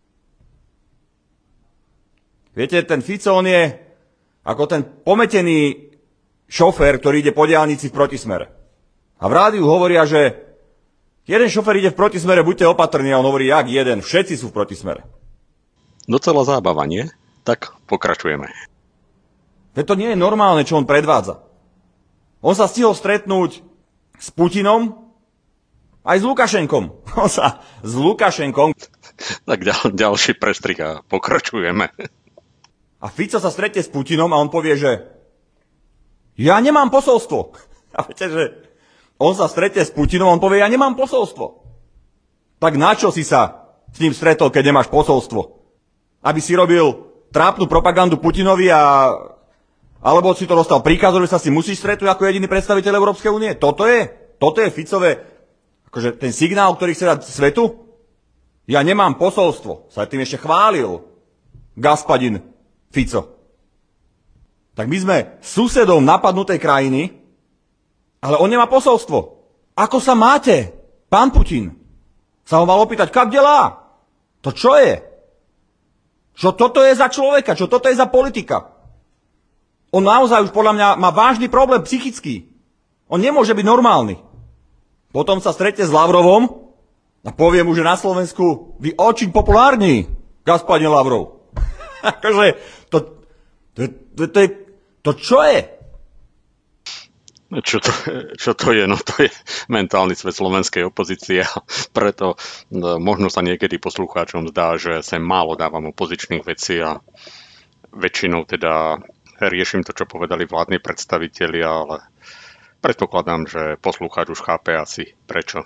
Viete, ten Fico, on je ako ten pometený šofér, ktorý ide po diaľnici v protismere. A v rádiu hovoria, že jeden šofér ide v protismere, buďte opatrní, a on hovorí, jak jeden, všetci sú v protismere. Docela zábava, nie? Tak pokračujeme. Veď to nie je normálne, čo on predvádza. On sa stihol stretnúť s Putinom aj s Lukašenkom. On sa s Lukašenkom. Tak ďal, ďalší prestrih a pokračujeme. A Fico sa stretne s Putinom a on povie, že ja nemám posolstvo. A viete, že on sa stretne s Putinom a on povie, ja nemám posolstvo. Tak na čo si sa s ním stretol, keď nemáš posolstvo? Aby si robil trápnu propagandu Putinovi a alebo si to dostal príkaz, že sa si musíš stretnúť ako jediný predstaviteľ Európskej únie? Toto je? Toto je Ficové, akože ten signál, ktorý chce dať svetu? Ja nemám posolstvo. Sa tým ešte chválil gaspadin Fico. Tak my sme susedom napadnutej krajiny, ale on nemá posolstvo. Ako sa máte, pán Putin? Sa ho mal opýtať, kak delá? To čo je? Čo toto je za človeka? Čo toto je za politika? On naozaj už podľa mňa má vážny problém psychický. On nemôže byť normálny. Potom sa stretne s Lavrovom a povie mu, že na Slovensku vy očiň populárni, gospodin Lavrov. Akože, to, to, to, to, je, to čo je? Čo to, čo to je? No to je mentálny svet slovenskej opozície. Preto no, možno sa niekedy poslucháčom zdá, že sem málo dávam opozičných vecí a väčšinou teda riešim to, čo povedali vládni predstavitelia, ale predpokladám, že poslucháč už chápe asi prečo.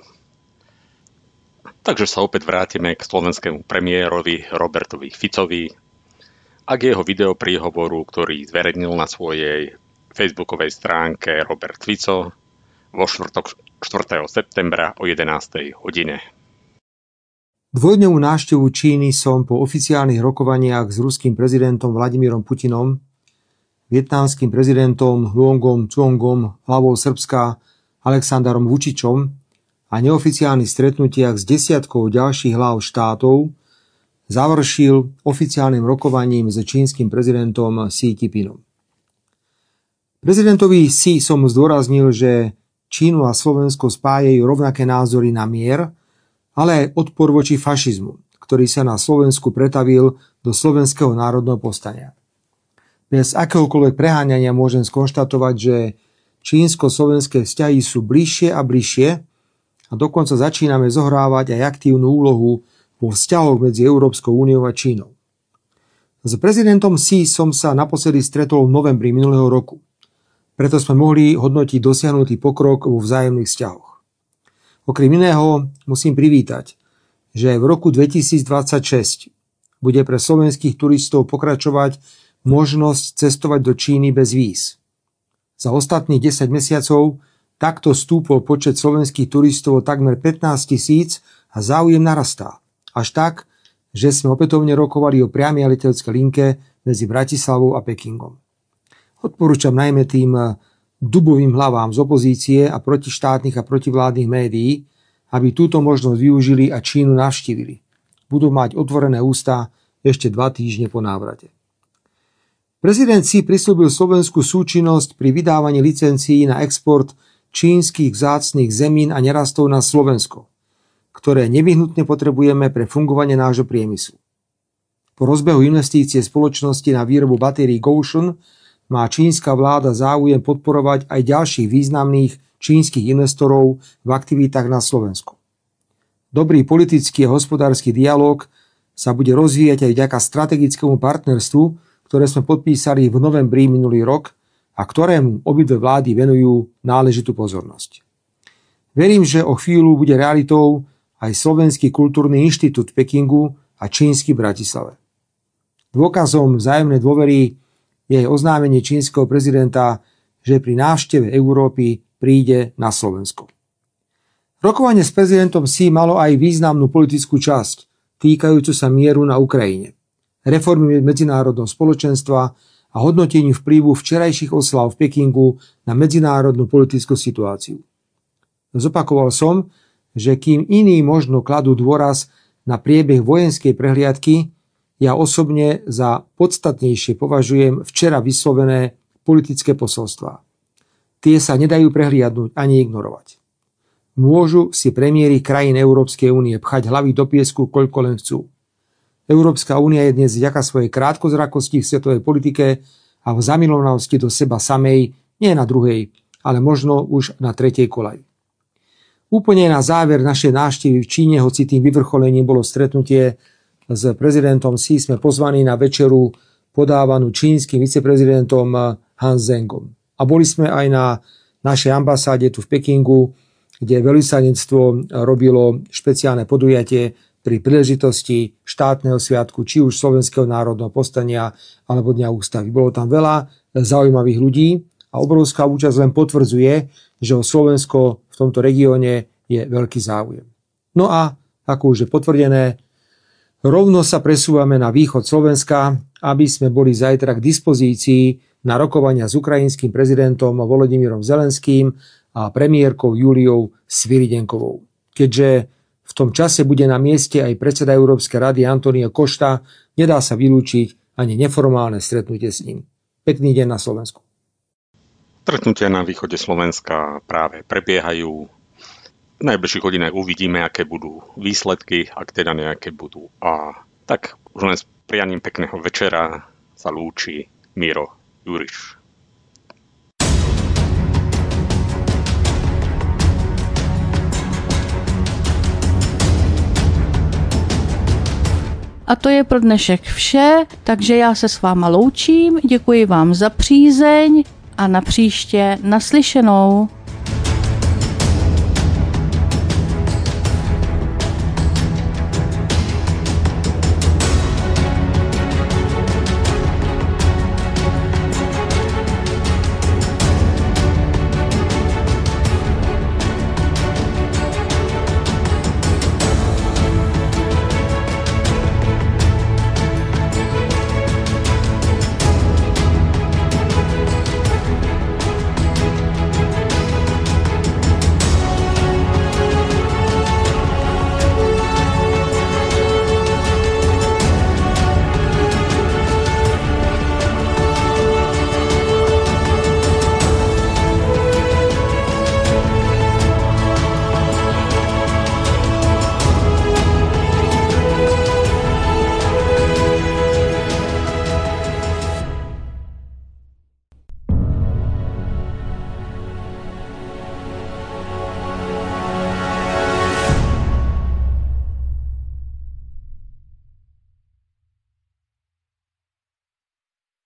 Takže sa opäť vrátime k slovenskému premiérovi Robertovi Ficovi a k jeho videopríhovoru, ktorý zverejnil na svojej facebookovej stránke Robert Fico vo štvrtok štvrtého septembra o jedenástej hodine. Dvojdňovú návštevu Číny som po oficiálnych rokovaniach s ruským prezidentom Vladimírom Putinom, vietnamským prezidentom Luongom Cuongom, hlavou Srbska Alexandrom Vučičom a neoficiálnych stretnutiach s desiatkou ďalších hlav štátov završil oficiálnym rokovaním s čínskym prezidentom Xi Jinpingom. Prezidentovi Xi som zdôraznil, že Čínu a Slovensko spájajú rovnaké názory na mier, ale aj odpor voči fašizmu, ktorý sa na Slovensku pretavil do slovenského národného povstania. Bez akéhokoľvek preháňania môžem skonštatovať, že čínsko-slovenské vzťahy sú bližšie a bližšie a dokonca začíname zohrávať aj aktívnu úlohu vo vzťahoch medzi Európskou úniou a Čínou. S prezidentom Xi som sa naposledy stretol v novembri minulého roku. Preto sme mohli hodnotiť dosiahnutý pokrok vo vzájomných vzťahoch. Okrem iného musím privítať, že aj v roku dvetisícdvadsaťšesť bude pre slovenských turistov pokračovať možnosť cestovať do Číny bez víz. Za ostatných desať mesiacov takto stúpol počet slovenských turistov o takmer pätnásť tisíc a záujem narastá. Až tak, že sme opätovne rokovali o priamej leteckej linke medzi Bratislavou a Pekingom. Odporúčam najmä tým dubovým hlavám z opozície a protištátnych a protivládnych médií, aby túto možnosť využili a Čínu navštívili. Budú mať otvorené ústa ešte dva týždne po návrate. Prezident Xi prislúbil Slovensku súčinnosť pri vydávaní licencií na export čínskych vzácnych zemín a nerastov na Slovensko, ktoré nevyhnutne potrebujeme pre fungovanie nášho priemyslu. Po rozbehu investície spoločnosti na výrobu batérií Gotion má čínska vláda záujem podporovať aj ďalších významných čínskych investorov v aktivitách na Slovensku. Dobrý politický a hospodársky dialóg sa bude rozvíjať aj vďaka strategickému partnerstvu, ktoré sme podpísali v novembri minulý rok a ktorému obidve vlády venujú náležitú pozornosť. Verím, že o chvíľu bude realitou aj Slovenský kultúrny inštitút v Pekingu a čínsky v Bratislave. Dôkazom vzájomnej dôvery je oznámenie čínskeho prezidenta, že pri návšteve Európy príde na Slovensko. Rokovanie s prezidentom Xi malo aj významnú politickú časť, týkajúcu sa mieru na Ukrajine, reformy medzinárodného spoločenstva a hodnoteniu vplyvu včerajších oslav v Pekingu na medzinárodnú politickú situáciu. Zopakoval som, že kým iní možno kladú dôraz na priebeh vojenskej prehliadky, ja osobne za podstatnejšie považujem včera vyslovené politické posolstvá. Tie sa nedajú prehliadnúť ani ignorovať. Môžu si premiéri krajín Európskej únie pchať hlavy do piesku, koľko len chcú. Európska únia je dnes vďaka svojej krátkozrakosti v svetovej politike a v zamilovanosti do seba samej, nie na druhej, ale možno už na tretej kolaji. Úplne na záver našej návštevy v Číne, hoci tým vyvrcholením bolo stretnutie s prezidentom Xi, sme pozvaní na večeru podávanú čínskym viceprezidentom Han Zhengom. A boli sme aj na našej ambasáde tu v Pekingu, kde veľvyslanectvo robilo špeciálne podujatie pri príležitosti štátneho sviatku, či už Slovenského národného povstania alebo Dňa ústavy. Bolo tam veľa zaujímavých ľudí a obrovská účasť len potvrdzuje, že o Slovensko v tomto regióne je veľký záujem. No a ako už je potvrdené, rovno sa presúvame na východ Slovenska, aby sme boli zajtra k dispozícii na rokovania s ukrajinským prezidentom Volodymyrom Zelenským a premiérkou Juliou Sviridenkovou. Keďže v tom čase bude na mieste aj predseda Európskej rady Antonio Costa, nedá sa vylúčiť ani neformálne stretnutie s ním. Pekný deň na Slovensku. Stretnutia na východe Slovenska práve prebiehajú. V najbližších hodinách uvidíme, aké budú výsledky, ak teda nejaké budú. A tak už len s prianím pekného večera sa lúči Miro Juriš. A to je pro dnešek vše, takže já se s váma loučím, děkuji vám za přízeň a na příště naslyšenou.